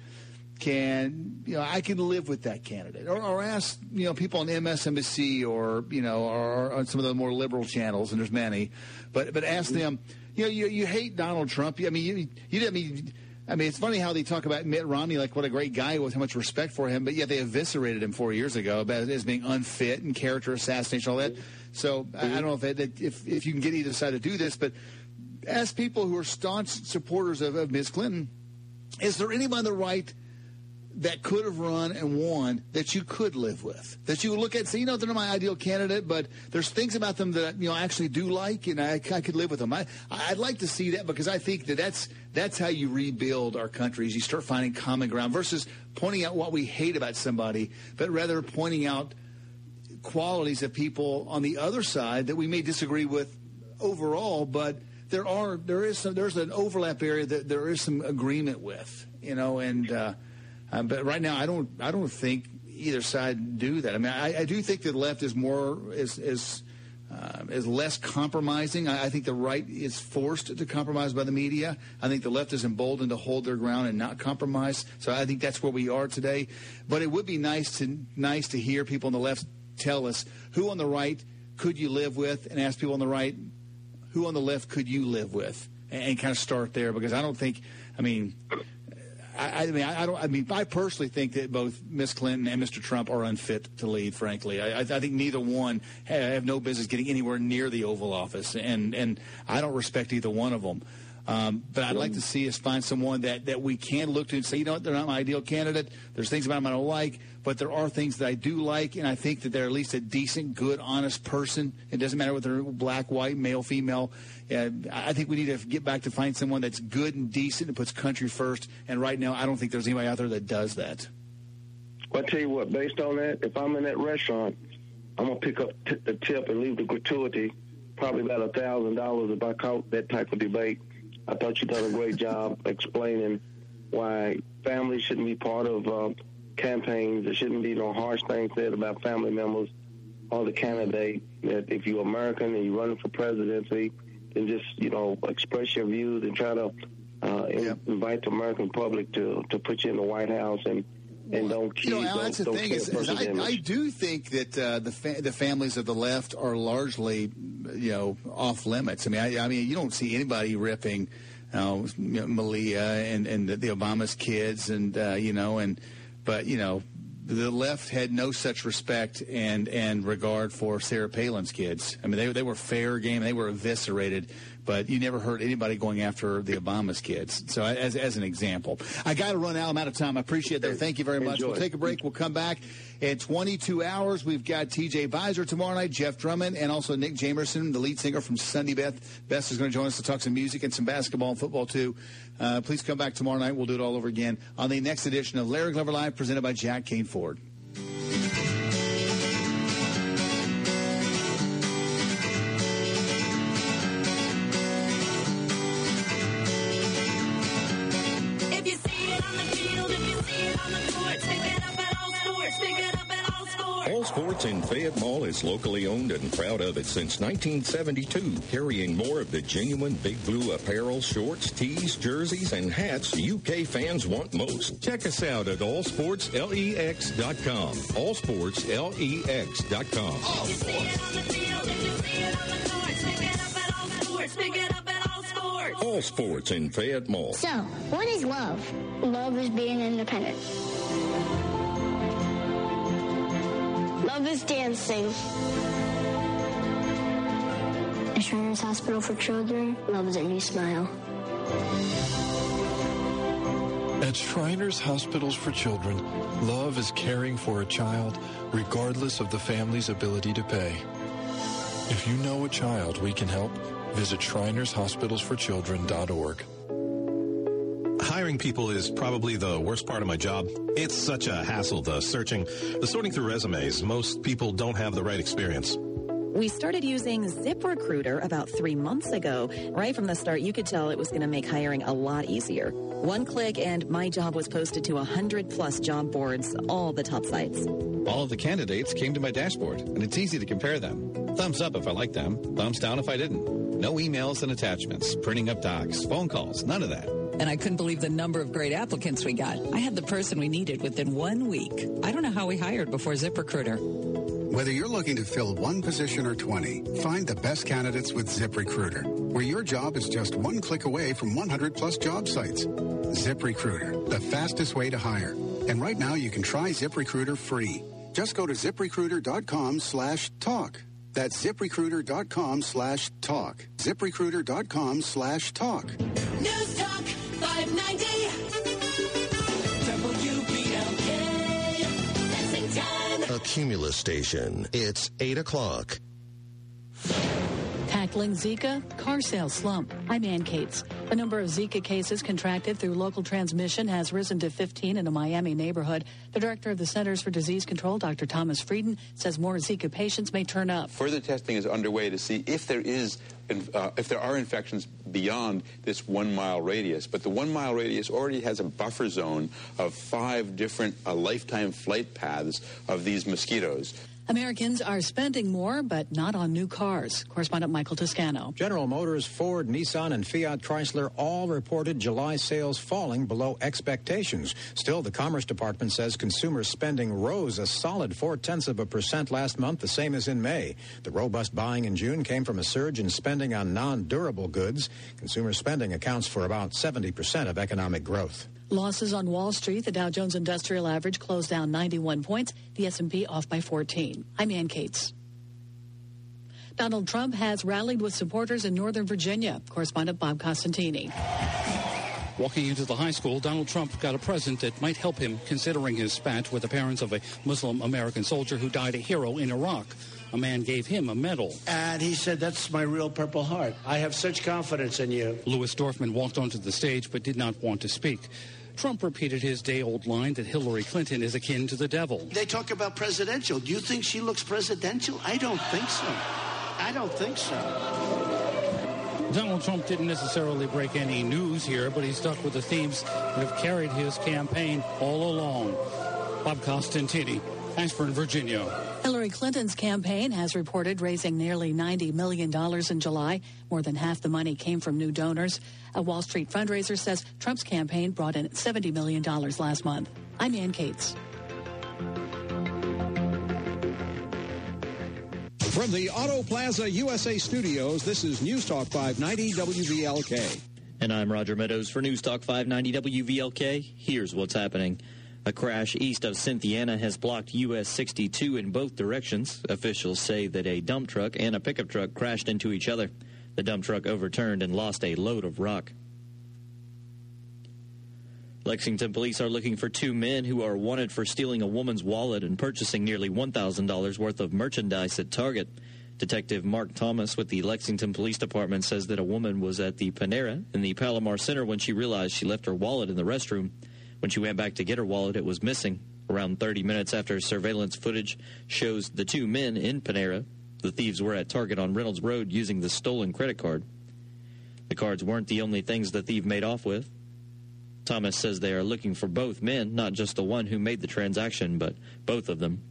can, you know, I can live with that candidate. Or, or ask, you know, people on M S N B C or you know, or, or on some of the more liberal channels, and there's many, but but ask them, you know, you you hate Donald Trump. I mean, you you I mean. I mean, it's funny how they talk about Mitt Romney, like what a great guy he was, how much respect for him, but yet they eviscerated him four years ago about as being unfit and character assassination, all that. So mm-hmm. I, I don't know if, that, if if you can get either side to do this, but ask people who are staunch supporters of, of Miz Clinton, is there anybody on the right that could have run and won that you could live with, that you look at and say, you know, they're not my ideal candidate, but there's things about them that, you know, I actually do like, and I, I could live with them. I, I'd like to see that, because I think that that's, that's how you rebuild our country, is you start finding common ground versus pointing out what we hate about somebody, but rather pointing out qualities of people on the other side that we may disagree with overall, but there are, there is some, there's an overlap area that there is some agreement with, you know, and, uh, Um, but right now, I don't. I don't think either side do that. I mean, I, I do think the left is more is is uh, is less compromising. I, I think the right is forced to compromise by the media. I think the left is emboldened to hold their ground and not compromise. So I think that's where we are today. But it would be nice to nice to hear people on the left tell us who on the right could you live with, and ask people on the right who on the left could you live with, and, and kind of start there, because I don't think. I mean. I, I mean, I don't. I mean, I personally think that both Miss Clinton and Mister Trump are unfit to lead. Frankly, I, I think neither one have, have no business getting anywhere near the Oval Office, and and I don't respect either one of them. Um, but I'd like to see us find someone that, that we can look to and say, you know what, they're not my ideal candidate. There's things about them I don't like, but there are things that I do like, and I think that they're at least a decent, good, honest person. It doesn't matter whether they're black, white, male, female. Uh, I think we need to get back to find someone that's good and decent and puts country first. And right now, I don't think there's anybody out there that does that. Well, I tell you what, based on that, if I'm in that restaurant, I'm going to pick up t- the tip and leave the gratuity, probably about a thousand dollars if I caught that type of debate. I thought you done a great job explaining why families shouldn't be part of uh, campaigns. There shouldn't be no harsh things said about family members or the candidate. That if you're American and you're running for presidency, then just, you know, express your views and try to uh, in, invite the American public to, to put you in the White House and And don't you know, keep, Al, don't, that's the don't thing. kill Is, is I, personal I image. do think that uh, the fa- the families of the left are largely, you know, off limits. I mean, I, I mean, you don't see anybody ripping, uh, you know, Malia and and the, the Obama's kids, and uh, you know, and but you know, the left had no such respect and and regard for Sarah Palin's kids. I mean, they they were fair game. They were eviscerated. But you never heard anybody going after the Obama's kids. So as as an example. I got to run out. I'm out of time. I appreciate that. Thank you very much. Enjoy. We'll take a break. We'll come back in twenty-two hours. We've got T J Visor tomorrow night, Jeff Drummond, and also Nick Jamerson, the lead singer from Sunday Beth. Beth is going to join us to talk some music and some basketball and football, too. Uh, please come back tomorrow night. We'll do it all over again on the next edition of Larry Glover Live, presented by Jack Kane Ford. If you see it on the field, if you see it on the court, pick it up at all sports, pick it up at all sports. All Sports in Fayette Mall is locally owned and proud of it since nineteen seventy-two, carrying more of the genuine Big Blue apparel, shorts, tees, jerseys, and hats U K fans want most. Check us out at all sports lex dot com. all sports lex dot com. If you see it on the field, if you see it on the court, pick it up at all sports, pick it up at all sports. All Sports in Fayette Mall. So, what is love? Love is being independent. Love is dancing. At Shriners Hospital for Children, love is a new smile. At Shriners Hospitals for Children, love is caring for a child regardless of the family's ability to pay. If you know a child we can help, visit shriners hospitals for children dot org. Hiring people is probably the worst part of my job. It's such a hassle, the searching, the sorting through resumes. Most people don't have the right experience. We started using ZipRecruiter about three months ago. Right from the start, you could tell it was going to make hiring a lot easier. One click and my job was posted to one hundred plus job boards, all the top sites. All of the candidates came to my dashboard, and it's easy to compare them. Thumbs up if I liked them, thumbs down if I didn't. No emails and attachments, printing up docs, phone calls, none of that. And I couldn't believe the number of great applicants we got. I had the person we needed within one week. I don't know how we hired before ZipRecruiter. Whether you're looking to fill one position or twenty, find the best candidates with ZipRecruiter, where your job is just one click away from one hundred plus job sites. ZipRecruiter, the fastest way to hire. And right now you can try ZipRecruiter free. Just go to ZipRecruiter.com slash talk. That's ZipRecruiter.com slash talk. ZipRecruiter.com slash talk. News Talk five ninety W B L K Lexington. A Cumulus station. It's eight o'clock. Tackling Zika, car sales slump. I'm Ann Cates. The number of Zika cases contracted through local transmission has risen to fifteen in a Miami neighborhood. The director of the Centers for Disease Control, Doctor Thomas Frieden, says more Zika patients may turn up. Further testing is underway to see if there is, uh, if there are infections beyond this one-mile radius. But the one-mile radius already has a buffer zone of five different uh, lifetime flight paths of these mosquitoes. Americans are spending more, but not on new cars. Correspondent Michael Toscano. General Motors, Ford, Nissan, and Fiat Chrysler all reported July sales falling below expectations. Still, the Commerce Department says consumer spending rose a solid four-tenths of a percent last month, the same as in May. The robust buying in June came from a surge in spending on non-durable goods. Consumer spending accounts for about seventy percent of economic growth. Losses on Wall Street. The Dow Jones Industrial Average closed down ninety-one points. The S and P off by fourteen. I'm Ann Cates. Donald Trump has rallied with supporters in Northern Virginia. Correspondent Bob Costantini. Walking into the high school, Donald Trump got a present that might help him considering his spat with the parents of a Muslim American soldier who died a hero in Iraq. A man gave him a medal. And he said, "That's my real Purple Heart. I have such confidence in you." Louis Dorfman walked onto the stage but did not want to speak. Trump repeated his day-old line that Hillary Clinton is akin to the devil. They talk about presidential. Do you think she looks presidential? I don't think so. I don't think so. Donald Trump didn't necessarily break any news here, but he stuck with the themes that have carried his campaign all along. Bob Costantini, Ashburn, Virginia. Hillary Clinton's campaign has reported raising nearly ninety million dollars in July. More than half the money came from new donors. A Wall Street fundraiser says Trump's campaign brought in seventy million dollars last month. I'm Ann Cates. From the Auto Plaza U S A studios, this is News Talk five ninety W V L K. And I'm Roger Meadows for News Talk five ninety W V L K. Here's what's happening. A crash east of Cynthiana has blocked U S sixty-two in both directions. Officials say that a dump truck and a pickup truck crashed into each other. The dump truck overturned and lost a load of rock. Lexington police are looking for two men who are wanted for stealing a woman's wallet and purchasing nearly one thousand dollars worth of merchandise at Target. Detective Mark Thomas with the Lexington Police Department says that a woman was at the Panera in the Palomar Center when she realized she left her wallet in the restroom. When she went back to get her wallet, it was missing. Around thirty minutes after surveillance footage shows the two men in Panera, the thieves were at Target on Reynolds Road using the stolen credit card. The cards weren't the only things the thief made off with. Thomas says they are looking for both men, not just the one who made the transaction, but both of them.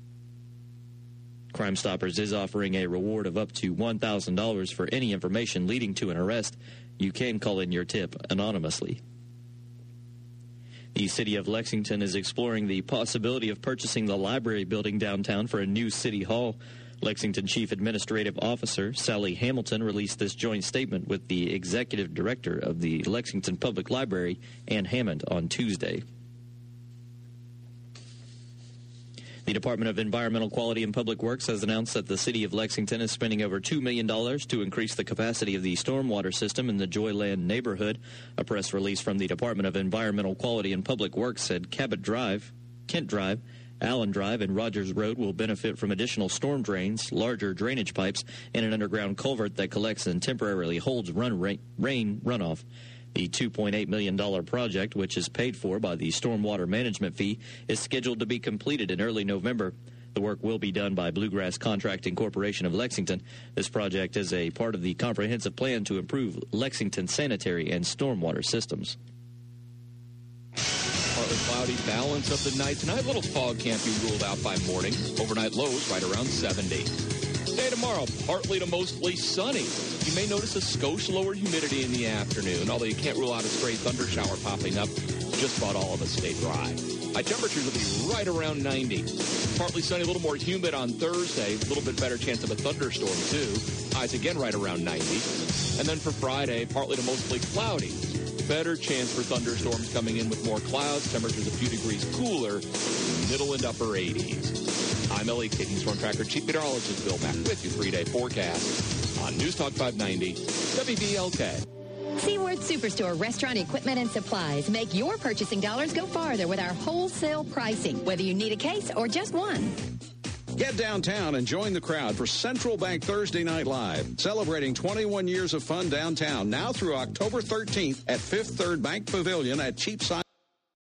Crime Stoppers is offering a reward of up to one thousand dollars for any information leading to an arrest. You can call in your tip anonymously. The city of Lexington is exploring the possibility of purchasing the library building downtown for a new city hall. Lexington Chief Administrative Officer Sally Hamilton released this joint statement with the executive director of the Lexington Public Library, Ann Hammond, on Tuesday. The Department of Environmental Quality and Public Works has announced that the city of Lexington is spending over two million dollars to increase the capacity of the stormwater system in the Joyland neighborhood. A press release from the Department of Environmental Quality and Public Works said Cabot Drive, Kent Drive, Allen Drive, and Rogers Road will benefit from additional storm drains, larger drainage pipes, and an underground culvert that collects and temporarily holds run rain, rain runoff. The two point eight million dollars project, which is paid for by the stormwater management fee, is scheduled to be completed in early November. The work will be done by Bluegrass Contracting Corporation of Lexington. This project is a part of the comprehensive plan to improve Lexington sanitary and stormwater systems. Partly cloudy, balance of the night. Tonight, a little fog can't be ruled out by morning. Overnight lows right around seventy. Day tomorrow, partly to mostly sunny. You may notice a skosh lower humidity in the afternoon, although you can't rule out a stray thunder shower popping up. Just about all of us stay dry. High temperatures will be right around ninety. Partly sunny, a little more humid on Thursday. A little bit better chance of a thunderstorm, too. Highs again right around ninety. And then for Friday, partly to mostly cloudy. Better chance for thunderstorms coming in with more clouds. Temperatures a few degrees cooler, middle and upper eighties. I'm Ellie Kidding, Storm Tracker Chief Meteorologist Bill Mack with your three-day forecast on News Talk five ninety W V L K. Seaworth Superstore Restaurant Equipment and Supplies. Make your purchasing dollars go farther with our wholesale pricing, whether you need a case or just one. Get downtown and join the crowd for Central Bank Thursday Night Live, celebrating twenty-one years of fun downtown, now through October thirteenth at Fifth Third Bank Pavilion at Cheapside.